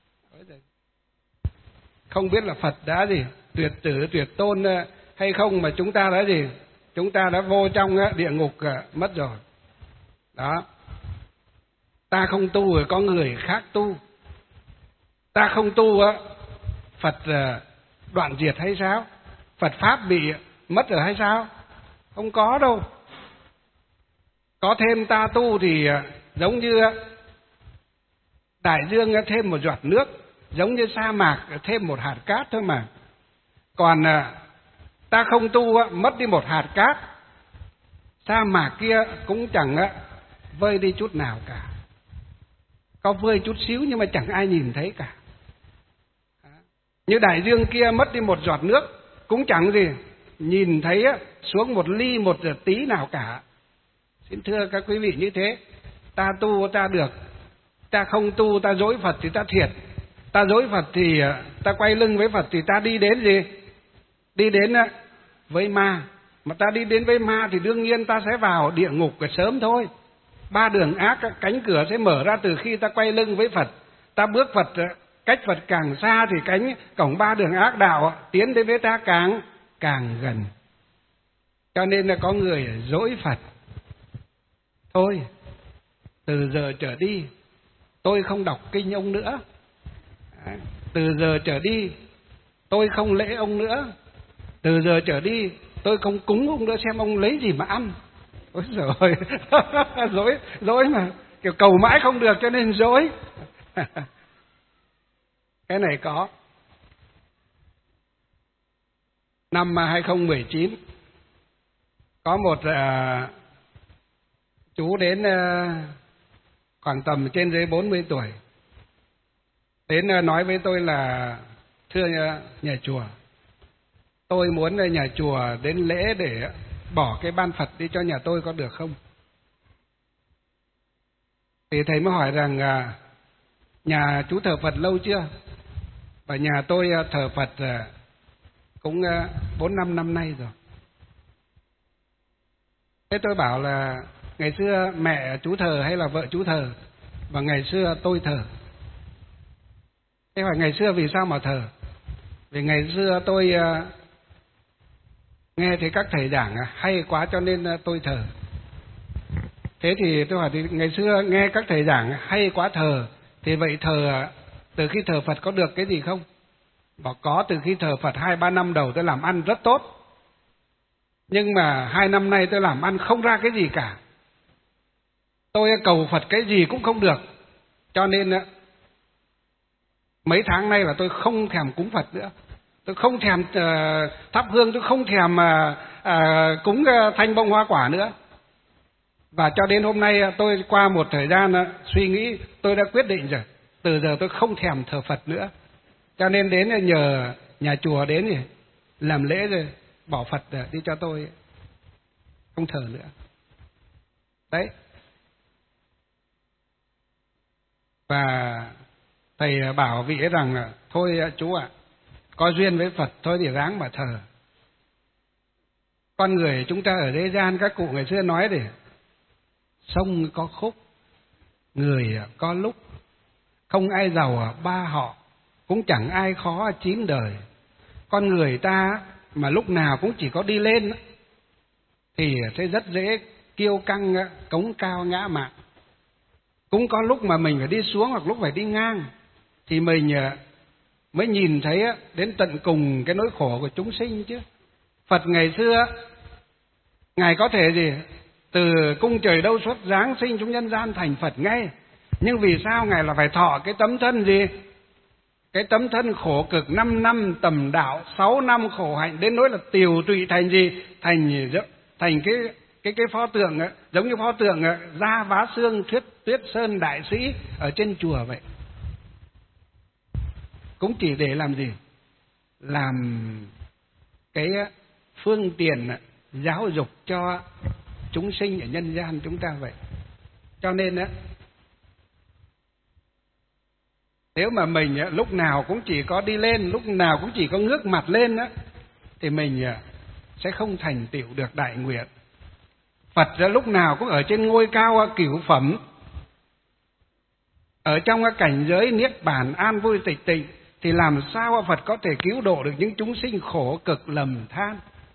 Không biết là Phật đã gì? Tuyệt tử, tuyệt tôn hay không mà chúng ta đã gì? Chúng ta đã vô trong địa ngục mất rồi. Đó. Ta không tu rồi có người khác tu. Ta không tu á, Phật đoạn diệt hay sao? Phật Pháp bị mất rồi hay sao? Không có đâu. Có thêm ta tu thì giống như đại dương thêm một giọt nước, giống như sa mạc thêm một hạt cát thôi mà. Còn ta không tu mất đi một hạt cát, sa mạc kia cũng chẳng vơi đi chút nào cả. Có vơi chút xíu nhưng mà chẳng ai nhìn thấy cả. Như đại dương kia mất đi một giọt nước cũng chẳng gì nhìn thấy xuống một ly một tí nào cả. Xin thưa các quý vị như thế. Ta tu ta được, ta không tu ta dối Phật thì ta thiệt. Ta dối Phật thì ta quay lưng với Phật thì ta đi đến gì? Đi đến với ma. Mà ta đi đến với ma thì đương nhiên ta sẽ vào địa ngục cái sớm thôi. Ba đường ác, cánh cửa sẽ mở ra từ khi ta quay lưng với Phật. Ta bước Phật, cách Phật càng xa thì cánh cổng ba đường ác đạo tiến đến với ta càng càng gần. Cho nên là có người dỗi Phật. Thôi, từ giờ trở đi tôi không đọc kinh ông nữa. Từ giờ trở đi tôi không lễ ông nữa. Từ giờ trở đi tôi không cúng ông nữa, xem ông lấy gì mà ăn. Ôi giời, dối, dối mà, kiểu cầu mãi không được cho nên dối. Cái này có. Năm hai không một chín, có một uh, chú đến uh, khoảng tầm trên dưới bốn mươi tuổi. Đến uh, nói với tôi là, thưa nhà, nhà chùa, tôi muốn nhà chùa đến lễ để bỏ cái ban Phật đi cho nhà tôi có được không? Thì thầy mới hỏi rằng à, nhà chú thờ Phật lâu chưa? Và nhà tôi thờ Phật cũng bốn năm năm nay rồi. Thế tôi bảo là ngày xưa mẹ chú thờ hay là vợ chú thờ? Và ngày xưa tôi thờ. Thế hỏi ngày xưa vì sao mà thờ? Vì ngày xưa tôi nghe thấy các thầy giảng hay quá cho nên tôi thờ. Thế thì tôi hỏi thì ngày xưa nghe các thầy giảng hay quá thờ, thì vậy thờ từ khi thờ Phật có được cái gì không? Bảo có, từ khi thờ Phật hai ba năm đầu tôi làm ăn rất tốt. Nhưng mà hai năm nay tôi làm ăn không ra cái gì cả. Tôi cầu Phật cái gì cũng không được. Cho nên mấy tháng nay là tôi không thèm cúng Phật nữa. Tôi không thèm uh, thắp hương, tôi không thèm uh, uh, cúng uh, thanh bông hoa quả nữa. Và cho đến hôm nay tôi qua một thời gian uh, suy nghĩ, tôi đã quyết định rồi. Từ giờ tôi không thèm thờ Phật nữa. Cho nên đến nhờ nhà chùa đến thì làm lễ rồi bỏ Phật đi cho tôi, không thờ nữa. Đấy. Và thầy bảo vị ấy rằng thôi chú ạ, à, có duyên với Phật thôi thì ráng mà thờ. Con người chúng ta ở thế gian, các cụ ngày xưa nói để sông có khúc, người có lúc, không ai giàu ba họ, cũng chẳng ai khó chín đời. Con người ta mà lúc nào cũng chỉ có đi lên thì sẽ rất dễ kiêu căng, cống cao ngã mạn. Cũng có lúc mà mình phải đi xuống hoặc lúc phải đi ngang, thì mình mới nhìn thấy đến tận cùng cái nỗi khổ của chúng sinh chứ. Phật ngày xưa, Ngài có thể gì? Từ cung trời đâu xuất giáng sinh chúng nhân gian thành Phật ngay. Nhưng vì sao Ngài là phải thọ cái tấm thân gì? Cái tấm thân khổ cực năm năm tầm đạo, sáu năm khổ hạnh, đến nỗi là tiều tụy thành gì? Thành thành cái cái cái pho tượng ấy, giống như pho tượng ấy, da vá xương thuyết tuyết sơn đại sĩ ở trên chùa vậy. Cũng chỉ để làm gì? Làm cái phương tiện giáo dục cho chúng sinh ở nhân gian chúng ta vậy. Cho nên á, nếu mà mình á, lúc nào cũng chỉ có đi lên, lúc nào cũng chỉ có ngước mặt lên á, thì mình á, sẽ không thành tựu được đại nguyện. Phật á, lúc nào cũng ở trên ngôi cao cửu phẩm, ở trong cái cảnh giới niết bàn an vui tịch tịnh, thì làm sao Phật có thể cứu độ được những chúng sinh khổ cực lầm than?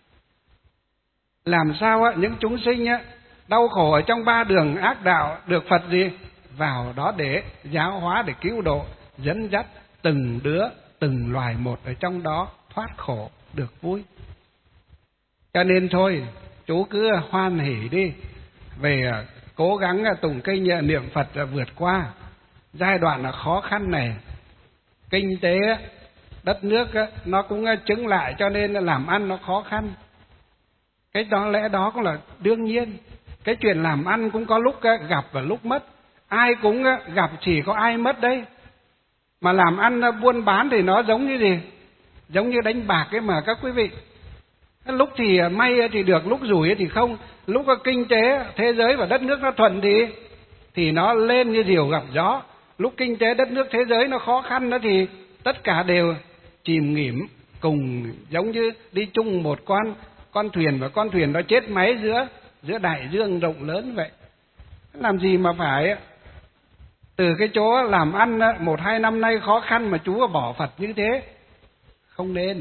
Làm sao những chúng sinh đau khổ ở trong ba đường ác đạo được Phật gì? Vào đó để giáo hóa, để cứu độ, dẫn dắt từng đứa, từng loài một ở trong đó thoát khổ được vui. Cho nên thôi, chú cứ hoan hỉ đi, về cố gắng tụng kinh niệm Phật vượt qua giai đoạn là khó khăn này. Kinh tế đất nước nó cũng chứng lại, cho nên làm ăn nó khó khăn. Cái đó lẽ đó cũng là đương nhiên. Cái chuyện làm ăn cũng có lúc gặp và lúc mất. Ai cũng gặp, chỉ có ai mất đây. Mà làm ăn buôn bán thì nó giống như gì? Giống như đánh bạc ấy mà các quý vị. Lúc thì may thì được, lúc rủi thì không. Lúc kinh tế thế giới và đất nước nó thuận thì thì nó lên như diều gặp gió. Lúc kinh tế đất nước thế giới nó khó khăn đó thì tất cả đều chìm nghỉm, cùng giống như đi chung một con con thuyền, và con thuyền nó chết máy giữa giữa đại dương rộng lớn vậy. Làm gì mà phải từ cái chỗ làm ăn một hai năm nay khó khăn mà chú bỏ Phật như thế? Không nên.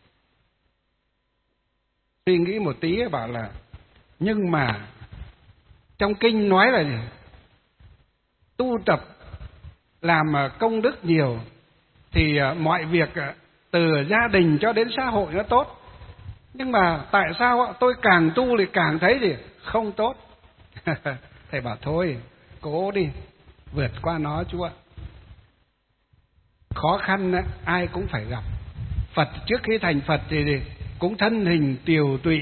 Suy nghĩ một tí bảo là nhưng mà trong kinh nói là gì? Tu tập làm công đức nhiều thì mọi việc từ gia đình cho đến xã hội nó tốt. Nhưng mà tại sao tôi càng tu thì càng thấy gì không tốt? Thầy bảo thôi, cố đi, vượt qua nó chú ạ. Khó khăn ấy, ai cũng phải gặp. Phật trước khi thành Phật thì gì? Cũng thân hình tiều tụy.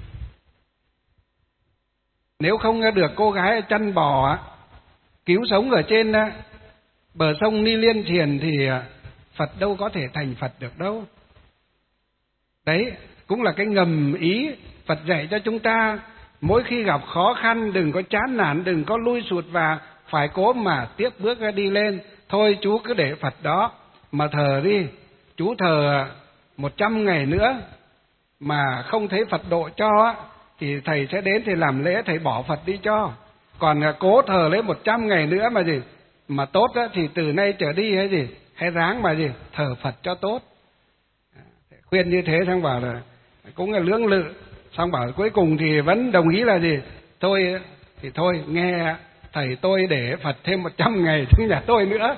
Nếu không được cô gái chăn bò cứu sống ở trên bờ sông Ni Liên Thiền thì Phật đâu có thể thành Phật được đâu. Đấy cũng là cái ngầm ý Phật dạy cho chúng ta. Mỗi khi gặp khó khăn đừng có chán nản, đừng có lui sụt và phải cố mà tiếp bước ra đi lên. Thôi chú cứ để Phật đó mà thờ đi. Chú thờ một trăm ngày nữa mà không thấy Phật độ cho thì thầy sẽ đến thầy làm lễ, thầy bỏ Phật đi cho. Còn cố thờ lấy một trăm ngày nữa mà gì mà tốt á, thì từ nay trở đi hay gì hãy ráng mà gì thờ Phật cho tốt. Khuyên như thế, xong bảo là cũng là lưỡng lự, xong bảo cuối cùng thì vẫn đồng ý là gì thôi thì thôi nghe thầy tôi để Phật thêm một trăm ngày trong nhà tôi nữa.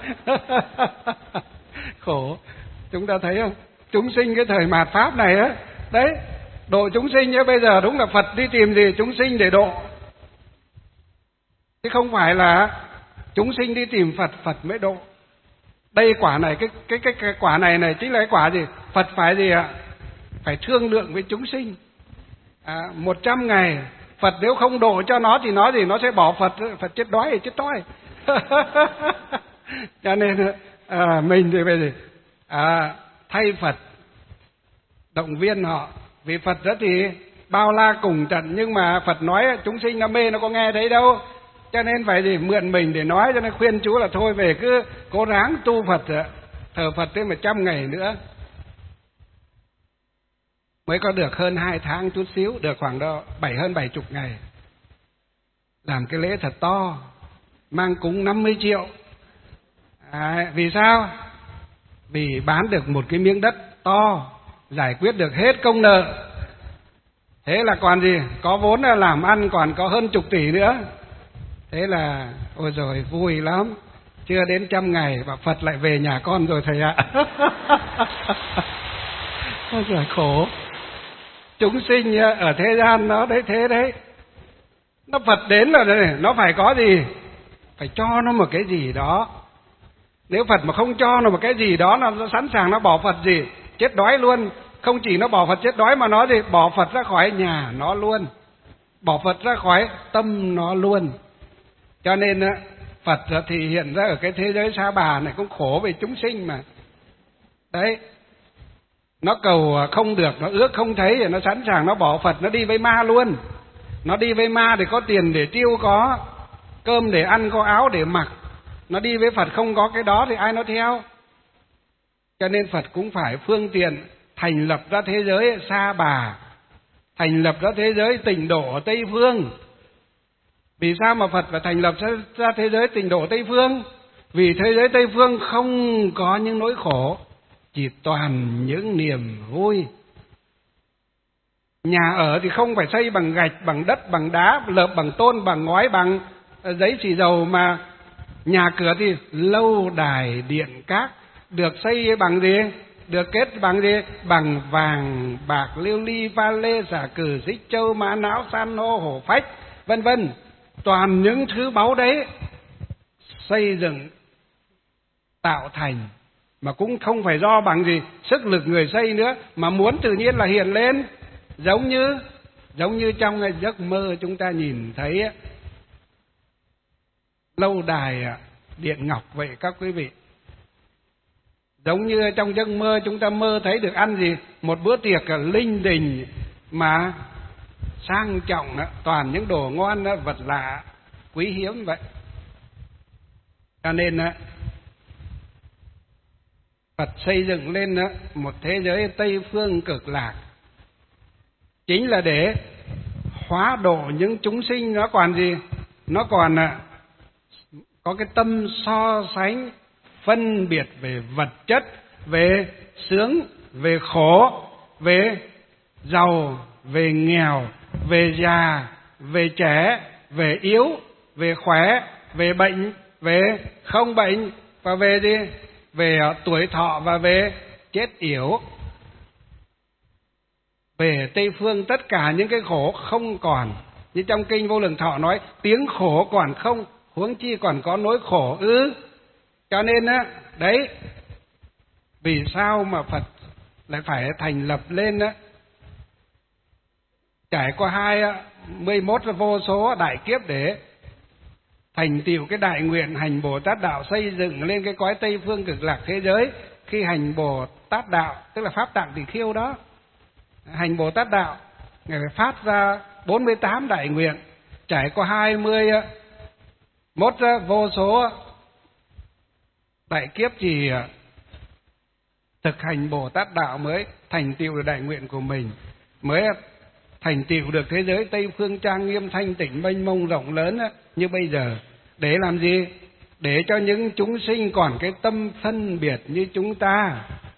Khổ. Chúng ta thấy không, chúng sinh cái thời mạt pháp này á, đấy độ chúng sinh nhé, bây giờ đúng là Phật đi tìm gì chúng sinh để độ, chứ không phải là chúng sinh đi tìm Phật, Phật mới độ. Đây quả này, cái cái cái, cái quả này này chính là cái quả gì? Phật phải gì ạ? Phải thương lượng với chúng sinh. À, một trăm ngày Phật nếu không độ cho nó thì nó gì? Nó sẽ bỏ Phật, Phật chết đói thì chết đói. Cho nên à, mình thì bây giờ à, thay Phật động viên họ, vì Phật đó thì bao la cùng trận, nhưng mà Phật nói chúng sinh nó mê nó có nghe thấy đâu, cho nên phải gì mượn mình để nói. Cho nên khuyên chú là thôi về cứ cố ráng tu Phật, thờ Phật thêm một trăm ngày nữa. Mới có được hơn hai tháng chút xíu, được khoảng đó bảy hơn bảy chục ngày. Làm cái lễ thật to, mang cúng năm mươi triệu. À, vì sao? Vì bán được một cái miếng đất to, giải quyết được hết công nợ. Thế là còn gì? Có vốn là làm ăn còn có hơn chục tỷ nữa. Thế là ôi rồi vui lắm. Chưa đến trăm ngày và Phật lại về nhà con rồi thầy ạ. Ôi trời khổ. Chúng sinh ở thế gian nó đấy thế đấy. Nó Phật đến là nó phải có gì? Phải cho nó một cái gì đó. Nếu Phật mà không cho nó một cái gì đó, nó sẵn sàng nó bỏ Phật gì? Chết đói luôn. Không chỉ nó bỏ Phật chết đói mà nó gì? Bỏ Phật ra khỏi nhà nó luôn. Bỏ Phật ra khỏi tâm nó luôn. Cho nên Phật thì hiện ra ở cái thế giới Sa Bà này cũng khổ về chúng sinh mà. Đấy. Nó cầu không được, nó ước không thấy thì nó sẵn sàng nó bỏ Phật, nó đi với ma luôn. Nó đi với ma thì có tiền để tiêu, có cơm để ăn, có áo để mặc. Nó đi với Phật không có cái đó thì ai nó theo. Cho nên Phật cũng phải phương tiện thành lập ra thế giới Sa Bà, thành lập ra thế giới Tịnh Độ ở Tây Phương. Vì sao mà Phật phải thành lập ra thế giới Tịnh Độ Tây Phương? Vì thế giới Tây Phương không có những nỗi khổ, chỉ toàn những niềm vui. Nhà ở thì không phải xây bằng gạch, bằng đất, bằng đá, lợp bằng tôn, bằng ngói, bằng giấy xì dầu, mà nhà cửa thì lâu đài điện cát, được xây bằng gì? Được kết bằng gì? Bằng vàng, bạc, liêu ly, va lê, xả cử, xích châu, mã não, san hô, hổ phách, vân vân. Toàn những thứ báu đấy xây dựng tạo thành, mà cũng không phải do bằng gì sức lực người xây nữa, mà muốn tự nhiên là hiện lên. Giống như giống như trong giấc mơ chúng ta nhìn thấy lâu đài điện ngọc vậy các quý vị. Giống như trong giấc mơ chúng ta mơ thấy được ăn gì? Một bữa tiệc linh đình mà sang trọng, toàn những đồ ngon, vật lạ, quý hiếm vậy. Cho nên Phật xây dựng lên một thế giới Tây Phương cực lạc. chính là để hóa độ những chúng sinh nó còn gì? Nó còn có cái tâm so sánh, phân biệt về vật chất, về sướng, về khổ, về giàu, về nghèo, về già, về trẻ, về yếu, về khỏe, về bệnh, về không bệnh, và về gì? Về tuổi thọ và về chết yểu. Về Tây Phương tất cả những cái khổ không còn. Như trong kinh Vô Lượng Thọ nói, tiếng khổ còn không, huống chi còn có nỗi khổ ư. Cho nên á, đấy, vì sao mà Phật lại phải thành lập lên á, trải qua hai mươi mốt vô số đại kiếp để thành tựu cái đại nguyện hành Bồ Tát đạo, xây dựng lên cái cõi Tây Phương Cực Lạc thế giới. Khi hành Bồ Tát đạo, tức là Pháp Tạng Tỳ Khưu đó, hành Bồ Tát đạo, Ngài phải phát ra bốn mươi tám đại nguyện, trải qua hai mươi mốt vô số đại kiếp thì thực hành Bồ Tát đạo mới thành tựu được đại nguyện của mình, mới thành tựu được thế giới Tây Phương trang nghiêm thanh tịnh mênh mông rộng lớn như bây giờ. Để làm gì? Để cho những chúng sinh còn cái tâm phân biệt như chúng ta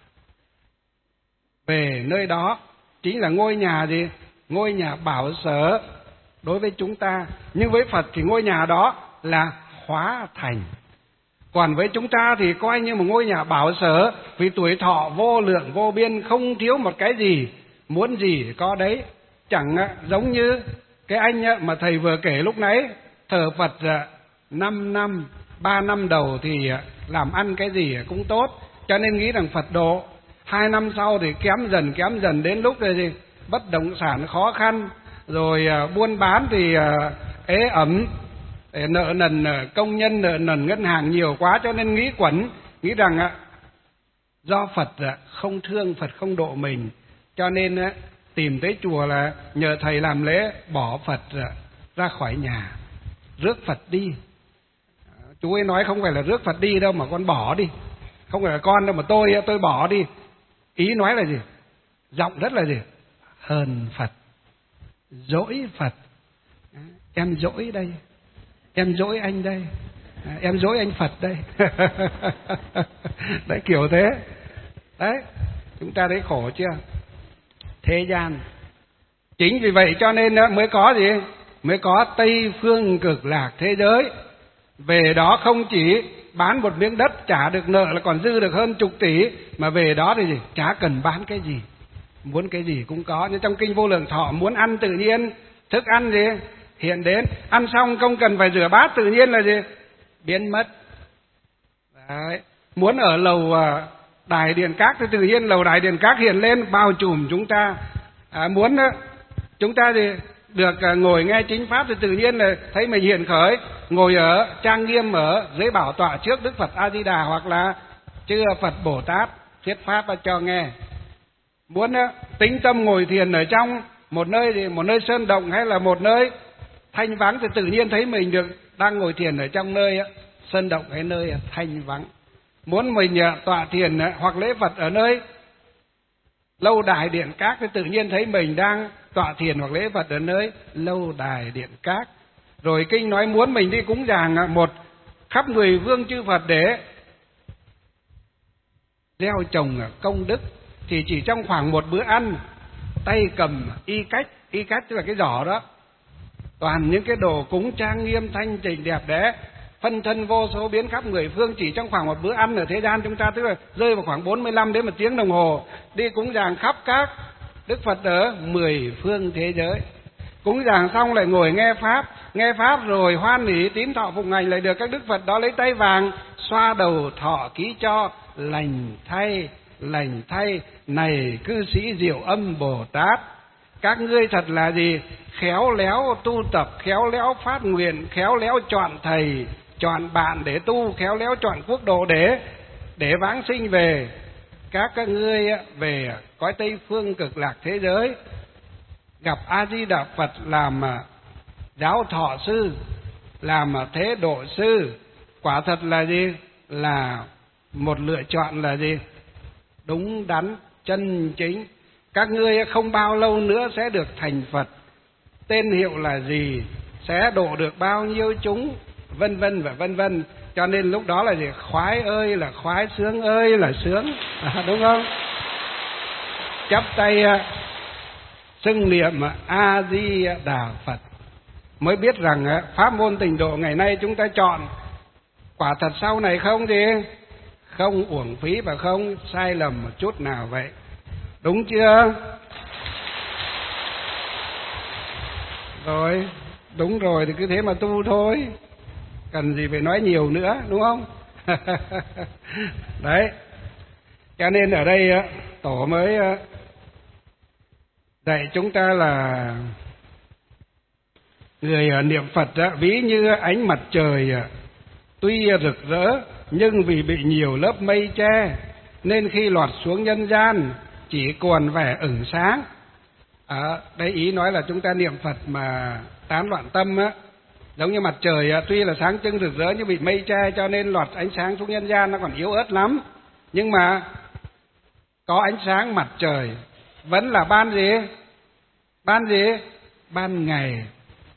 về nơi đó, chính là ngôi nhà gì? Ngôi nhà bảo sở đối với chúng ta. Nhưng với Phật thì ngôi nhà đó là hóa thành. Còn với chúng ta thì coi như một ngôi nhà bảo sở, vì tuổi thọ vô lượng vô biên, không thiếu một cái gì, muốn gì có đấy. Chẳng giống như cái anh mà thầy vừa kể lúc nãy, thờ Phật năm năm, ba năm đầu thì làm ăn cái gì cũng tốt, cho nên nghĩ rằng Phật độ. Hai năm sau thì kém dần kém dần, đến lúc rồi gì bất động sản khó khăn, rồi buôn bán thì ế ẩm, nợ nần công nhân, nợ nần ngân hàng nhiều quá, cho nên nghĩ quẩn, nghĩ rằng do Phật không thương, Phật không độ mình, cho nên tìm tới chùa là nhờ thầy làm lễ bỏ Phật ra khỏi nhà, rước Phật đi. Chú ấy nói không phải là rước Phật đi đâu, mà con bỏ đi, không phải là con đâu mà tôi tôi bỏ đi. Ý nói là gì? Giọng rất là gì? Hờn Phật, dỗi Phật. Em dỗi đây, em dỗi anh đây, em dỗi anh Phật đây. Đấy, kiểu thế. Đấy, chúng ta thấy khổ chưa? Thế gian. Chính vì vậy cho nên mới có gì? Mới có Tây Phương Cực Lạc thế giới. Về đó không chỉ bán một miếng đất trả được nợ là còn dư được hơn chục tỷ, mà về đó thì gì? Chả cần bán cái gì, muốn cái gì cũng có. Nhưng trong kinh Vô Lượng Thọ, muốn ăn tự nhiên, thức ăn gì? Hiện đến, ăn xong không cần phải rửa bát, tự nhiên là gì? Biến mất. Đấy. Muốn ở lầu Đài Điện Các thì tự nhiên lầu Đài Điện Các hiện lên bao trùm chúng ta. À, muốn chúng ta thì được ngồi nghe chính pháp thì tự nhiên là thấy mình hiện khởi, ngồi ở trang nghiêm ở dưới bảo tọa trước Đức Phật A Di Đà hoặc là chư Phật Bồ Tát thuyết pháp cho nghe. Muốn tĩnh tâm ngồi thiền ở trong một nơi thì một nơi sơn động hay là một nơi thanh vắng thì tự nhiên thấy mình được đang ngồi thiền ở trong nơi sơn động hay nơi thanh vắng. Muốn mình tọa thiền hoặc lễ Phật ở nơi lâu đài Điện Các thì tự nhiên thấy mình đang tọa thiền hoặc lễ Phật ở nơi lâu đài Điện Các. Rồi kinh nói muốn mình đi cúng dường một khắp mười vương chư Phật để gieo trồng công đức, thì chỉ trong khoảng một bữa ăn, tay cầm y cách, y cách tức là cái giỏ đó, toàn những cái đồ cúng trang nghiêm thanh tịnh đẹp đẽ, phân thân vô số biến khắp mười phương. Chỉ trong khoảng một bữa ăn ở thế gian chúng ta, tức là rơi vào khoảng bốn mươi lăm đến một tiếng đồng hồ, đi cúng dường khắp các Đức Phật ở mười phương thế giới. Cúng dường xong lại ngồi nghe pháp, nghe pháp rồi hoan hỷ tín thọ phụng hành, lại được các Đức Phật đó lấy tay vàng xoa đầu thọ ký cho, lành thay, lành thay, này cư sĩ Diệu Âm Bồ Tát, các ngươi thật là gì? Khéo léo tu tập, khéo léo phát nguyện, khéo léo chọn thầy, chọn bạn để tu, khéo léo chọn quốc độ để để vãng sinh về. Các các ngươi về cõi Tây Phương Cực Lạc thế giới, gặp A Di Đà Phật làm giáo thọ sư, làm thế độ sư, quả thật là gì? Là một lựa chọn là gì? Đúng đắn, chân chính. các ngươi không bao lâu nữa sẽ được thành Phật, tên hiệu là gì, sẽ độ được bao nhiêu chúng, vân vân và vân vân. Cho nên lúc đó là gì? Khoái ơi là khoái, sướng ơi là sướng, à, đúng không? Chắp tay xưng niệm A Di Đà Phật, mới biết rằng pháp môn Tịnh Độ ngày nay chúng ta chọn quả thật sau này không gì, không uổng phí và không sai lầm một chút nào vậy, đúng chưa? Rồi, đúng rồi, thì cứ thế mà tu thôi, cần gì phải nói nhiều nữa, đúng không? Đấy, cho nên ở đây Tổ mới dạy chúng ta là người niệm Phật ví như ánh mặt trời, tuy rực rỡ nhưng vì bị nhiều lớp mây che nên khi lọt xuống nhân gian chỉ còn vẻ ửng sáng. À, đây ý nói là chúng ta niệm Phật mà tán loạn tâm á, giống như mặt trời tuy là sáng trưng rực rỡ nhưng bị mây che cho nên lọt ánh sáng xuống nhân gian nó còn yếu ớt lắm. Nhưng mà có ánh sáng mặt trời vẫn là ban gì? Ban gì? Ban ngày.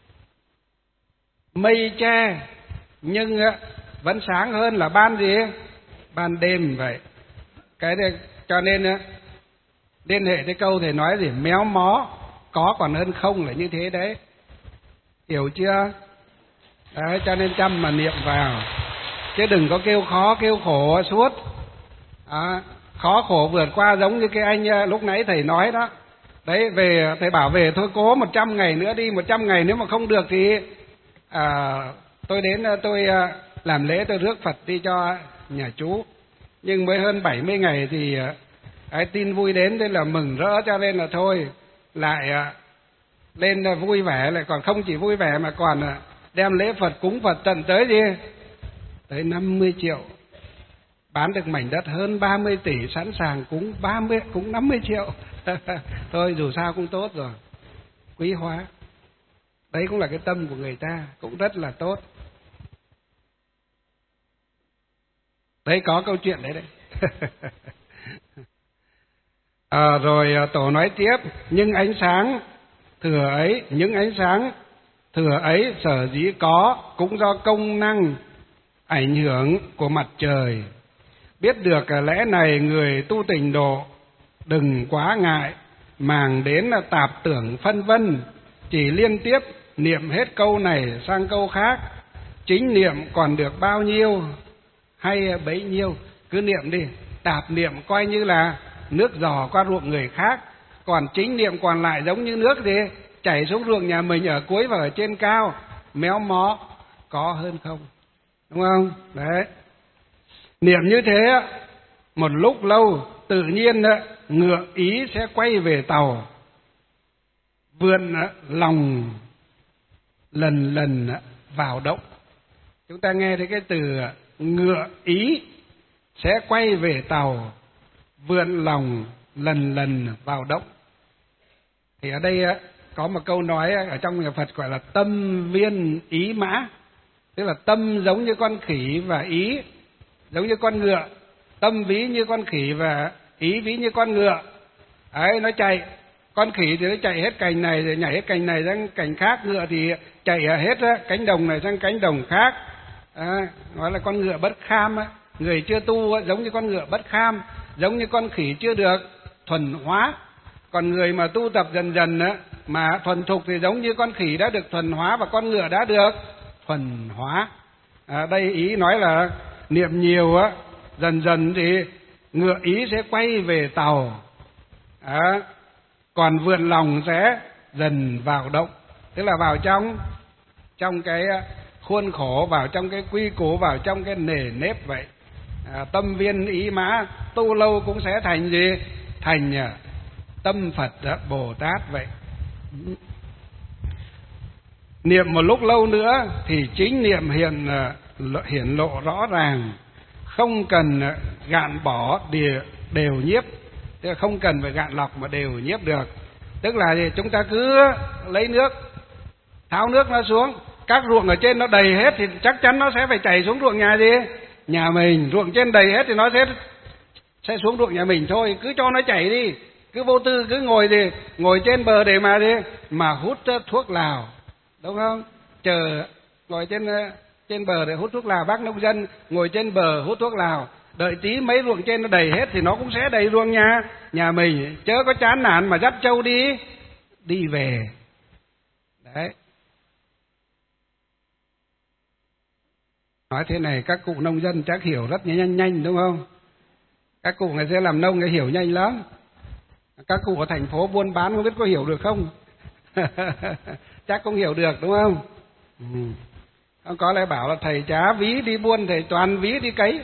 Mây che nhưng vẫn sáng hơn là ban gì? Ban đêm vậy. Cái này, cho nên liên hệ cái câu thầy nói gì? Méo mó có còn hơn không là như thế đấy. Hiểu chưa? Đấy, cho nên chăm mà niệm vào, chứ đừng có kêu khó kêu khổ suốt. À, khó khổ vượt qua, giống như cái anh lúc nãy thầy nói đó. Đấy, về thầy bảo về thôi cố một trăm ngày nữa đi, một trăm ngày nếu mà không được thì à, tôi đến tôi làm lễ, tôi rước Phật đi cho nhà chú. Nhưng mới hơn bảy mươi ngày thì cái tin vui đến, nên là mừng rỡ, cho nên là thôi lại lên vui vẻ, lại còn không chỉ vui vẻ mà còn đem lễ Phật cúng Phật tận tới gì? Tới năm mươi triệu. Bán được mảnh đất hơn ba mươi tỷ, sẵn sàng cúng ba mươi, cúng năm mươi triệu. Thôi dù sao cũng tốt rồi, quý hóa. Đấy cũng là cái tâm của người ta, cũng rất là tốt. Đấy, có câu chuyện đấy đấy. À, rồi Tổ nói tiếp, nhưng ánh sáng thừa ấy, những ánh sáng thừa ấy sở dĩ có cũng do công năng ảnh hưởng của mặt trời. Biết được lẽ này, người tu Tịnh Độ đừng quá ngại màng đến là tạp tưởng phân vân, chỉ liên tiếp niệm hết câu này sang câu khác, chính niệm còn được bao nhiêu hay bấy nhiêu, cứ niệm đi. Tạp niệm coi như là nước giò qua ruộng người khác, còn chính niệm còn lại giống như nước gì chảy xuống ruộng nhà mình ở cuối và ở trên cao, méo mó có hơn không, đúng không? Đấy, niệm như thế một lúc lâu tự nhiên ngựa ý sẽ quay về tàu, vượn lòng lần lần vào động. Chúng ta nghe thấy cái từ ngựa ý sẽ quay về tàu, vượn lòng lần lần vào động. Thì ở đây có một câu nói ở trong nhà Phật gọi là tâm viên ý mã, tức là tâm giống như con khỉ và ý giống như con ngựa. Tâm ví như con khỉ và ý ví như con ngựa. Đấy, nó chạy. Con khỉ thì nó chạy hết cành này rồi nhảy hết cành này sang cành khác, ngựa thì chạy hết cánh đồng này sang cánh đồng khác. À, nói là con ngựa bất kham. Người chưa tu giống như con ngựa bất kham, giống như con khỉ chưa được thuần hóa. Còn người mà tu tập dần dần mà thuần thục thì giống như con khỉ đã được thuần hóa và con ngựa đã được thuần hóa. À, đây ý nói là niệm nhiều á, dần dần thì ngựa ý sẽ quay về tàu, à, còn vượn lòng sẽ dần vào động, tức là vào trong trong cái khuôn khổ, vào trong cái quy củ, vào trong cái nề nếp vậy. À, tâm viên ý mã, tu lâu cũng sẽ thành gì? Thành tâm Phật Bồ Tát vậy. Niệm một lúc lâu nữa thì chính niệm hiện hiển lộ rõ ràng, không cần gạn bỏ đều, đều nhiếp, tức là không cần phải gạn lọc mà đều nhiếp được. Tức là gì? Chúng ta cứ lấy nước, tháo nước nó xuống, các ruộng ở trên nó đầy hết thì chắc chắn nó sẽ phải chảy xuống ruộng nhà gì? Nhà mình. Ruộng trên đầy hết thì nó sẽ sẽ xuống ruộng nhà mình thôi, cứ cho nó chảy đi. cứ vô tư, cứ ngồi thì ngồi trên bờ để mà đi mà hút thuốc lào, đúng không? Chờ ngồi trên trên bờ để hút thuốc lào. Bác nông dân ngồi trên bờ hút thuốc lào, đợi tí mấy ruộng trên nó đầy hết thì nó cũng sẽ đầy ruộng nhà nhà mình, chớ có chán nản mà dắt trâu đi đi về. Đấy. Nói thế này các cụ nông dân chắc hiểu rất nhanh nhanh đúng không? Các cụ ngày xưa làm nông người hiểu nhanh lắm. Các cụ ở thành phố buôn bán không biết có hiểu được không? Chắc cũng hiểu được đúng không? Ừ. Không có lại bảo là thầy chả ví đi buôn, thầy toàn ví đi cấy.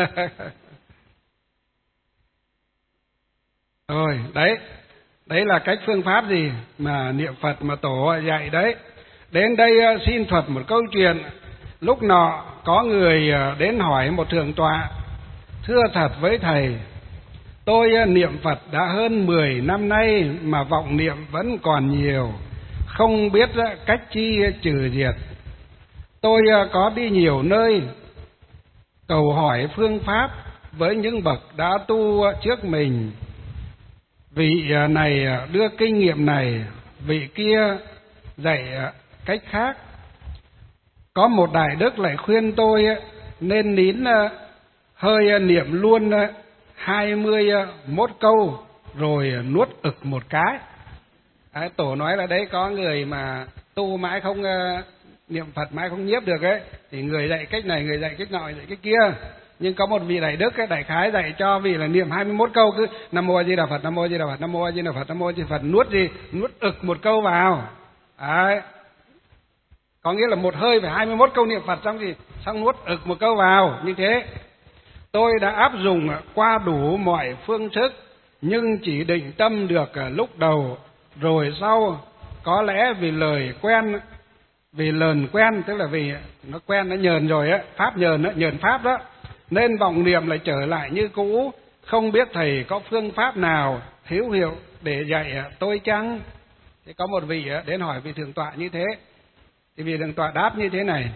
Rồi, đấy. Đấy là cách phương pháp gì mà niệm Phật mà tổ dạy đấy. Đến đây xin thuật một câu chuyện. Lúc nọ có người đến hỏi một thượng tọa: thưa thật với thầy, tôi niệm Phật đã hơn mười năm nay mà vọng niệm vẫn còn nhiều, không biết cách chi trừ diệt. Tôi có đi nhiều nơi cầu hỏi phương pháp với những bậc đã tu trước mình. Vị này đưa kinh nghiệm này, vị kia dạy cách khác. Có một đại đức lại khuyên tôi nên nín hơi niệm luôn hai mươi mốt câu rồi nuốt ực một cái. Đấy, tổ nói là đấy có người mà tu mãi không uh, niệm Phật mãi không nhiếp được ấy, thì người dạy cách này, người dạy cách nọ, dạy cách kia. Nhưng có một vị đại đức cái đại khái dạy cho vị là niệm hai mươi mốt câu, cứ Nam Mô A Di Đà Phật, Nam Mô A Di Đà Phật, Nam Mô A Di Đà Phật, Nam Mô A Di Đà Phật, nuốt gì? Nuốt ực một câu vào. Đấy. Có nghĩa là một hơi phải hai mươi mốt câu niệm Phật xong thì xong nuốt ực một câu vào như thế. Tôi đã áp dụng qua đủ mọi phương thức nhưng chỉ định tâm được lúc đầu, rồi sau có lẽ vì lời quen, vì lờn quen, tức là vì nó quen, nó nhờn rồi á, pháp nhờn á, nhờn pháp đó, nên vọng niệm lại trở lại như cũ. Không biết thầy có phương pháp nào hữu hiệu để dạy tôi chăng? Thì có một vị đến hỏi vị thượng tọa như thế, thì vị thượng tọa đáp như thế này: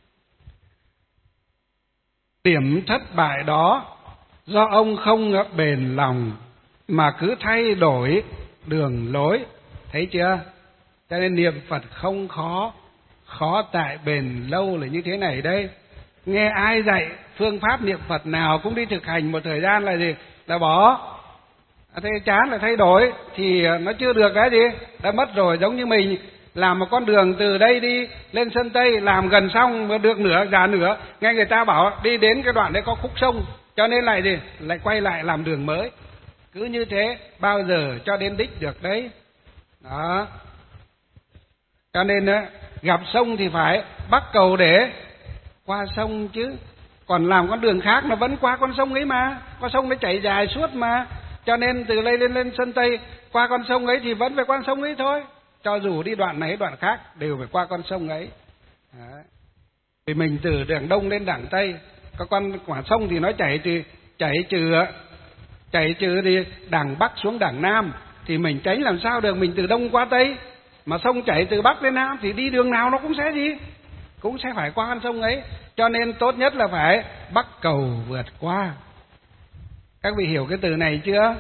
điểm thất bại đó do ông không bền lòng mà cứ thay đổi đường lối, thấy chưa? Cho nên niệm Phật không khó, khó tại bền lâu là như thế này đây. Nghe ai dạy phương pháp niệm Phật nào cũng đi thực hành một thời gian là gì? Là bỏ. Thế chán là thay đổi thì nó chưa được cái gì, đã mất rồi. Giống như mình làm một con đường từ đây đi lên Sơn Tây, làm gần xong mà được nửa già nửa, nghe người ta bảo đi đến cái đoạn đấy có khúc sông, cho nên lại gì? Lại quay lại làm đường mới. Cứ như thế bao giờ cho đến đích được đấy. Đó. Cho nên gặp sông thì phải bắt cầu để qua sông chứ. Còn làm con đường khác nó vẫn qua con sông ấy mà, con sông nó chảy dài suốt mà. Cho nên từ đây lên lên Sơn Tây qua con sông ấy thì vẫn phải qua con sông ấy thôi. Cho dù đi đoạn này đoạn khác đều phải qua con sông ấy. Đấy. Vì mình từ đảng Đông lên đảng Tây, có con quả sông thì nó chảy từ chảy từ chảy từ đi đảng Bắc xuống đảng Nam, thì mình tránh làm sao được, mình từ Đông qua Tây. Mà sông chảy từ Bắc lên Nam thì đi đường nào nó cũng sẽ gì? Cũng sẽ phải qua con sông ấy. Cho nên tốt nhất là phải bắt cầu vượt qua. Các vị hiểu cái từ này chưa?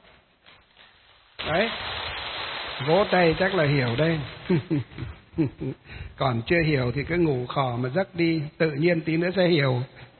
Đấy. Vỗ tay chắc là hiểu đây. Còn chưa hiểu thì cứ ngủ khò mà giấc đi, tự nhiên tí nữa sẽ hiểu.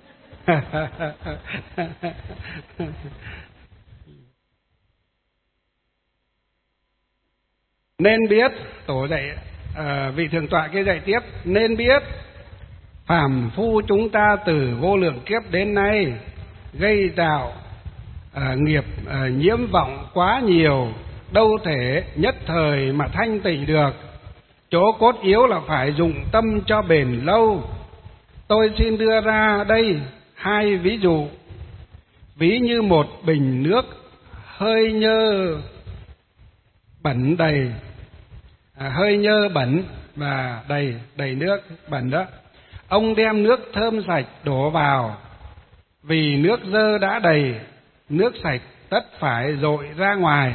Nên biết, tổ dạy, à, vị thượng tọa kia dạy tiếp, nên biết phàm phu chúng ta từ vô lượng kiếp đến nay gây tạo à, nghiệp à, nhiễm vọng quá nhiều, đâu thể nhất thời mà thanh tịnh được. Chỗ cốt yếu là phải dụng tâm cho bền lâu. Tôi xin đưa ra đây hai ví dụ. Ví như một bình nước hơi nhơ bẩn đầy, à, hơi nhơ bẩn và đầy đầy nước bẩn đó. Ông đem nước thơm sạch đổ vào, vì nước dơ đã đầy, nước sạch tất phải dội ra ngoài.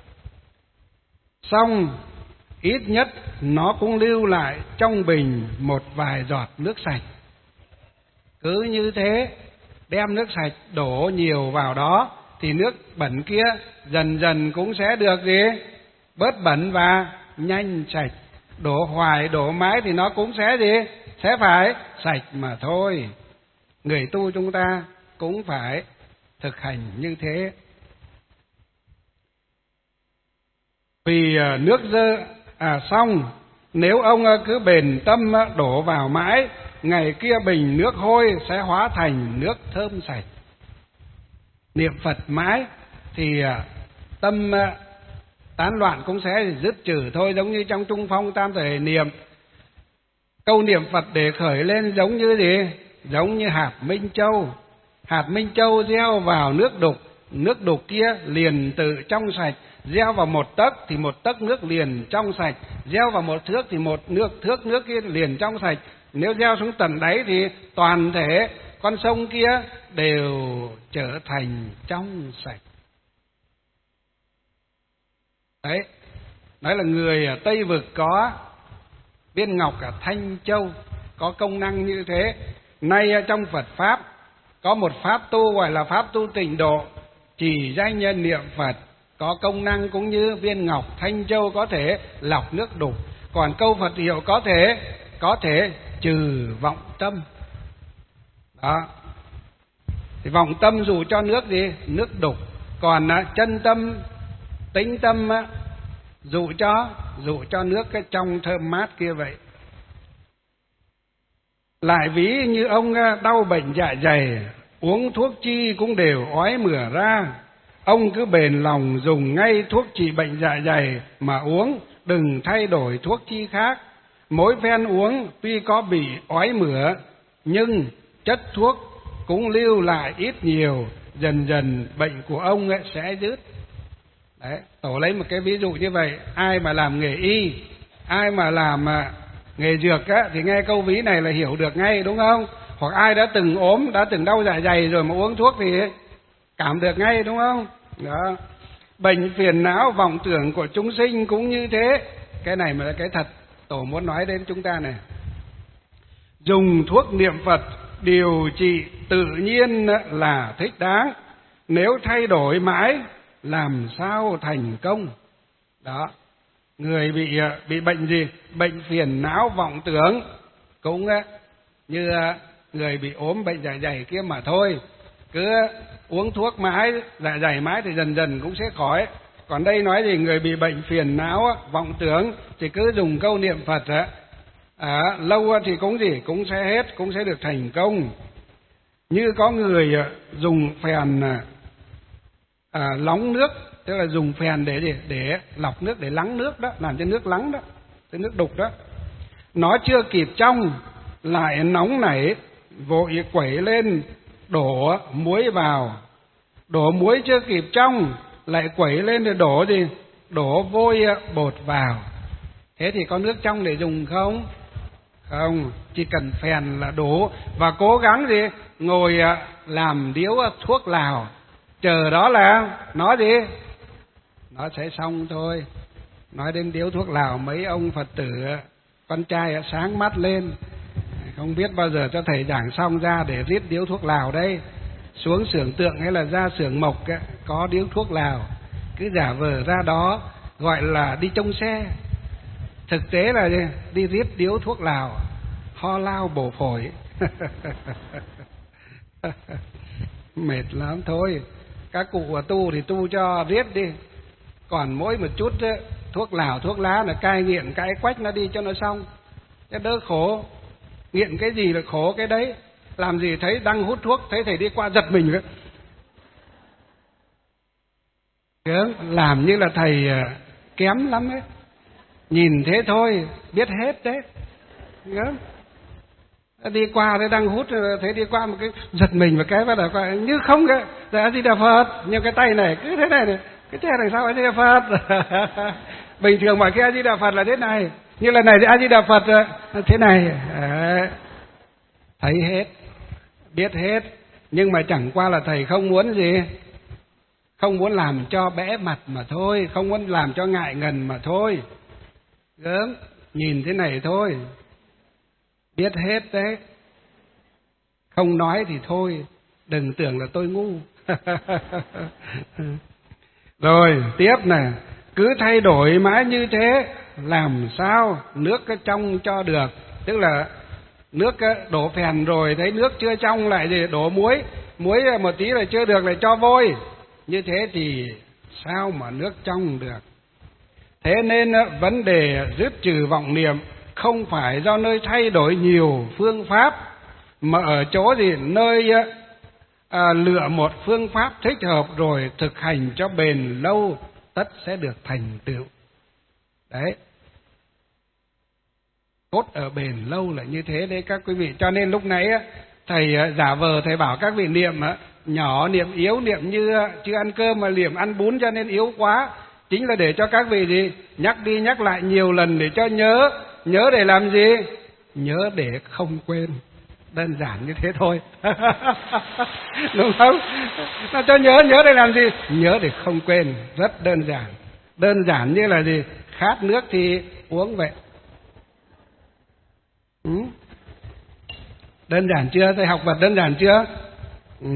Xong ít nhất nó cũng lưu lại trong bình một vài giọt nước sạch. Cứ như thế đem nước sạch đổ nhiều vào đó thì nước bẩn kia dần dần cũng sẽ được gì? Bớt bẩn và nhanh sạch. Đổ hoài đổ mãi thì nó cũng sẽ gì? Sẽ phải sạch mà thôi. Người tu chúng ta cũng phải thực hành như thế. Vì nước dơ à xong, nếu ông cứ bền tâm đổ vào mãi, ngày kia bình nước hôi sẽ hóa thành nước thơm sạch. Niệm Phật mãi thì tâm tán loạn cũng sẽ dứt trừ thôi, giống như trong Trung Phong Tam Thể Niệm. Câu niệm Phật để khởi lên giống như gì? Giống như hạt minh châu. Hạt minh châu gieo vào nước đục, nước đục kia liền tự trong sạch. Gieo vào một tấc thì một tấc nước liền trong sạch, gieo vào một thước thì một nước thước nước kia liền trong sạch. Nếu gieo xuống tận đáy thì toàn thể con sông kia đều trở thành trong sạch. Đấy, nói là người ở Tây Vực có viên ngọc cả Thanh Châu, có công năng như thế. Nay trong Phật Pháp có một pháp tu gọi là pháp tu tịnh độ, chỉ danh nhân niệm Phật, có công năng cũng như viên ngọc Thanh Châu, có thể lọc nước đục. Còn câu Phật hiệu có thể có thể trừ vọng tâm. Đó. Thì vọng tâm dù cho nước gì? Nước đục. Còn chân tâm, tĩnh tâm dụ cho dụ cho nước cái trong thơm mát kia vậy. Lại ví như ông đau bệnh dạ dày, uống thuốc chi cũng đều ói mửa ra. Ông cứ bền lòng dùng ngay thuốc trị bệnh dạ dày mà uống, đừng thay đổi thuốc chi khác. Mỗi phen uống tuy có bị ói mửa, nhưng chất thuốc cũng lưu lại ít nhiều, dần dần bệnh của ông ấy sẽ dứt. Đấy, Tổ lấy một cái ví dụ như vậy. Ai mà làm nghề y, ai mà làm nghề dược á, thì nghe câu ví này là hiểu được ngay, đúng không? Hoặc ai đã từng ốm, đã từng đau dạ dày rồi mà uống thuốc thì cảm được ngay, đúng không? Đó. Bệnh phiền não vọng tưởng của chúng sinh cũng như thế. Cái này mà là cái thật Tổ muốn nói đến chúng ta này. Dùng thuốc niệm Phật điều trị tự nhiên là thích đáng, nếu thay đổi mãi làm sao thành công. Đó. Người bị bị bệnh gì? Bệnh phiền não vọng tưởng cũng như người bị ốm bệnh dạ dày kia mà thôi. Cứ uống thuốc mãi, dạ dày mãi thì dần dần cũng sẽ khỏi. Còn đây nói gì? Người bị bệnh phiền não vọng tưởng thì cứ dùng câu niệm Phật à, lâu thì cũng gì? Cũng sẽ hết, cũng sẽ được thành công. Như có người dùng phèn à, lóng nước, tức là dùng phèn để gì? Để lọc nước, để lắng nước đó, làm cho nước lắng đó, cái nước đục đó. Nó chưa kịp trong lại nóng nảy, vội quẩy lên đổ muối vào. Đổ muối chưa kịp trong lại quẩy lên để đổ gì? Đổ vôi bột vào. Thế thì có nước trong để dùng không? Không, chỉ cần phèn là đủ. Và cố gắng gì? Ngồi làm điếu thuốc lào, chờ đó là nó gì? Nó sẽ xong thôi. Nói đến điếu thuốc lào, mấy ông Phật tử con trai sáng mắt lên, không biết bao giờ cho thầy giảng xong ra để rít điếu thuốc lào đây. Xuống xưởng tượng hay là ra xưởng mộc có điếu thuốc lào, cứ giả vờ ra đó gọi là đi trông xe, thực tế là đi rít điếu thuốc lào, ho lao bổ phổi. Mệt lắm thôi. Các cụ tu thì tu cho riết đi, còn mỗi một chút thuốc lào thuốc lá là cai nghiện cai quách nó đi cho nó xong, cái đỡ khổ. Nghiện cái gì là khổ cái đấy. Làm gì thấy đang hút thuốc, thấy thầy đi qua giật mình. Làm như là thầy kém lắm ấy. Nhìn thế thôi biết hết đấy. Đi qua thấy đang hút, thấy đi qua một cái giật mình, và cái bắt đầu coi như không cái là A Di Đà Phật, nhưng cái tay này cứ thế này này, cái thế đằng sau A Di Đà Phật. Bình thường mọi cái A Di Đà Phật là thế này, như lần này thì A Di Đà Phật thế này. À, thấy hết, biết hết, nhưng mà chẳng qua là thầy không muốn gì, không muốn làm cho bẽ mặt mà thôi, không muốn làm cho ngại ngần mà thôi. Gớm, nhìn thế này thôi, biết hết đấy. Không nói thì thôi, đừng tưởng là tôi ngu. Rồi tiếp này, cứ thay đổi mãi như thế làm sao nước cái trong cho được. Tức là nước đổ phèn rồi thấy nước chưa trong lại thì đổ muối, muối một tí là chưa được lại cho vôi. Như thế thì sao mà nước trong được. Thế nên vấn đề dứt trừ vọng niệm không phải do nơi thay đổi nhiều phương pháp, mà ở chỗ gì nơi à, lựa một phương pháp thích hợp rồi thực hành cho bền lâu, tất sẽ được thành tựu. Đấy, cốt ở bền lâu là như thế đấy các quý vị. Cho nên lúc nãy thầy giả vờ thầy bảo các vị niệm nhỏ, niệm yếu, niệm như chưa ăn cơm mà niệm ăn bún cho nên yếu quá, chính là để cho các vị gì nhắc đi nhắc lại nhiều lần để cho nhớ. Nhớ để làm gì? Nhớ để không quên. Đơn giản như thế thôi. Đúng không? Nó cho nhớ, nhớ để làm gì? Nhớ để không quên. Rất đơn giản. Đơn giản như là gì? Khát nước thì uống vậy. Ừ. Đơn giản chưa? Thầy học vật đơn giản chưa? Ừ.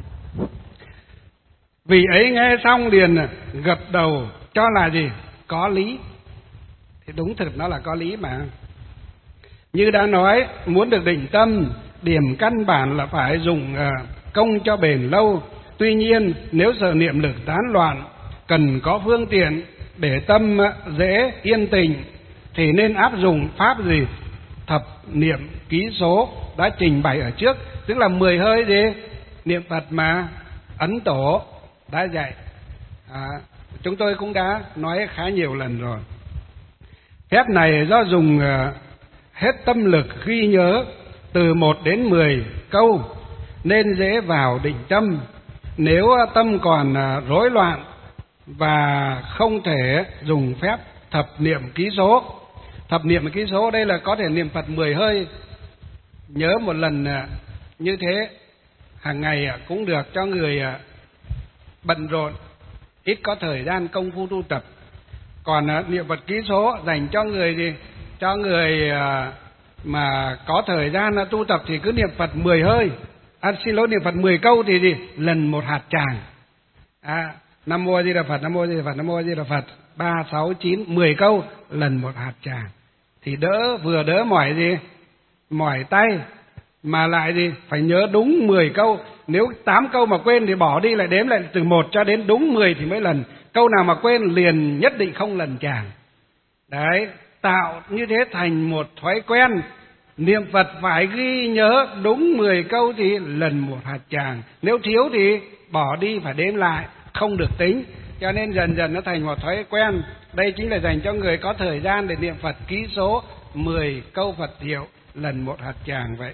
Vì ấy nghe xong liền gật đầu cho là gì? Có lý. Thì đúng thực nó là có lý mà. Như đã nói, muốn được định tâm, điểm căn bản là phải dùng công cho bền lâu. Tuy nhiên, nếu sợ niệm lực tán loạn, cần có phương tiện để tâm dễ yên tĩnh, thì nên áp dụng pháp gì? Thập niệm ký số đã trình bày ở trước, tức là mười hơi gì? Niệm Phật mà Ấn Tổ đã dạy. À, chúng tôi cũng đã nói khá nhiều lần rồi. Phép này do dùng hết tâm lực ghi nhớ từ một đến mười câu nên dễ vào định tâm. Nếu tâm còn rối loạn và không thể dùng phép thập niệm ký số. Thập niệm ký số đây là có thể niệm Phật mười hơi, nhớ một lần như thế hàng ngày cũng được cho người bận rộn, ít có thời gian công phu tu tập. Còn niệm Phật ký số dành cho người gì? Cho người mà có thời gian tu tập thì cứ niệm Phật mười hơi. À, xin lỗi, niệm Phật mười câu thì gì? Lần một hạt tràng. À, Nam Mô A Di Đà Phật, Nam Mô A Di Đà Phật, Nam Mô A Di Đà Phật, ba, sáu, chín, mười câu lần một hạt tràng. Thì đỡ, vừa đỡ mỏi gì? Mỏi tay, mà lại gì? Phải nhớ đúng mười câu. Nếu tám câu mà quên thì bỏ đi, lại đếm lại từ một cho đến đúng mười thì mới lần. Câu nào mà quên liền nhất định không lần tràng. Đấy, tạo như thế thành một thói quen. Niệm Phật phải ghi nhớ đúng mười câu thì lần một hạt tràng. Nếu thiếu thì bỏ đi, phải đếm lại, không được tính. Cho nên dần dần nó thành một thói quen. Đây chính là dành cho người có thời gian để niệm Phật ký số mười câu Phật hiệu lần một hạt tràng vậy.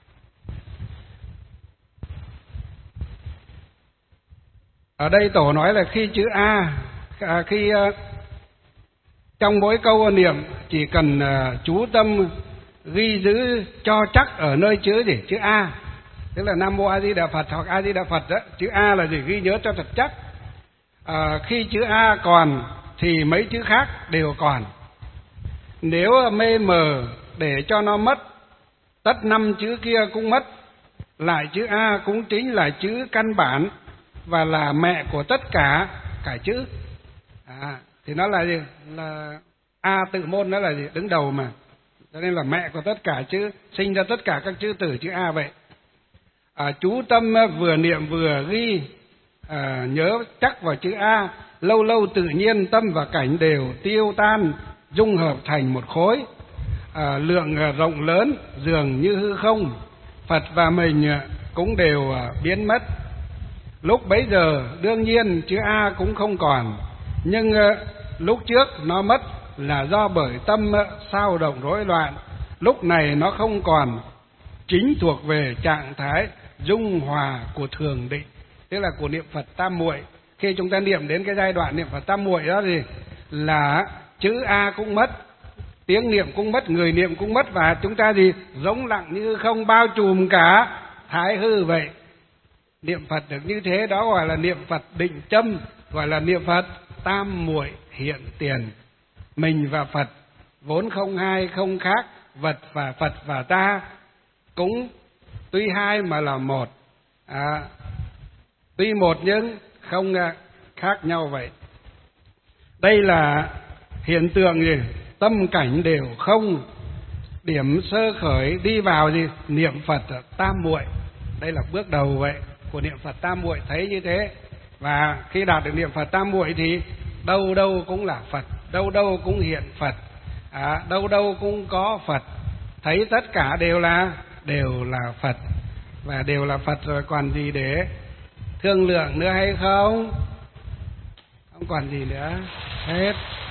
Ở đây Tổ nói là khi chữ A, à, khi uh, trong mỗi câu niệm chỉ cần uh, chú tâm ghi giữ cho chắc ở nơi chữ gì? Chữ A. Tức là Nam Mô A Di Đà Phật hoặc A Di Đà Phật đó. Chữ A là gì? Ghi nhớ cho thật chắc. À, khi chữ A còn thì mấy chữ khác đều còn. Nếu mê mờ để cho nó mất, tất năm chữ kia cũng mất. Lại chữ A cũng chính là chữ căn bản và là mẹ của tất cả cả chữ. À, thì nó là gì? Là A tự môn, nó là gì? Đứng đầu mà. Cho nên là mẹ của tất cả chữ, sinh ra tất cả các chữ từ chữ A vậy. À, chú tâm vừa niệm vừa ghi, à, nhớ chắc vào chữ A, lâu lâu tự nhiên tâm và cảnh đều tiêu tan, dung hợp thành một khối, à, lượng rộng lớn dường như hư không. Phật và mình cũng đều biến mất. Lúc bấy giờ đương nhiên chữ A cũng không còn, nhưng lúc trước nó mất là do bởi tâm sao động rối loạn. Lúc này nó không còn, chính thuộc về trạng thái dung hòa của thường định, tức là của niệm Phật tam muội. Khi chúng ta niệm đến cái giai đoạn niệm Phật tam muội đó thì là chữ A cũng mất, tiếng niệm cũng mất, người niệm cũng mất, và chúng ta gì? Giống lặng như không, bao trùm cả thái hư vậy. Niệm Phật được như thế đó gọi là niệm Phật định châm, gọi là niệm Phật tam muội hiện tiền. Mình và Phật vốn không hai không khác, vật và Phật và ta cũng tuy hai mà là một. À, tuy một nhưng không khác nhau vậy. Đây là hiện tượng gì? Tâm cảnh đều không, điểm sơ khởi đi vào gì? Niệm Phật tam muội. Đây là bước đầu vậy của niệm Phật tam muội, thấy như thế. Và khi đạt được niệm Phật tam muội thì đâu đâu cũng là Phật, đâu đâu cũng hiện Phật, à, đâu đâu cũng có Phật, thấy tất cả đều là đều là Phật, và đều là Phật rồi còn gì để thương lượng nữa hay không? Không còn gì nữa hết.